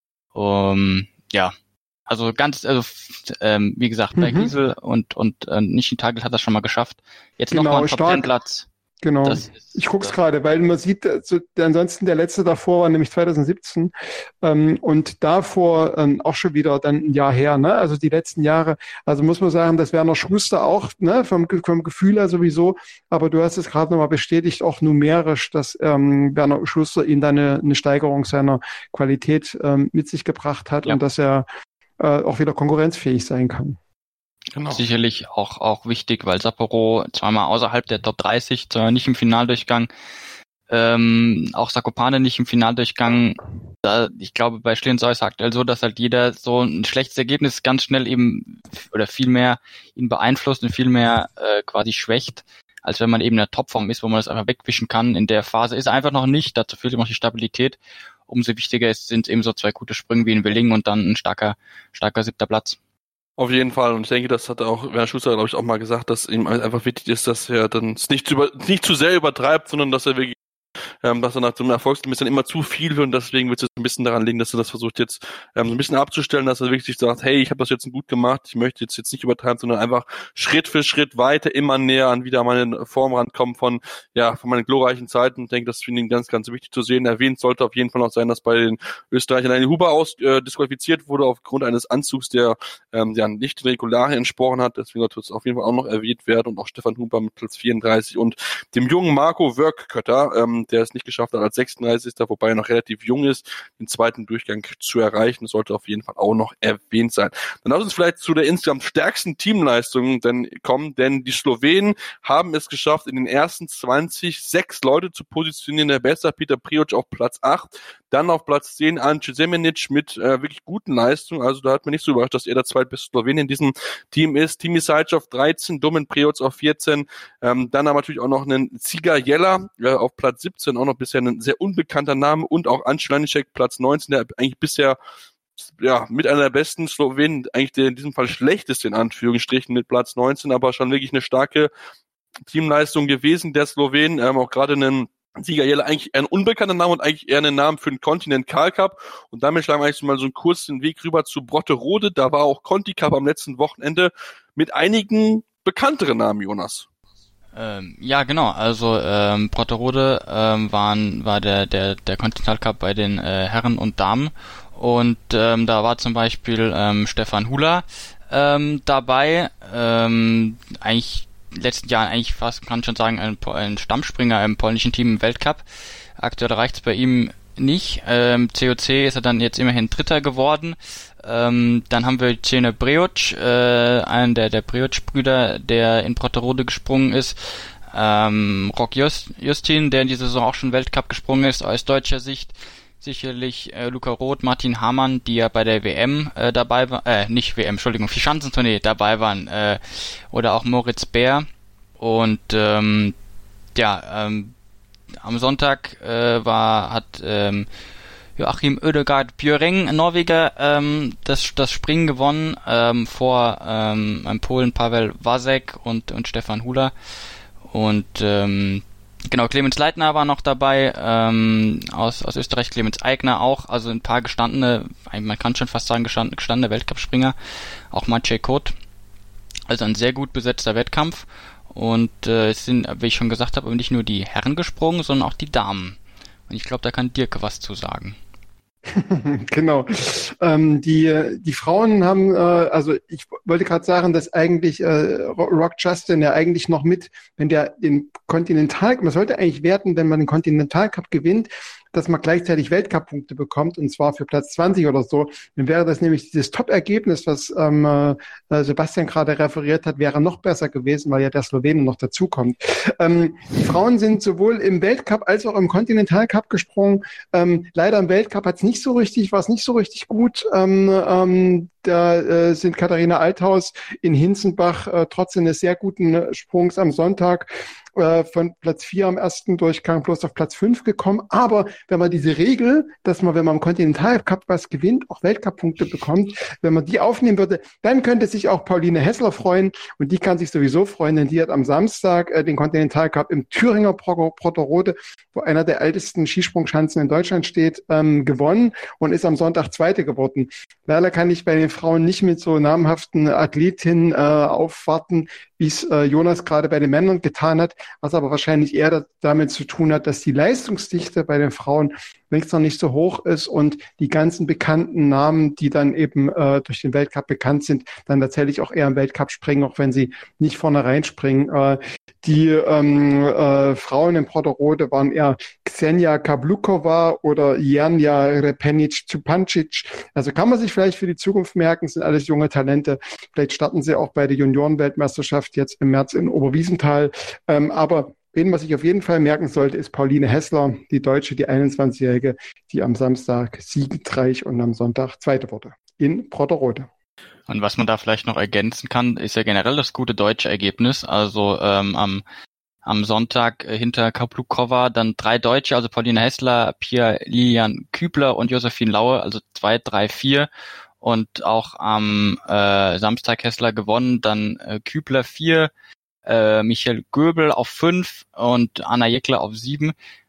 Um, ja, also ganz, also ähm, wie gesagt, bei mhm. Giesel und und äh, Nischintagl hat das schon mal geschafft. Jetzt genau, nochmal ein Top-Zehn-Platz. Genau, ist, ich guck's gerade, weil man sieht, so, ansonsten der letzte davor war nämlich zweitausendsiebzehn ähm, und davor ähm, auch schon wieder dann ein Jahr her, ne? Also die letzten Jahre, also muss man sagen, dass Werner Schuster auch, ne, vom, vom Gefühl her sowieso, aber du hast es gerade nochmal bestätigt, auch numerisch, dass ähm, Werner Schuster ihm dann eine, eine Steigerung seiner Qualität ähm, mit sich gebracht hat ja. und dass er äh, auch wieder konkurrenzfähig sein kann. Genau. Sicherlich auch auch wichtig, weil Sapporo zweimal außerhalb der Top dreißig, zwar nicht im Finaldurchgang, ähm, auch Zakopane nicht im Finaldurchgang. Da, ich glaube, bei Schlierenzauer ist es aktuell so, dass halt jeder so ein schlechtes Ergebnis ganz schnell eben oder viel mehr ihn beeinflusst und viel mehr äh, quasi schwächt, als wenn man eben in der Topform ist, wo man das einfach wegwischen kann. In der Phase ist er einfach noch nicht, dazu fehlt ihm noch die Stabilität. Umso wichtiger ist, sind eben so zwei gute Sprünge wie in Willingen und dann ein starker, starker siebter Platz. Auf jeden Fall. Und ich denke, das hat auch Werner Schuster, glaube ich, auch mal gesagt, dass ihm einfach wichtig ist, dass er dann nicht zu, über, nicht zu sehr übertreibt, sondern dass er wirklich, ähm, dass er nach so einem Erfolgsgemäß dann immer zu viel wird und deswegen wird es jetzt ein bisschen daran liegen, dass er das versucht jetzt ähm, so ein bisschen abzustellen, dass er wirklich sagt, hey, ich habe das jetzt gut gemacht, ich möchte jetzt jetzt nicht übertreiben, sondern einfach Schritt für Schritt weiter immer näher an wieder meine Formrand kommen von ja von meinen glorreichen Zeiten. Ich denke, das finde ich ganz, ganz wichtig zu sehen. Erwähnt sollte auf jeden Fall noch sein, dass bei den Österreichern eine Huber aus äh, disqualifiziert wurde aufgrund eines Anzugs, der ähm, ja nicht den Regularien entsprochen hat. Deswegen sollte es auf jeden Fall auch noch erwähnt werden und auch Stefan Huber mit Platz vierunddreißig und dem jungen Marco Wörkkötter, ähm, der es nicht geschafft hat als sechsunddreißigster wobei er noch relativ jung ist, den zweiten Durchgang zu erreichen. Das sollte auf jeden Fall auch noch erwähnt sein. Dann lass uns vielleicht zu der insgesamt stärksten Teamleistung denn kommen, denn die Slowenen haben es geschafft, in den ersten zwanzig sechs Leute zu positionieren. Der Bester Peter Prioc auf Platz acht, dann auf Platz zehn Ante Semenic mit äh, wirklich guten Leistungen. Also da hat man nicht so überrascht, dass er der zweitbeste Slowen in diesem Team ist. Timi Sajc auf dreizehn, Domen Prioc auf vierzehn, ähm, dann haben wir natürlich auch noch einen Ziga Jella äh, auf Platz siebzehn, auch noch bisher ein sehr unbekannter Name und auch Ante Lanišek Platz neunzehn, der eigentlich bisher ja mit einer der besten Slowenen, eigentlich der in diesem Fall schlechteste in Anführungsstrichen mit Platz neunzehn, aber schon wirklich eine starke Teamleistung gewesen der Slowenen, ähm, auch gerade einen Ziga Jella eigentlich ein unbekannter Name und eigentlich eher einen Namen für den Continental Cup. Und damit schlagen wir eigentlich mal so einen kurzen Weg rüber zu Brotterode. Da war auch Conti Cup am letzten Wochenende mit einigen bekannteren Namen, Jonas. Ähm, ja, genau. Also ähm, Brotterode ähm, waren war der der der Continental Cup bei den äh, Herren und Damen und ähm, da war zum Beispiel ähm, Stefan Hula ähm, dabei. Ähm, eigentlich letzten Jahren eigentlich fast, kann schon sagen, ein, ein Stammspringer im polnischen Team im Weltcup. Aktuell reicht's bei ihm nicht. Ähm, C O C ist er dann jetzt immerhin Dritter geworden. Ähm, dann haben wir Cene Prioc, äh, einen der, der Prioc-Brüder, der in Brotterode gesprungen ist. Ähm, Rock Just, Justin, der in dieser Saison auch schon Weltcup gesprungen ist, aus deutscher Sicht. Sicherlich äh, Luca Roth, Martin Hamann, die ja bei der W M äh, dabei waren, äh, nicht W M, Entschuldigung, Vierschanzentournee dabei waren, äh, oder auch Moritz Bär. Und ähm, ja, ähm, am Sonntag äh, war hat ähm, Joachim Ødegaard Bjøreng, ein Norweger, ähm, das das Springen gewonnen ähm, vor ähm, einem Polen Pavel Wasek und und Stefan Hula. Und ähm, genau, Clemens Leitner war noch dabei, ähm, aus, aus Österreich, Clemens Eigner auch, also ein paar gestandene, man kann schon fast sagen gestandene, gestandene Weltcup-Springer, auch Maciej Kot, also ein sehr gut besetzter Wettkampf. Und äh, es sind, wie ich schon gesagt habe, nicht nur die Herren gesprungen, sondern auch die Damen. Und ich glaube, da kann Dirk was zu sagen. Genau. Ähm, die, die Frauen haben, äh, also ich wollte gerade sagen, dass eigentlich äh, Rock Justin ja eigentlich noch mit, wenn der den Kontinental, man sollte eigentlich werten, wenn man den Kontinentalcup gewinnt, dass man gleichzeitig Weltcup-Punkte bekommt, und zwar für Platz zwanzig oder so. Dann wäre das nämlich dieses Top-Ergebnis, was ähm, äh, Sebastian gerade referiert hat, wäre noch besser gewesen, weil ja der Slowene noch dazukommt. Ähm, die Frauen sind sowohl im Weltcup als auch im Kontinentalcup gesprungen. Ähm, leider im Weltcup hat es nicht so richtig, war es nicht so richtig gut. Ähm, ähm, da äh, sind Katharina Althaus in Hinzenbach äh, trotz eines sehr guten Sprungs am Sonntag äh, von Platz vier am ersten Durchgang bloß auf Platz fünf gekommen. Aber wenn man diese Regel, dass man, wenn man im Kontinentalcup was gewinnt, auch Weltcup-Punkte bekommt, wenn man die aufnehmen würde, dann könnte sich auch Pauline Hessler freuen, und die kann sich sowieso freuen, denn die hat am Samstag äh, den Kontinentalcup im Thüringer Brotterode, wo einer der ältesten Skisprungschanzen in Deutschland steht, ähm, gewonnen und ist am Sonntag Zweite geworden. Leider kann ich bei den Frauen nicht mit so namhaften Athletinnen äh, aufwarten, wie es äh, Jonas gerade bei den Männern getan hat, was aber wahrscheinlich eher da, damit zu tun hat, dass die Leistungsdichte bei den Frauen längst noch nicht so hoch ist und die ganzen bekannten Namen, die dann eben äh, durch den Weltcup bekannt sind, dann tatsächlich auch eher im Weltcup springen, auch wenn sie nicht vorne reinspringen. Äh, die ähm, äh, Frauen in Brotterode waren eher Ksenia Kablukova oder Janja Repenic-Zupancic. Also kann man sich vielleicht für die Zukunft merken, sind alles junge Talente. Vielleicht starten sie auch bei der Juniorenweltmeisterschaft jetzt im März in Oberwiesenthal. Ähm, aber wen man sich auf jeden Fall merken sollte, ist Pauline Hessler, die Deutsche, die einundzwanzigjährige, die am Samstag siegreich und am Sonntag Zweite wurde in Brotterode. Und was man da vielleicht noch ergänzen kann, ist ja generell das gute deutsche Ergebnis. Also ähm, am am Sonntag äh, hinter Kablukova dann drei Deutsche, also Pauline Hessler, Pia Lilian Kübler und Josephine Laue, also zwei, drei, vier. Und auch am äh, Samstag Hessler gewonnen, dann äh, Kübler vier, äh, Michael Göbel auf fünf und Anna Jeckler auf sieben.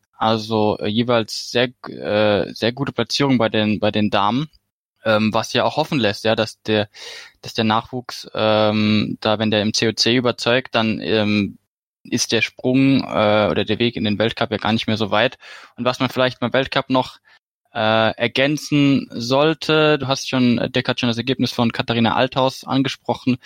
Also äh, jeweils sehr äh, sehr gute Platzierung bei den bei den Damen. Ähm, was ja auch hoffen lässt, ja, dass der, dass der Nachwuchs, ähm, da wenn der im C O C überzeugt, dann ähm, ist der Sprung äh, oder der Weg in den Weltcup ja gar nicht mehr so weit. Und was man vielleicht beim Weltcup noch äh, ergänzen sollte, du hast schon, Dirk hat schon das Ergebnis von Katharina Althaus angesprochen.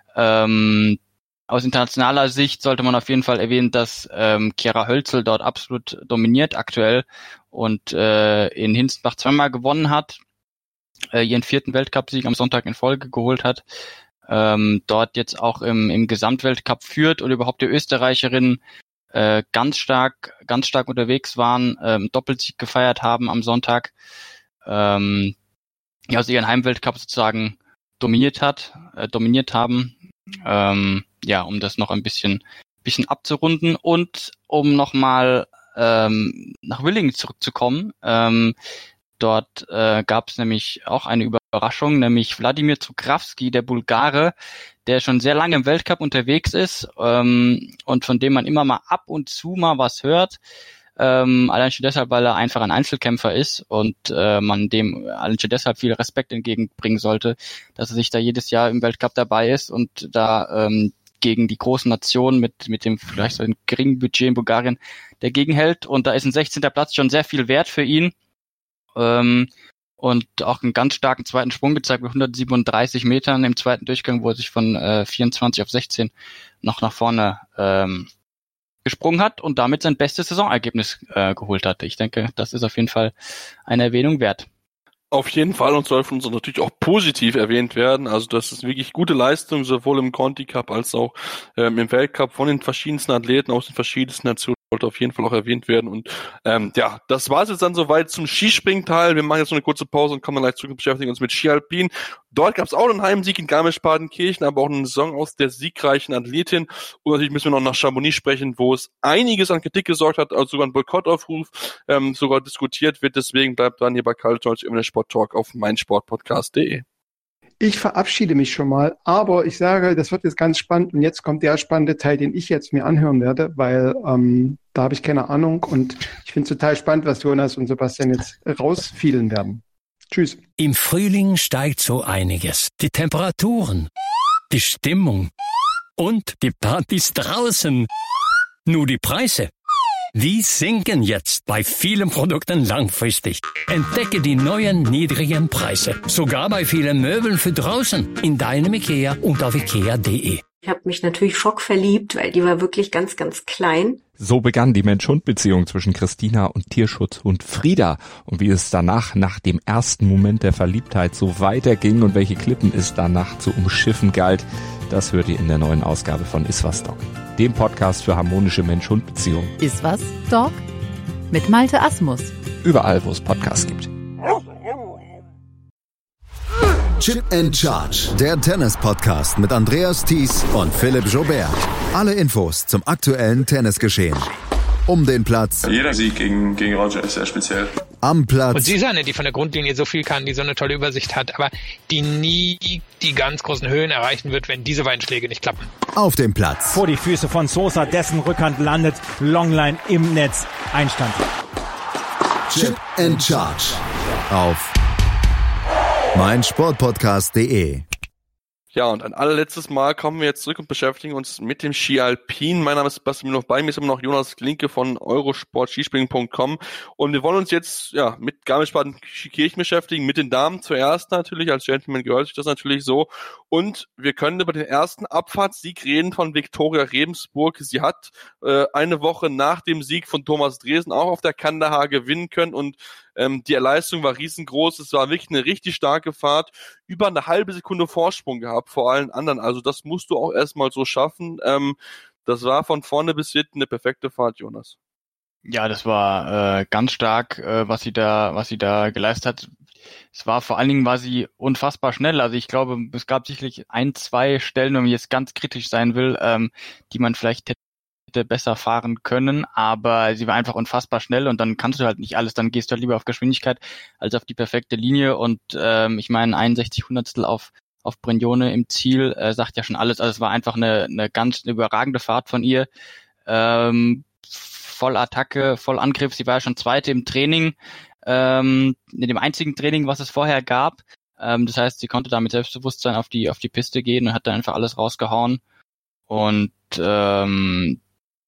Ähm, aus internationaler Sicht sollte man auf jeden Fall erwähnen, dass ähm, Chiara Hölzel dort absolut dominiert aktuell und äh, in Hinzenbach zweimal gewonnen hat. Ihren vierten Weltcupsieg am Sonntag in Folge geholt hat, ähm, dort jetzt auch im, im Gesamtweltcup führt und überhaupt die Österreicherinnen äh, ganz stark, ganz stark unterwegs waren, ähm, Doppelsieg gefeiert haben am Sonntag, ähm, ja, also ihren Heimweltcup sozusagen dominiert hat, äh, dominiert haben, ähm, ja, um das noch ein bisschen, bisschen abzurunden und um nochmal ähm, nach Willingen zurückzukommen. Ähm, Dort äh, gab es nämlich auch eine Überraschung, nämlich Wladimir Cukravski, der Bulgare, der schon sehr lange im Weltcup unterwegs ist ähm, und von dem man immer mal ab und zu mal was hört. Ähm, allein schon deshalb, weil er einfach ein Einzelkämpfer ist und äh, man dem allein schon deshalb viel Respekt entgegenbringen sollte, dass er sich da jedes Jahr im Weltcup dabei ist und da ähm, gegen die großen Nationen mit mit dem vielleicht so einem geringen Budget in Bulgarien dagegen hält. Und da ist ein sechzehnter Platz schon sehr viel wert für ihn. Ähm, und auch einen ganz starken zweiten Sprung gezeigt mit hundertsiebenunddreißig Metern im zweiten Durchgang, wo er sich von äh, vierundzwanzig auf sechzehn noch nach vorne ähm, gesprungen hat und damit sein bestes Saisonergebnis äh, geholt hatte. Ich denke, das ist auf jeden Fall eine Erwähnung wert. Auf jeden Fall und soll von uns natürlich auch positiv erwähnt werden. Also das ist wirklich gute Leistung, sowohl im Conti Cup als auch ähm, im Weltcup von den verschiedensten Athleten aus den verschiedensten Nationen. Sollte auf jeden Fall auch erwähnt werden. Und ähm, ja, das war es jetzt dann soweit zum Skispringteil. Wir machen jetzt noch eine kurze Pause und kommen dann gleich zurück und beschäftigen uns mit Ski Alpin. Dort gab es auch einen Heimsieg in Garmisch-Partenkirchen, aber auch eine Saison aus der siegreichen Athletin. Und natürlich müssen wir noch nach Chamonix sprechen, wo es einiges an Kritik gesorgt hat, also sogar ein Boykottaufruf ähm, sogar diskutiert wird. Deswegen bleibt dran hier bei Kaltdeutsch immer der Sporttalk auf meinsportpodcast punkt de. Ich verabschiede mich schon mal, aber ich sage, das wird jetzt ganz spannend und jetzt kommt der spannende Teil, den ich jetzt mir anhören werde, weil ähm, da habe ich keine Ahnung und ich finde es total spannend, was Jonas und Sebastian jetzt rausfielen werden. Tschüss. Im Frühling steigt so einiges. Die Temperaturen, die Stimmung Und die Partys draußen. Nur die Preise, die sinken jetzt bei vielen Produkten langfristig. Entdecke die neuen niedrigen Preise. Sogar bei vielen Möbeln für draußen. In deinem IKEA und auf ikea punkt de. Ich habe mich natürlich schockverliebt, weil die war wirklich ganz, ganz klein. So begann die Mensch-Hund-Beziehung zwischen Christina und Tierschutzhund Frieda. Und wie es danach, nach dem ersten Moment der Verliebtheit, so weiterging und welche Klippen es danach zu umschiffen galt, das hört ihr in der neuen Ausgabe von Iswas Dog, dem Podcast für harmonische Mensch-Hund-Beziehungen. Iswas Dog mit Malte Asmus. Überall, wo es Podcasts gibt. Chip and Charge, der Tennis-Podcast mit Andreas Thies und Philipp Joubert. Alle Infos zum aktuellen Tennisgeschehen. Um den Platz. Jeder Sieg gegen, gegen Roger ist sehr speziell. Am Platz. Und sie ist eine, die von der Grundlinie so viel kann, die so eine tolle Übersicht hat, aber die nie die ganz großen Höhen erreichen wird, wenn diese beiden Schläge nicht klappen. Auf dem Platz. Vor die Füße von Sosa, dessen Rückhand landet, Longline im Netz, Einstand. Chip and Charge auf mein Sportpodcast punkt de. Ja, und ein allerletztes Mal kommen wir jetzt zurück und beschäftigen uns mit dem Ski Alpin. Mein Name ist Sebastian Müller, bei mir ist immer noch Jonas Klinke von Eurosport Skispringen punkt com und wir wollen uns jetzt ja mit Garmisch-Partenkirchen beschäftigen, mit den Damen zuerst natürlich, als Gentleman gehört sich das natürlich so, und wir können über den ersten Abfahrtssieg reden von Viktoria Rebensburg. Sie hat äh, eine Woche nach dem Sieg von Thomas Dresen auch auf der Kandahar gewinnen können und ähm, die Leistung war riesengroß. Es war wirklich eine richtig starke Fahrt, über eine halbe Sekunde Vorsprung gehabt vor allen anderen. Also das musst du auch erstmal so schaffen. Ähm, das war von vorne bis hinten eine perfekte Fahrt, Jonas. Ja, das war äh, ganz stark, äh, was sie da, was sie da geleistet hat. Es war vor allen Dingen, war sie unfassbar schnell. Also ich glaube, es gab sicherlich ein, zwei Stellen, wenn man jetzt ganz kritisch sein will, ähm, die man vielleicht hätte besser fahren können, aber sie war einfach unfassbar schnell und dann kannst du halt nicht alles, dann gehst du halt lieber auf Geschwindigkeit als auf die perfekte Linie und ähm, ich meine einundsechzig Hundertstel auf auf Brignone im Ziel äh, sagt ja schon alles. Also es war einfach eine eine ganz eine überragende Fahrt von ihr, ähm, voll Attacke, voll Angriff. Sie war ja schon Zweite im Training, ähm, in dem einzigen Training, was es vorher gab. Ähm, das heißt, sie konnte da mit Selbstbewusstsein auf die auf die Piste gehen und hat da einfach alles rausgehauen und ähm,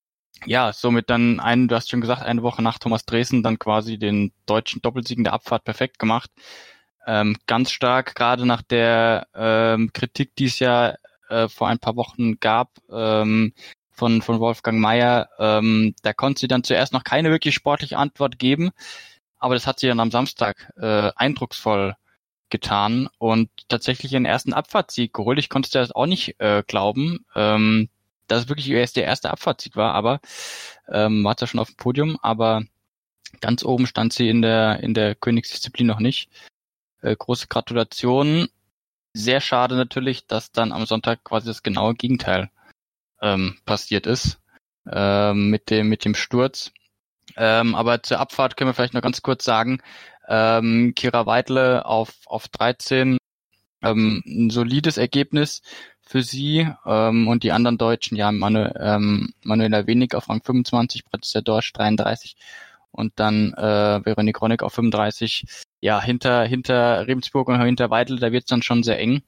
ja, somit dann ein, du hast schon gesagt, eine Woche nach Thomas Dresen dann quasi den deutschen Doppelsieg in der Abfahrt perfekt gemacht. Ähm, ganz stark, gerade nach der ähm, Kritik, die es ja äh, vor ein paar Wochen gab ähm, von von Wolfgang Mayer, ähm, da konnte sie dann zuerst noch keine wirklich sportliche Antwort geben, aber das hat sie dann am Samstag äh, eindrucksvoll getan und tatsächlich ihren ersten Abfahrtssieg geholt. Ich konnte das auch nicht äh, glauben, ähm, dass es wirklich erst der erste Abfahrtssieg war, aber ähm, war zwar schon auf dem Podium, aber ganz oben stand sie in der in der Königsdisziplin noch nicht. Äh, große Gratulation. Sehr schade natürlich, dass dann am Sonntag quasi das genaue Gegenteil ähm, passiert ist ähm, mit dem mit dem Sturz. Ähm, aber zur Abfahrt können wir vielleicht noch ganz kurz sagen, ähm, Kira Weidle auf auf dreizehn, ähm, ein solides Ergebnis für sie ähm, und die anderen Deutschen, ja, Manu, ähm, Manuela Wenig auf Rang fünfundzwanzig, Patricia Dorsch dreiunddreißig und dann äh, Veronique Ronnig auf fünfunddreißig. Ja, hinter hinter Rebensburg und hinter Weidle, da wird's dann schon sehr eng.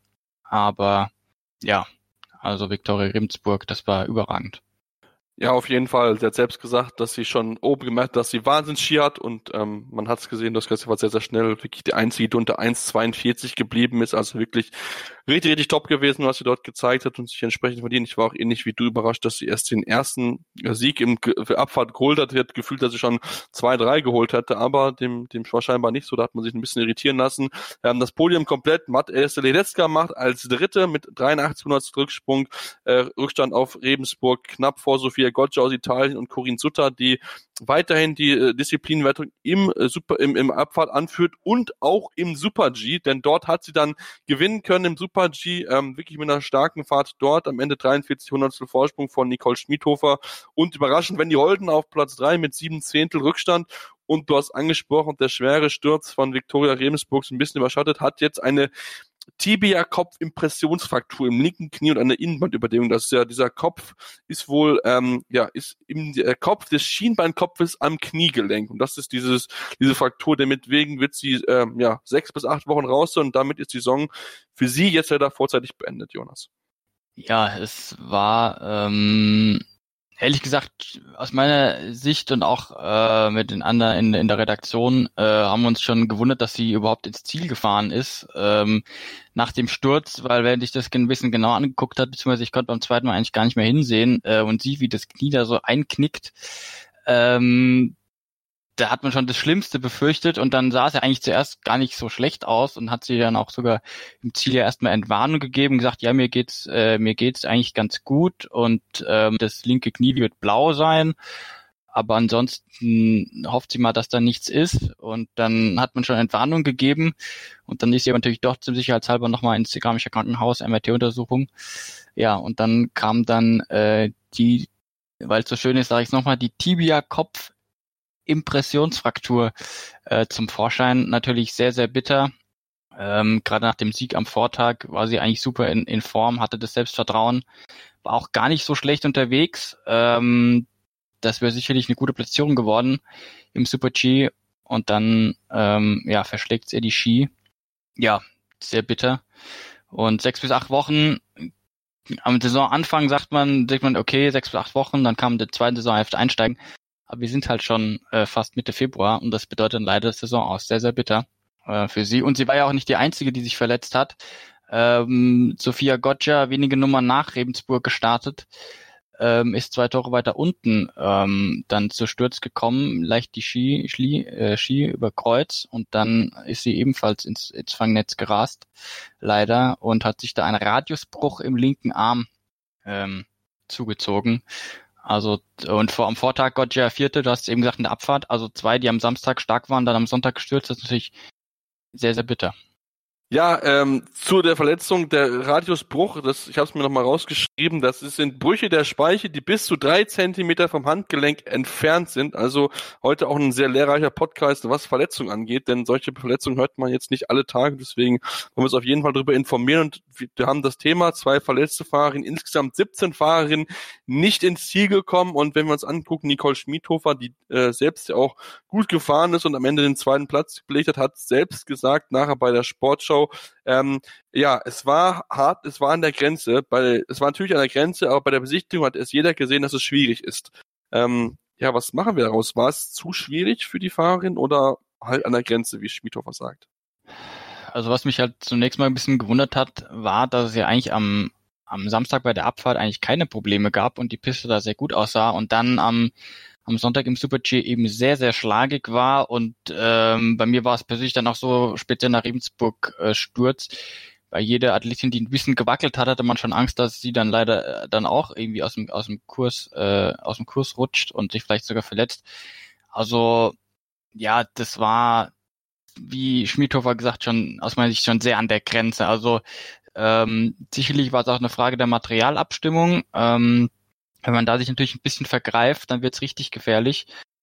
Aber ja, also Viktoria Rebensburg, das war überragend. Ja, auf jeden Fall. Sie hat selbst gesagt, dass sie schon oben gemerkt hat, dass sie Wahnsinns-Ski hat und ähm, man hat es gesehen, dass sie war sehr, sehr schnell wirklich die einzige, die unter eins zweiundvierzig geblieben ist. Also wirklich richtig, richtig top gewesen, was sie dort gezeigt hat und sich entsprechend verdient. Ich war auch ähnlich wie du überrascht, dass sie erst den ersten Sieg im für Abfahrt geholt hat. Sie hat gefühlt, dass sie schon zwei, drei geholt hatte, aber dem dem war scheinbar nicht so. Da hat man sich ein bisschen irritieren lassen. Wir haben das Podium komplett Matt Ledecka gemacht als Dritte mit dreiundachtzig Hundertstel Rücksprung, äh, Rückstand auf Rebensburg, knapp vor Sophia Goggia aus Italien und Corinne Sutter, die weiterhin die äh, Disziplinenwertung im äh, Super im, im Abfahrt anführt und auch im Super-G, denn dort hat sie dann gewinnen können im Super-G, ähm, wirklich mit einer starken Fahrt dort, am Ende dreiundvierzig Hundertstel Vorsprung von Nicole Schmidhofer und überraschend Wendy Holden auf Platz drei mit sieben Zehntel Rückstand. Und du hast angesprochen, der schwere Sturz von Viktoria Rebensburg ein bisschen überschattet, hat jetzt eine Tibia-Kopf-Impressionsfraktur im linken Knie und eine Innenbandüberdehnung. Das ist ja, dieser Kopf ist wohl, ähm, ja, ist im der Kopf des Schienbeinkopfes am Kniegelenk. Und das ist dieses, diese Fraktur, damit wegen wird sie, ähm, ja, sechs bis acht Wochen raus und damit ist die Saison für sie jetzt leider vorzeitig beendet, Jonas. Ja, es war ähm, ehrlich gesagt aus meiner Sicht und auch äh, mit den anderen in, in der Redaktion äh, haben wir uns schon gewundert, dass sie überhaupt ins Ziel gefahren ist ähm, nach dem Sturz, weil wenn ich das ein bisschen genau angeguckt hat, beziehungsweise ich konnte beim zweiten Mal eigentlich gar nicht mehr hinsehen äh, und sieht, wie das Knie da so einknickt, ähm, da hat man schon das Schlimmste befürchtet und dann sah es ja eigentlich zuerst gar nicht so schlecht aus und hat sie dann auch sogar im Ziel ja erstmal Entwarnung gegeben, gesagt, ja, mir geht's äh, mir geht's eigentlich ganz gut und ähm, das linke Knie wird blau sein, aber ansonsten hofft sie mal, dass da nichts ist und dann hat man schon Entwarnung gegeben und dann ist sie aber natürlich doch zum Sicherheitshalber nochmal ins Gramischer Krankenhaus, M R T-Untersuchung. Ja, und dann kam dann äh, die, weil es so schön ist, sage ich es nochmal, die Tibia-Kopf Impressionsfraktur äh, zum Vorschein. Natürlich sehr, sehr bitter. Ähm, gerade nach dem Sieg am Vortag war sie eigentlich super in, in Form, hatte das Selbstvertrauen, war auch gar nicht so schlecht unterwegs. Ähm, das wäre sicherlich eine gute Platzierung geworden im Super-G und dann ähm, ja verschlägt ihr die Ski. Ja, sehr bitter. Und sechs bis acht Wochen, am Saisonanfang sagt man, denkt man, okay, sechs bis acht Wochen, dann kam der zweite Saisonhälfte einsteigen. Aber wir sind halt schon äh, fast Mitte Februar und das bedeutet dann leider Saison aus. Sehr, sehr bitter äh, für sie. Und sie war ja auch nicht die Einzige, die sich verletzt hat. Ähm, Sophia Goggia, wenige Nummern nach Regensburg gestartet, ähm, ist zwei Tore weiter unten ähm, dann zu Sturz gekommen, leicht die Ski, Ski, äh, Ski über Kreuz und dann ist sie ebenfalls ins, ins Fangnetz gerast, leider, und hat sich da einen Radiusbruch im linken Arm ähm, zugezogen. Also, und vor am Vortag Goggia vierte, du hast eben gesagt, in der Abfahrt, also zwei, die am Samstag stark waren, dann am Sonntag gestürzt, das ist natürlich sehr, sehr bitter. Ja, ähm, zu der Verletzung, der Radiusbruch, das, ich habe es mir nochmal rausgeschrieben, das sind Brüche der Speiche, die bis zu drei Zentimeter vom Handgelenk entfernt sind. Also heute auch ein sehr lehrreicher Podcast, was Verletzungen angeht, denn solche Verletzungen hört man jetzt nicht alle Tage, deswegen wollen wir uns auf jeden Fall darüber informieren. Und wir haben das Thema, zwei verletzte Fahrerinnen, insgesamt siebzehn Fahrerinnen nicht ins Ziel gekommen. Und wenn wir uns angucken, Nicole Schmidhofer, die äh, selbst ja auch gut gefahren ist und am Ende den zweiten Platz belegt hat, hat selbst gesagt, nachher bei der Sportschau, Ähm, ja, es war hart, es war an der Grenze, bei, es war natürlich an der Grenze, aber bei der Besichtigung hat es jeder gesehen, dass es schwierig ist. Ähm, ja, was machen wir daraus? War es zu schwierig für die Fahrerin oder halt an der Grenze, wie Schmidhofer sagt? Also was mich halt zunächst mal ein bisschen gewundert hat, war, dass es ja eigentlich am, am Samstag bei der Abfahrt eigentlich keine Probleme gab und die Piste da sehr gut aussah und dann am am Sonntag im Super-G eben sehr, sehr schlagig war und ähm, bei mir war es persönlich dann auch so, speziell nach Regensburg äh, Sturz, bei jeder Athletin, die ein bisschen gewackelt hat, hatte man schon Angst, dass sie dann leider äh, dann auch irgendwie aus dem aus dem Kurs äh, aus dem Kurs rutscht und sich vielleicht sogar verletzt. Also ja, das war, wie Schmidhofer gesagt, schon aus meiner Sicht schon sehr an der Grenze. Also ähm, sicherlich war es auch eine Frage der Materialabstimmung. Ähm, Wenn man da sich natürlich ein bisschen vergreift, dann wird's richtig gefährlich.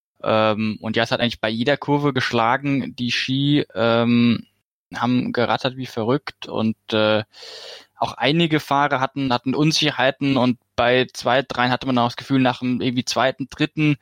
Ähm, und ja, es hat eigentlich bei jeder Kurve geschlagen. Die Ski ähm, haben gerattert wie verrückt und äh, auch einige Fahrer hatten hatten Unsicherheiten und bei zwei, dreien hatte man auch das Gefühl, nach dem irgendwie zweiten, dritten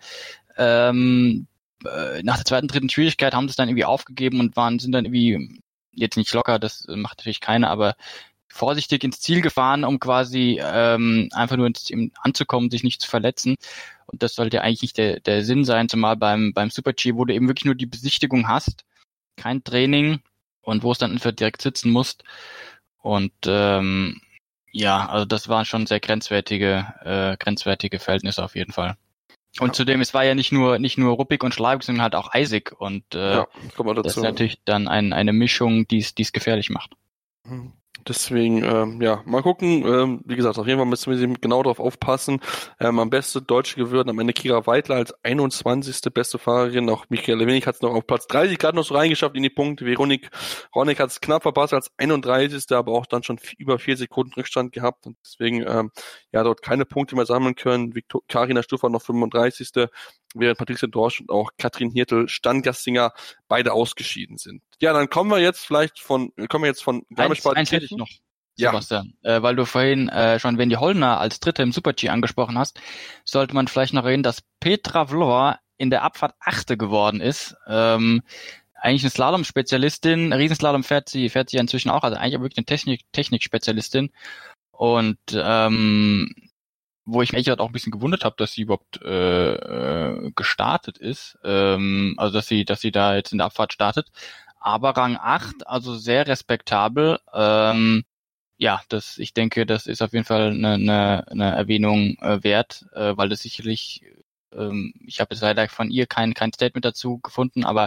ähm, äh, nach der zweiten, dritten Schwierigkeit haben sie es dann irgendwie aufgegeben und waren sind dann irgendwie jetzt nicht locker, das macht natürlich keiner, aber vorsichtig ins Ziel gefahren, um quasi ähm, einfach nur ins, im, anzukommen, sich nicht zu verletzen. Und das sollte eigentlich nicht der, der Sinn sein, zumal beim beim Super-G, wo du eben wirklich nur die Besichtigung hast, kein Training und wo es dann einfach direkt sitzen musst. Und ähm, ja, also das waren schon sehr grenzwertige äh, grenzwertige Verhältnisse auf jeden Fall. Und ja. Zudem, es war ja nicht nur nicht nur ruppig und schlagig, sondern halt auch eisig. Und äh, ja, das ist natürlich dann ein, eine Mischung, die es gefährlich macht. Mhm. Deswegen, ähm, ja, mal gucken. Ähm, wie gesagt, auf jeden Fall müssen wir genau darauf aufpassen. Ähm, am besten deutsche geworden am Ende Kira Weidler als einundzwanzigste beste Fahrerin. Auch Michaela Wenig hat es noch auf Platz dreißig gerade noch so reingeschafft in die Punkte. Veronik Ronick hat es knapp verpasst als einunddreißigste aber auch dann schon über vier Sekunden Rückstand gehabt. Und deswegen, ähm, ja, dort keine Punkte mehr sammeln können. Viktor- Carina Stuffer noch fünfunddreißigste während Patricia Dorsch und auch Katrin Hirtel-Stangassinger beide ausgeschieden sind. Ja, dann kommen wir jetzt vielleicht von, kommen wir jetzt von Garmisch-Partenkirchen. Eins hätte ich noch, Sebastian, ja. äh, weil du vorhin äh, schon Wendy Hollner als Dritte im Super-G angesprochen hast, sollte man vielleicht noch erwähnen, dass Petra Vlhova in der Abfahrt Achte geworden ist. Ähm, eigentlich eine Slalom-Spezialistin, Riesenslalom fährt sie, fährt sie inzwischen auch, also eigentlich wirklich eine Technik, Technik-Spezialistin. Und ähm, wo ich mich auch ein bisschen gewundert habe, dass sie überhaupt äh, äh, gestartet ist, ähm, also dass sie, dass sie da jetzt in der Abfahrt startet. Aber Rang acht, also sehr respektabel. Ähm, ja, das, ich denke, das ist auf jeden Fall eine, eine, eine Erwähnung äh, wert, äh, weil das sicherlich, ähm, ich habe jetzt leider von ihr kein kein Statement dazu gefunden, aber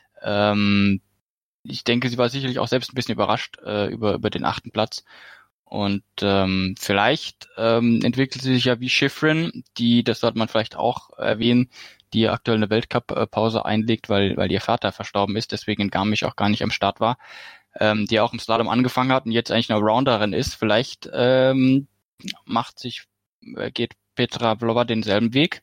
ähm, ich denke, sie war sicherlich auch selbst ein bisschen überrascht äh, über über den achten Platz. Und ähm, vielleicht ähm, entwickelt sie sich ja wie Shiffrin, die, das sollte man vielleicht auch erwähnen, die aktuell eine Weltcup-Pause einlegt, weil weil ihr Vater verstorben ist, deswegen in Garmisch auch gar nicht am Start war, ähm, die auch im Slalom angefangen hat und jetzt eigentlich eine Rounderin ist. Vielleicht ähm, macht sich, geht Petra Vlhova denselben Weg,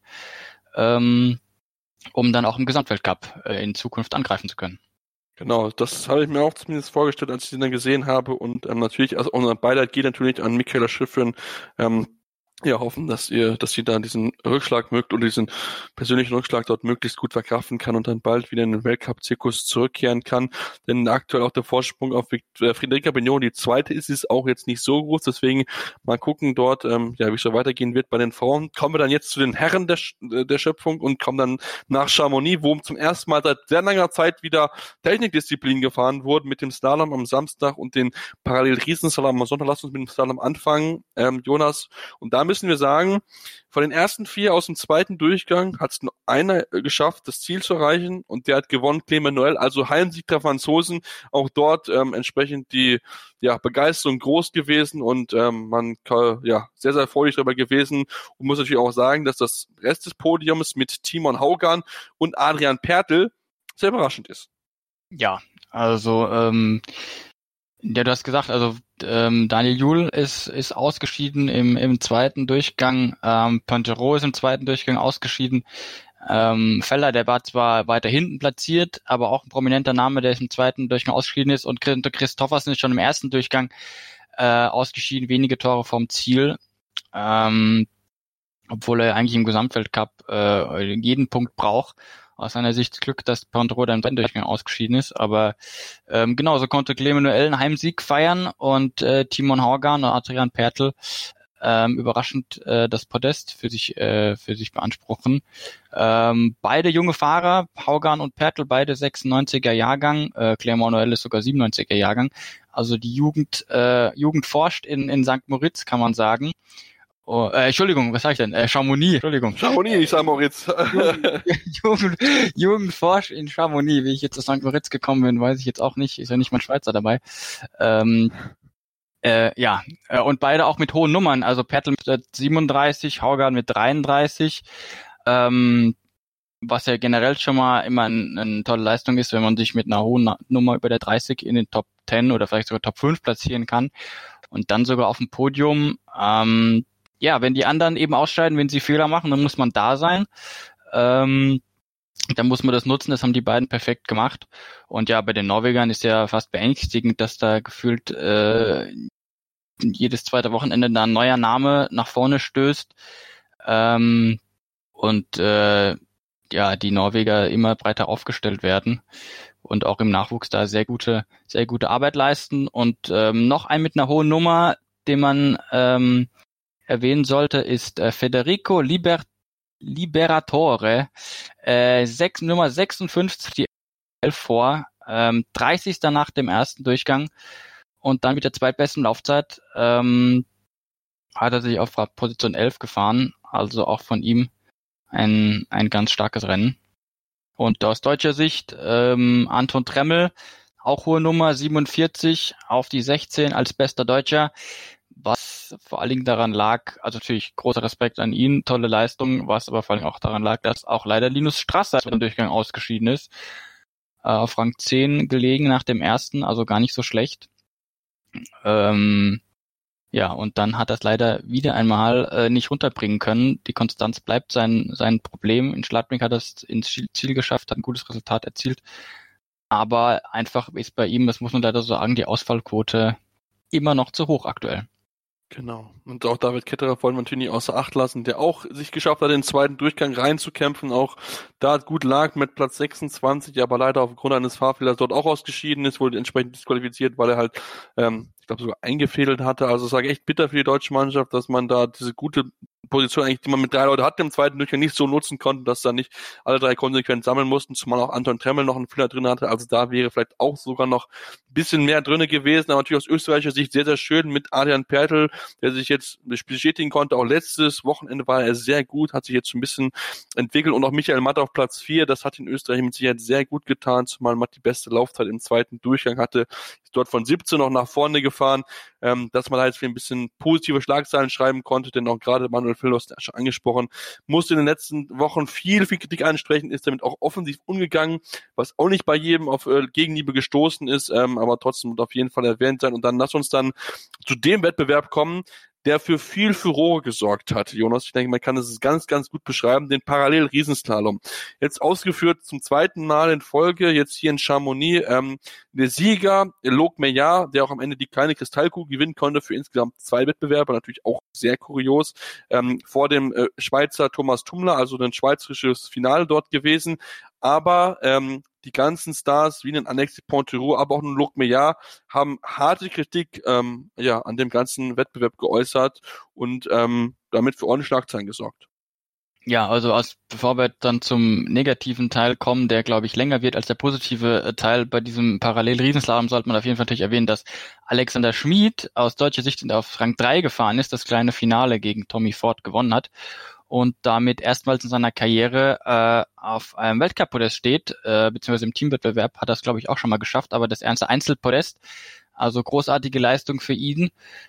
ähm, um dann auch im Gesamtweltcup äh, in Zukunft angreifen zu können. Genau, das habe ich mir auch zumindest vorgestellt, als ich sie dann gesehen habe. Und ähm, natürlich, also unser Beileid geht natürlich an Michaela Shiffrin. Ähm, ja, hoffen, dass ihr, dass sie da diesen Rückschlag mögt oder diesen persönlichen Rückschlag dort möglichst gut verkraften kann und dann bald wieder in den Weltcup-Zirkus zurückkehren kann. Denn aktuell auch der Vorsprung auf Federica Bignon, die zweite ist, ist auch jetzt nicht so groß. Deswegen mal gucken dort, ähm, ja, wie es so weitergehen wird bei den Frauen. Kommen wir dann jetzt zu den Herren der, der Schöpfung und kommen dann nach Chamonix, wo zum ersten Mal seit sehr langer Zeit wieder Technikdisziplinen gefahren wurden mit dem Slalom am Samstag und den Parallel-Riesenslalom am Sonntag. Lass uns mit dem Slalom anfangen, ähm, Jonas. Und da müssen wir sagen, von den ersten vier aus dem zweiten Durchgang hat es nur einer geschafft, das Ziel zu erreichen und der hat gewonnen, Clément Noël, also Heimsieg der Franzosen, auch dort ähm, entsprechend die ja, Begeisterung groß gewesen und ähm, man ja sehr, sehr freudig darüber gewesen und muss natürlich auch sagen, dass das Rest des Podiums mit Timon Haugan und Adrian Pertl sehr überraschend ist. Ja, also ähm, ja, du hast gesagt, also ähm, Daniel Juhl ist ist ausgeschieden im im zweiten Durchgang, ähm, Pontero ist im zweiten Durchgang ausgeschieden, ähm, Feller, der war zwar weiter hinten platziert, aber auch ein prominenter Name, der im zweiten Durchgang ausgeschieden ist und Christoffersen ist schon im ersten Durchgang äh, ausgeschieden, wenige Tore vom Ziel, ähm, obwohl er eigentlich im Gesamtweltcup äh, jeden Punkt braucht. Aus seiner Sicht Glück, dass Pontero dann beim Durchgang ausgeschieden ist, aber ähm, genau, so konnte Clément Noël einen Heimsieg feiern und äh, Timon Haugan und Adrian Pertl ähm, überraschend äh, das Podest für sich äh, für sich beanspruchen. Ähm, beide junge Fahrer, Haugan und Pertl, beide sechsundneunziger Jahrgang, äh, Clément Noël ist sogar siebenundneunziger Jahrgang, also die Jugend äh, Jugend forscht in in Sankt Moritz, kann man sagen. Oh, äh, Entschuldigung, was sag ich denn? Äh, Chamonix, Entschuldigung. Chamonix, ich sag Moritz. Jugend, Jugendforsch in Chamonix. Wie ich jetzt zu Sankt Moritz gekommen bin, weiß ich jetzt auch nicht. Ist ja nicht mal Schweizer dabei. Ähm, äh, ja, äh, und beide auch mit hohen Nummern. Also Pertl mit siebenunddreißig, Haugan mit dreiunddreißig. Ähm, was ja generell schon mal immer eine ein tolle Leistung ist, wenn man sich mit einer hohen Nummer über der dreißig in den Top zehn oder vielleicht sogar Top fünf platzieren kann. Und dann sogar auf dem Podium. Ähm, Ja, wenn die anderen eben ausscheiden, wenn sie Fehler machen, dann muss man da sein. Ähm, dann muss man das nutzen. Das haben die beiden perfekt gemacht. Und ja, bei den Norwegern ist ja fast beängstigend, dass da gefühlt äh, jedes zweite Wochenende da ein neuer Name nach vorne stößt. Ähm, und äh, ja, die Norweger immer breiter aufgestellt werden und auch im Nachwuchs da sehr gute, sehr gute Arbeit leisten. Und ähm, noch ein mit einer hohen Nummer, den man ähm, erwähnen sollte, ist äh, Federico Liber- Liberatore, äh, sechs, Nummer sechsundfünfzig, die elf vor, ähm, dreißigster nach dem ersten Durchgang und dann mit der zweitbesten Laufzeit ähm, hat er sich auf Position elf gefahren, also auch von ihm ein ein ganz starkes Rennen. Und aus deutscher Sicht ähm, Anton Tremmel, auch hohe Nummer, siebenundvierzig auf die sechzehn als bester Deutscher, was vor allen Dingen daran lag, also natürlich großer Respekt an ihn, tolle Leistung, was aber vor allem auch daran lag, dass auch leider Linus Strasser beim Durchgang ausgeschieden ist, äh, auf Rang zehn gelegen nach dem ersten, also gar nicht so schlecht. Ähm, ja, und dann hat er es leider wieder einmal äh, nicht runterbringen können. Die Konstanz bleibt sein sein Problem. In Schladming hat er es ins Ziel geschafft, hat ein gutes Resultat erzielt, aber einfach ist bei ihm, das muss man leider so sagen, die Ausfallquote immer noch zu hoch aktuell. Genau. Und auch David Ketterer wollen wir natürlich nicht außer Acht lassen, der auch sich geschafft hat, den zweiten Durchgang reinzukämpfen. Auch da gut lag mit Platz sechsundzwanzig, aber leider aufgrund eines Fahrfehlers dort auch ausgeschieden ist, wurde entsprechend disqualifiziert, weil er halt, ähm, ich glaube, sogar eingefädelt hatte. Also sage echt bitter für die deutsche Mannschaft, dass man da diese gute Position eigentlich, die man mit drei Leuten hatte im zweiten Durchgang, nicht so nutzen konnte, dass da nicht alle drei konsequent sammeln mussten, zumal auch Anton Tremmel noch einen Fehler drin hatte. Also da wäre vielleicht auch sogar noch ein bisschen mehr drinne gewesen, aber natürlich aus österreichischer Sicht sehr, sehr schön mit Adrian Pertl, der sich jetzt bestätigen konnte. Auch letztes Wochenende war er sehr gut, hat sich jetzt ein bisschen entwickelt und auch Michael Matt auf Platz vier, das hat in Österreich mit Sicherheit sehr gut getan, zumal Matt die beste Laufzeit im zweiten Durchgang hatte, ist dort von siebzehn noch nach vorne gefahren, ähm, dass man da jetzt für ein bisschen positive Schlagzeilen schreiben konnte, denn auch gerade Manuel Phillos, der schon angesprochen, musste in den letzten Wochen viel, viel Kritik ansprechen, ist damit auch offensiv umgegangen, was auch nicht bei jedem auf äh, Gegenliebe gestoßen ist, ähm, aber trotzdem wird auf jeden Fall erwähnt sein. Und dann lass uns dann zu dem Wettbewerb kommen, der für viel Furore gesorgt hat, Jonas. Ich denke, man kann es ganz, ganz gut beschreiben, den Parallel-Riesenslalom. Jetzt ausgeführt zum zweiten Mal in Folge, jetzt hier in Chamonix, ähm, der Sieger, Loc Meillard, der auch am Ende die kleine Kristallkugel gewinnen konnte für insgesamt zwei Wettbewerbe, natürlich auch sehr kurios, ähm, vor dem äh, Schweizer Thomas Tummler, also ein schweizerisches Finale dort gewesen. Aber ähm, die ganzen Stars, wie den Alexis Pontero, aber auch ein Loc Meillard, haben harte Kritik ähm, ja an dem ganzen Wettbewerb geäußert und ähm, damit für ordentliche Schlagzeilen gesorgt. Ja, also als, bevor wir dann zum negativen Teil kommen, der, glaube ich, länger wird als der positive Teil bei diesem Parallel-Riesenslalom, sollte man auf jeden Fall natürlich erwähnen, dass Alexander Schmid aus deutscher Sicht auf Rang drei gefahren ist, das kleine Finale gegen Tommy Ford gewonnen hat und damit erstmals in seiner Karriere äh, auf einem Weltcup-Podest steht, äh, beziehungsweise im Teamwettbewerb hat er es, glaube ich, auch schon mal geschafft, aber das erste Einzelpodest, also großartige Leistung für ihn,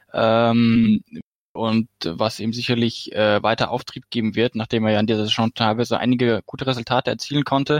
ähm, und was ihm sicherlich äh, weiter Auftrieb geben wird, nachdem er ja in dieser Saison teilweise einige gute Resultate erzielen konnte.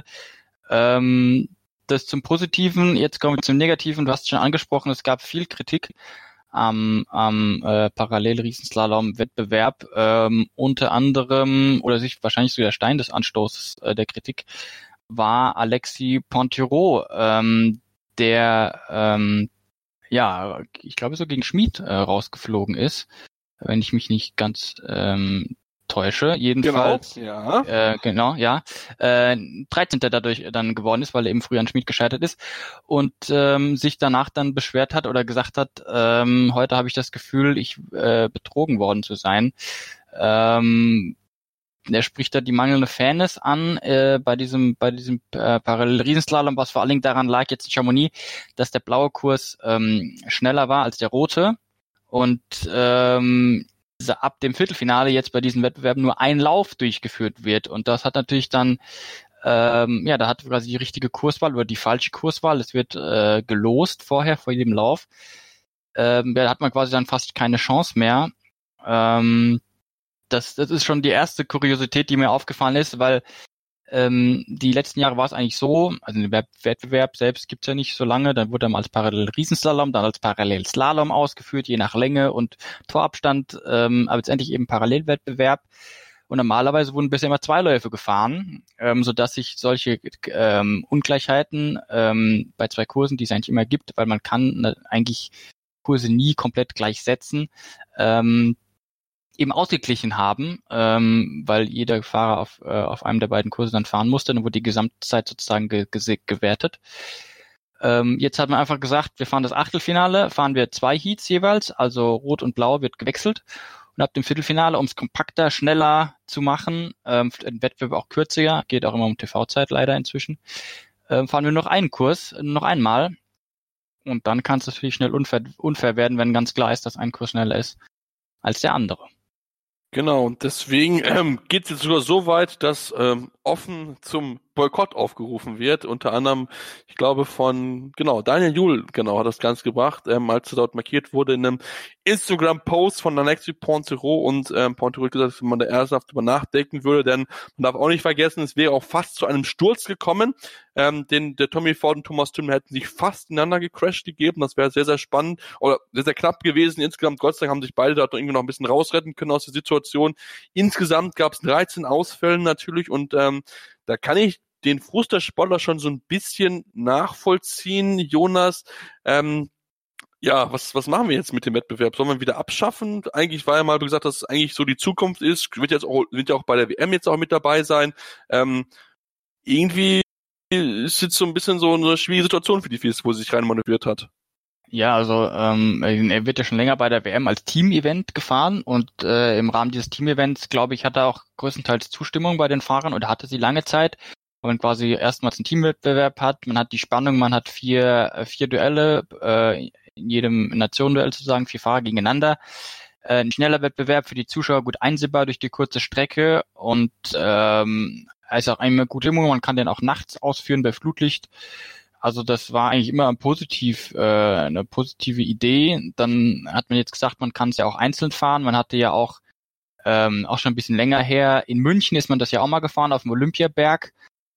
Ähm, das zum Positiven, jetzt kommen wir zum Negativen, du hast es schon angesprochen, es gab viel Kritik am, am äh, Parallel-Riesenslalom-Wettbewerb, ähm, unter anderem, oder sich wahrscheinlich so der Stein des Anstoßes äh, der Kritik, war Alexis Pontero, ähm, der, ähm, ja, ich glaube so gegen Schmid äh, rausgeflogen ist, wenn ich mich nicht ganz ähm, täusche. Jedenfalls, genau, ja. Äh, genau, ja, äh, dreizehnter dadurch dann geworden ist, weil er eben früher an Schmid gescheitert ist und ähm, sich danach dann beschwert hat oder gesagt hat, ähm, heute habe ich das Gefühl, ich äh, betrogen worden zu sein. Ähm, er spricht da die mangelnde Fairness an äh, bei diesem bei diesem äh, Parallel-Riesenslalom, was vor allen Dingen daran lag jetzt in Chamonix, dass der blaue Kurs ähm, schneller war als der rote. Und ähm, ab dem Viertelfinale jetzt bei diesen Wettbewerben nur ein Lauf durchgeführt wird. Und das hat natürlich dann, ähm, ja, da hat quasi die richtige Kurswahl oder die falsche Kurswahl. Es wird äh, gelost vorher, vor jedem Lauf. Ähm, da hat man quasi dann fast keine Chance mehr. Ähm, das, das ist schon die erste Kuriosität, die mir aufgefallen ist, weil Ähm, die letzten Jahre war es eigentlich so, also den Wettbewerb selbst gibt's ja nicht so lange, dann wurde er als Parallel-Riesenslalom, dann als Parallel-Slalom ausgeführt, je nach Länge und Torabstand, ähm, aber letztendlich eben Parallelwettbewerb. Und normalerweise wurden bisher immer zwei Läufe gefahren, ähm, sodass sich solche ähm, Ungleichheiten ähm, bei zwei Kursen, die es eigentlich immer gibt, weil man kann ne, eigentlich Kurse nie komplett gleich setzen, ähm, eben ausgeglichen haben, ähm, weil jeder Fahrer auf, äh, auf einem der beiden Kurse dann fahren musste, dann wurde die Gesamtzeit sozusagen ge- ge- gewertet. Ähm, jetzt hat man einfach gesagt, wir fahren das Achtelfinale, fahren wir zwei Heats jeweils, also Rot und Blau wird gewechselt und ab dem Viertelfinale, um es kompakter, schneller zu machen, ähm, ein Wettbewerb auch kürzer, geht auch immer um T V-Zeit leider inzwischen, ähm, fahren wir noch einen Kurs, noch einmal und dann kann es natürlich schnell unfair, unfair werden, wenn ganz klar ist, dass ein Kurs schneller ist als der andere. Genau, und deswegen ähm, geht es jetzt sogar so weit, dass ähm, offen zum Boykott aufgerufen wird, unter anderem, ich glaube von, genau, Daniel Juhl, genau, hat das Ganze gebracht, ähm, als er dort markiert wurde in einem Instagram-Post von Alexis Pontero und ähm, Pontero hat gesagt, dass man da ernsthaft drüber nachdenken würde, denn man darf auch nicht vergessen, es wäre auch fast zu einem Sturz gekommen, ähm, den der Tommy Ford und Thomas Tummler hätten sich fast ineinander gecrashed gegeben, das wäre sehr, sehr spannend oder sehr, sehr knapp gewesen, insgesamt, Gott sei Dank haben sich beide da irgendwie noch ein bisschen rausretten können aus der Situation. Insgesamt gab es dreizehn Ausfälle natürlich und ähm, da kann ich den Frust der Sportler schon so ein bisschen nachvollziehen, Jonas. Ähm, Ja, was, was machen wir jetzt mit dem Wettbewerb? Sollen wir ihn wieder abschaffen? Eigentlich war ja mal gesagt, dass es eigentlich so die Zukunft ist. Wird jetzt auch, wird ja auch bei der W M jetzt auch mit dabei sein. Ähm, irgendwie ist jetzt so ein bisschen so eine schwierige Situation für die F I S, wo sie sich reinmanövriert hat. Ja, also ähm, er wird ja schon länger bei der W M als Team-Event gefahren und äh, im Rahmen dieses Team-Events, glaube ich, hat er auch größtenteils Zustimmung bei den Fahrern oder hatte sie lange Zeit, weil man quasi erstmals einen Teamwettbewerb hat, man hat die Spannung, man hat vier vier Duelle, äh, in jedem Nationenduell sozusagen, vier Fahrer gegeneinander. Äh, ein schneller Wettbewerb für die Zuschauer, gut einsehbar durch die kurze Strecke und ähm, er ist auch eine gute Stimmung, man kann den auch nachts ausführen bei Flutlicht. Also das war eigentlich immer ein positiv, äh, eine positive Idee. Dann hat man jetzt gesagt, man kann es ja auch einzeln fahren. Man hatte ja auch ähm, auch schon ein bisschen länger her. In München ist man das ja auch mal gefahren auf dem Olympiaberg.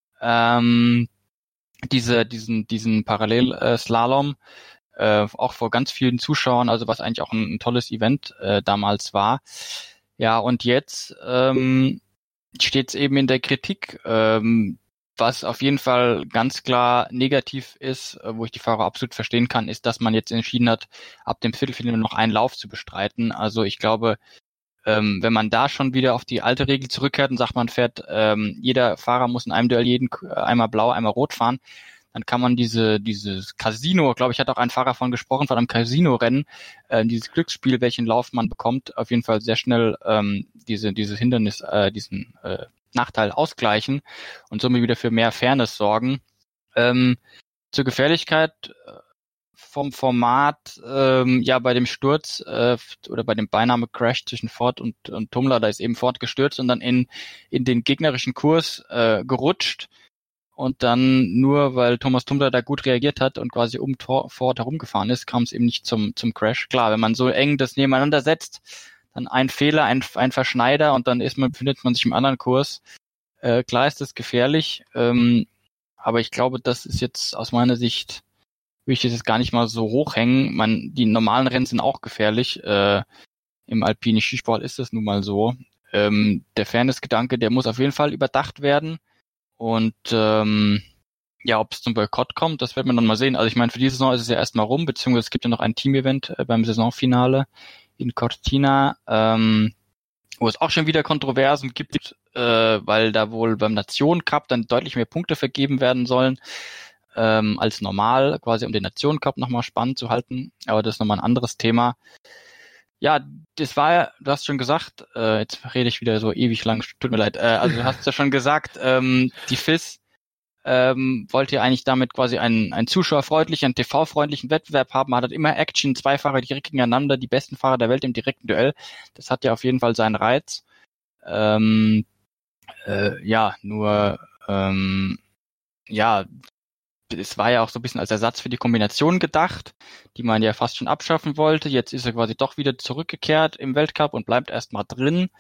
Ähm, diese, diesen, diesen Parallelslalom, äh, auch vor ganz vielen Zuschauern. Also was eigentlich auch ein, ein tolles Event äh, damals war. Ja, und jetzt ähm, steht es eben in der Kritik. Ähm, Was auf jeden Fall ganz klar negativ ist, wo ich die Fahrer absolut verstehen kann, ist, dass man jetzt entschieden hat, ab dem Viertelfinale noch einen Lauf zu bestreiten. Also ich glaube, ähm, wenn man da schon wieder auf die alte Regel zurückkehrt und sagt, man fährt, ähm, jeder Fahrer muss in einem Duell jeden einmal blau, einmal rot fahren, dann kann man diese dieses Casino, glaube ich, hat auch ein Fahrer von gesprochen, von einem Casino-Rennen, äh, dieses Glücksspiel, welchen Lauf man bekommt, auf jeden Fall sehr schnell ähm, diese dieses Hindernis, äh, diesen äh, Nachteil ausgleichen und somit wieder für mehr Fairness sorgen. Ähm, zur Gefährlichkeit vom Format, ähm, ja, bei dem Sturz äh, oder bei dem Beiname-Crash zwischen Ford und, und Tumler, da ist eben Ford gestürzt und dann in in den gegnerischen Kurs äh, gerutscht und dann nur, weil Thomas Tumler da gut reagiert hat und quasi um Tor, Ford herumgefahren ist, kam es eben nicht zum zum Crash. Klar, wenn man so eng das nebeneinander setzt, dann ein Fehler, ein, ein Verschneider und dann ist man, befindet man sich im anderen Kurs. Äh, klar ist das gefährlich, ähm, aber ich glaube, das ist jetzt aus meiner Sicht, will ich das jetzt gar nicht mal so hochhängen. Man, die normalen Rennen sind auch gefährlich. Äh, im alpinen Skisport ist das nun mal so. Ähm, der Fairness-Gedanke, der muss auf jeden Fall überdacht werden. Und ähm, ja, ob es zum Boykott kommt, das wird man dann mal sehen. Also ich meine, für diese Saison ist es ja erstmal rum, beziehungsweise es gibt ja noch ein Team-Event äh, beim Saisonfinale in Cortina, ähm, wo es auch schon wieder Kontroversen gibt, äh, weil da wohl beim Nationen-Cup dann deutlich mehr Punkte vergeben werden sollen ähm, als normal, quasi um den Nationen-Cup nochmal spannend zu halten. Aber das ist nochmal ein anderes Thema. Ja, das war ja, du hast schon gesagt, äh, jetzt rede ich wieder so ewig lang, tut mir leid, äh, also du hast ja schon gesagt, ähm, die F I S ähm, wollte ja eigentlich damit quasi einen, einen zuschauerfreundlichen, einen T V-freundlichen Wettbewerb haben. Man hat immer Action, zwei Fahrer direkt gegeneinander, die besten Fahrer der Welt im direkten Duell. Das hat ja auf jeden Fall seinen Reiz. Ähm, äh, ja, nur, ähm, ja, es war ja auch so ein bisschen als Ersatz für die Kombination gedacht, die man ja fast schon abschaffen wollte. Jetzt ist er quasi doch wieder zurückgekehrt im Weltcup und bleibt erstmal drin.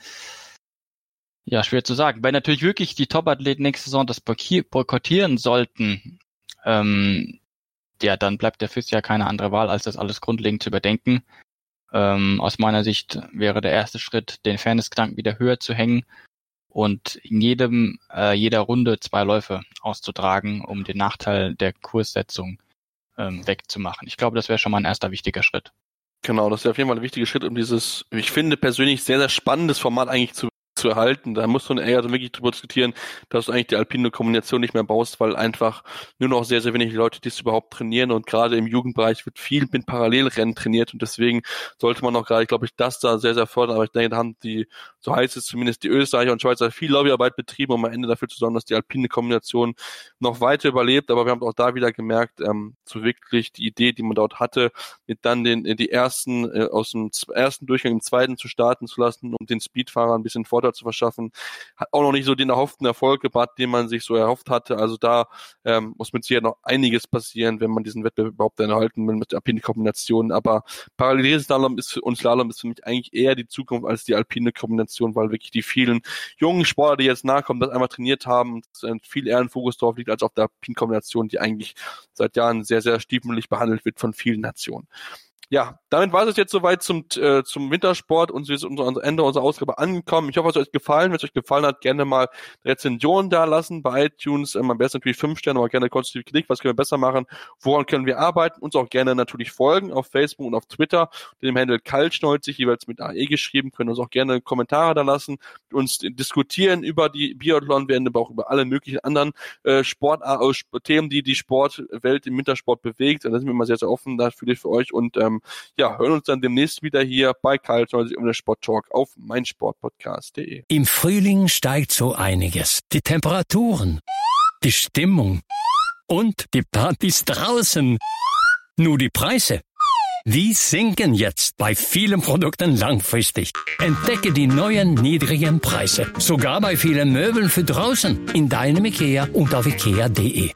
Ja, schwer zu sagen. Weil natürlich wirklich die Top-Athleten nächste Saison das boykottieren sollten, ähm, ja, dann bleibt der F I S ja keine andere Wahl, als das alles grundlegend zu überdenken. Ähm, aus meiner Sicht wäre der erste Schritt, den Fairness-Gedanken wieder höher zu hängen und in jedem, äh, jeder Runde zwei Läufe auszutragen, um den Nachteil der Kurssetzung ähm, wegzumachen. Ich glaube, das wäre schon mal ein erster wichtiger Schritt. Genau, das wäre auf jeden Fall ein wichtiger Schritt, um dieses, ich finde persönlich sehr, sehr spannendes Format eigentlich zu zu erhalten. Da musst du eher so wirklich drüber diskutieren, dass du eigentlich die alpine Kombination nicht mehr baust, weil einfach nur noch sehr, sehr wenig Leute dies überhaupt trainieren und gerade im Jugendbereich wird viel mit Parallelrennen trainiert und deswegen sollte man auch gerade, glaube ich, das da sehr, sehr fördern, aber ich denke, da haben die, so heißt es zumindest, die Österreicher und Schweizer viel Lobbyarbeit betrieben, um am Ende dafür zu sorgen, dass die alpine Kombination noch weiter überlebt, aber wir haben auch da wieder gemerkt, ähm, so wirklich die Idee, die man dort hatte, mit dann den, die ersten, äh, aus dem ersten Durchgang im zweiten zu starten zu lassen, um den Speedfahrern ein bisschen Vorteil zu verschaffen, hat auch noch nicht so den erhofften Erfolg gebracht, den man sich so erhofft hatte. Also da ähm, muss mit Sicherheit noch einiges passieren, wenn man diesen Wettbewerb überhaupt erhalten will mit der alpine Kombination. Aber Parallelslalom ist für uns Slalom ist für mich eigentlich eher die Zukunft als die alpine Kombination, weil wirklich die vielen jungen Sportler, die jetzt nachkommen, das einmal trainiert haben, viel eher ein Fokus drauf liegt als auf der alpinen Kombination, die eigentlich seit Jahren sehr, sehr stiefmütterlich behandelt wird von vielen Nationen. Ja, damit war es jetzt soweit zum äh, zum Wintersport und wir sind unser Ende unserer Ausgabe angekommen. Ich hoffe, es hat euch gefallen. Wenn es euch gefallen hat, gerne mal Rezensionen da lassen bei iTunes. Ähm, am besten natürlich fünf Sterne, aber gerne konstruktive Kritik. Was können wir besser machen? Woran können wir arbeiten? Uns auch gerne natürlich folgen auf Facebook und auf Twitter. Mit dem Handle kaltschneuzig, jeweils mit A E geschrieben. Können uns auch gerne Kommentare da lassen. Mit uns diskutieren über die Biathlon-Wende, aber auch über alle möglichen anderen äh, Sport äh, Themen, die die Sportwelt im Wintersport bewegt. Und da sind wir immer sehr, sehr offen dafür für euch und ähm, ja, hören uns dann demnächst wieder hier bei kaltschneuzig um den Sport Talk auf meinsportpodcast punkt de. Im Frühling steigt so einiges. Die Temperaturen, die Stimmung und die Partys draußen. Nur die Preise, die sinken jetzt bei vielen Produkten langfristig. Entdecke die neuen niedrigen Preise, sogar bei vielen Möbeln für draußen in deinem IKEA und auf ikea punkt de.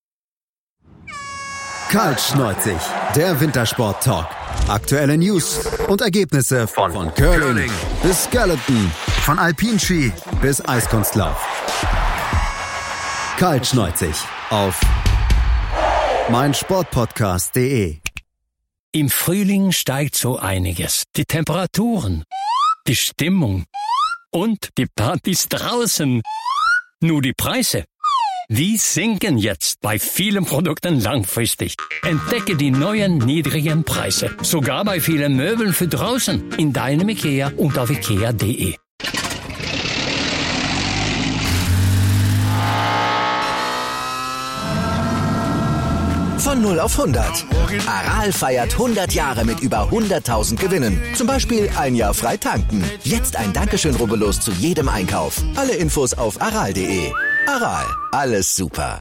Kaltschneuzig, der Wintersport-Talk. Aktuelle News und Ergebnisse von, von Curling, Curling bis Skeleton, von Alpinski bis Eiskunstlauf. Kaltschneuzig auf meinsportpodcast punkt de. Im Frühling steigt so einiges. Die Temperaturen, die Stimmung und die Partys draußen. Nur die Preise, die sinken jetzt bei vielen Produkten langfristig. Entdecke die neuen niedrigen Preise, sogar bei vielen Möbeln für draußen in deinem IKEA und auf ikea punkt de. Von null auf hundert. Aral feiert hundert Jahre mit über hunderttausend Gewinnen. Zum Beispiel ein Jahr frei tanken. Jetzt ein Dankeschön, rubbellos zu jedem Einkauf. Alle Infos auf aral punkt de. Aral, alles super.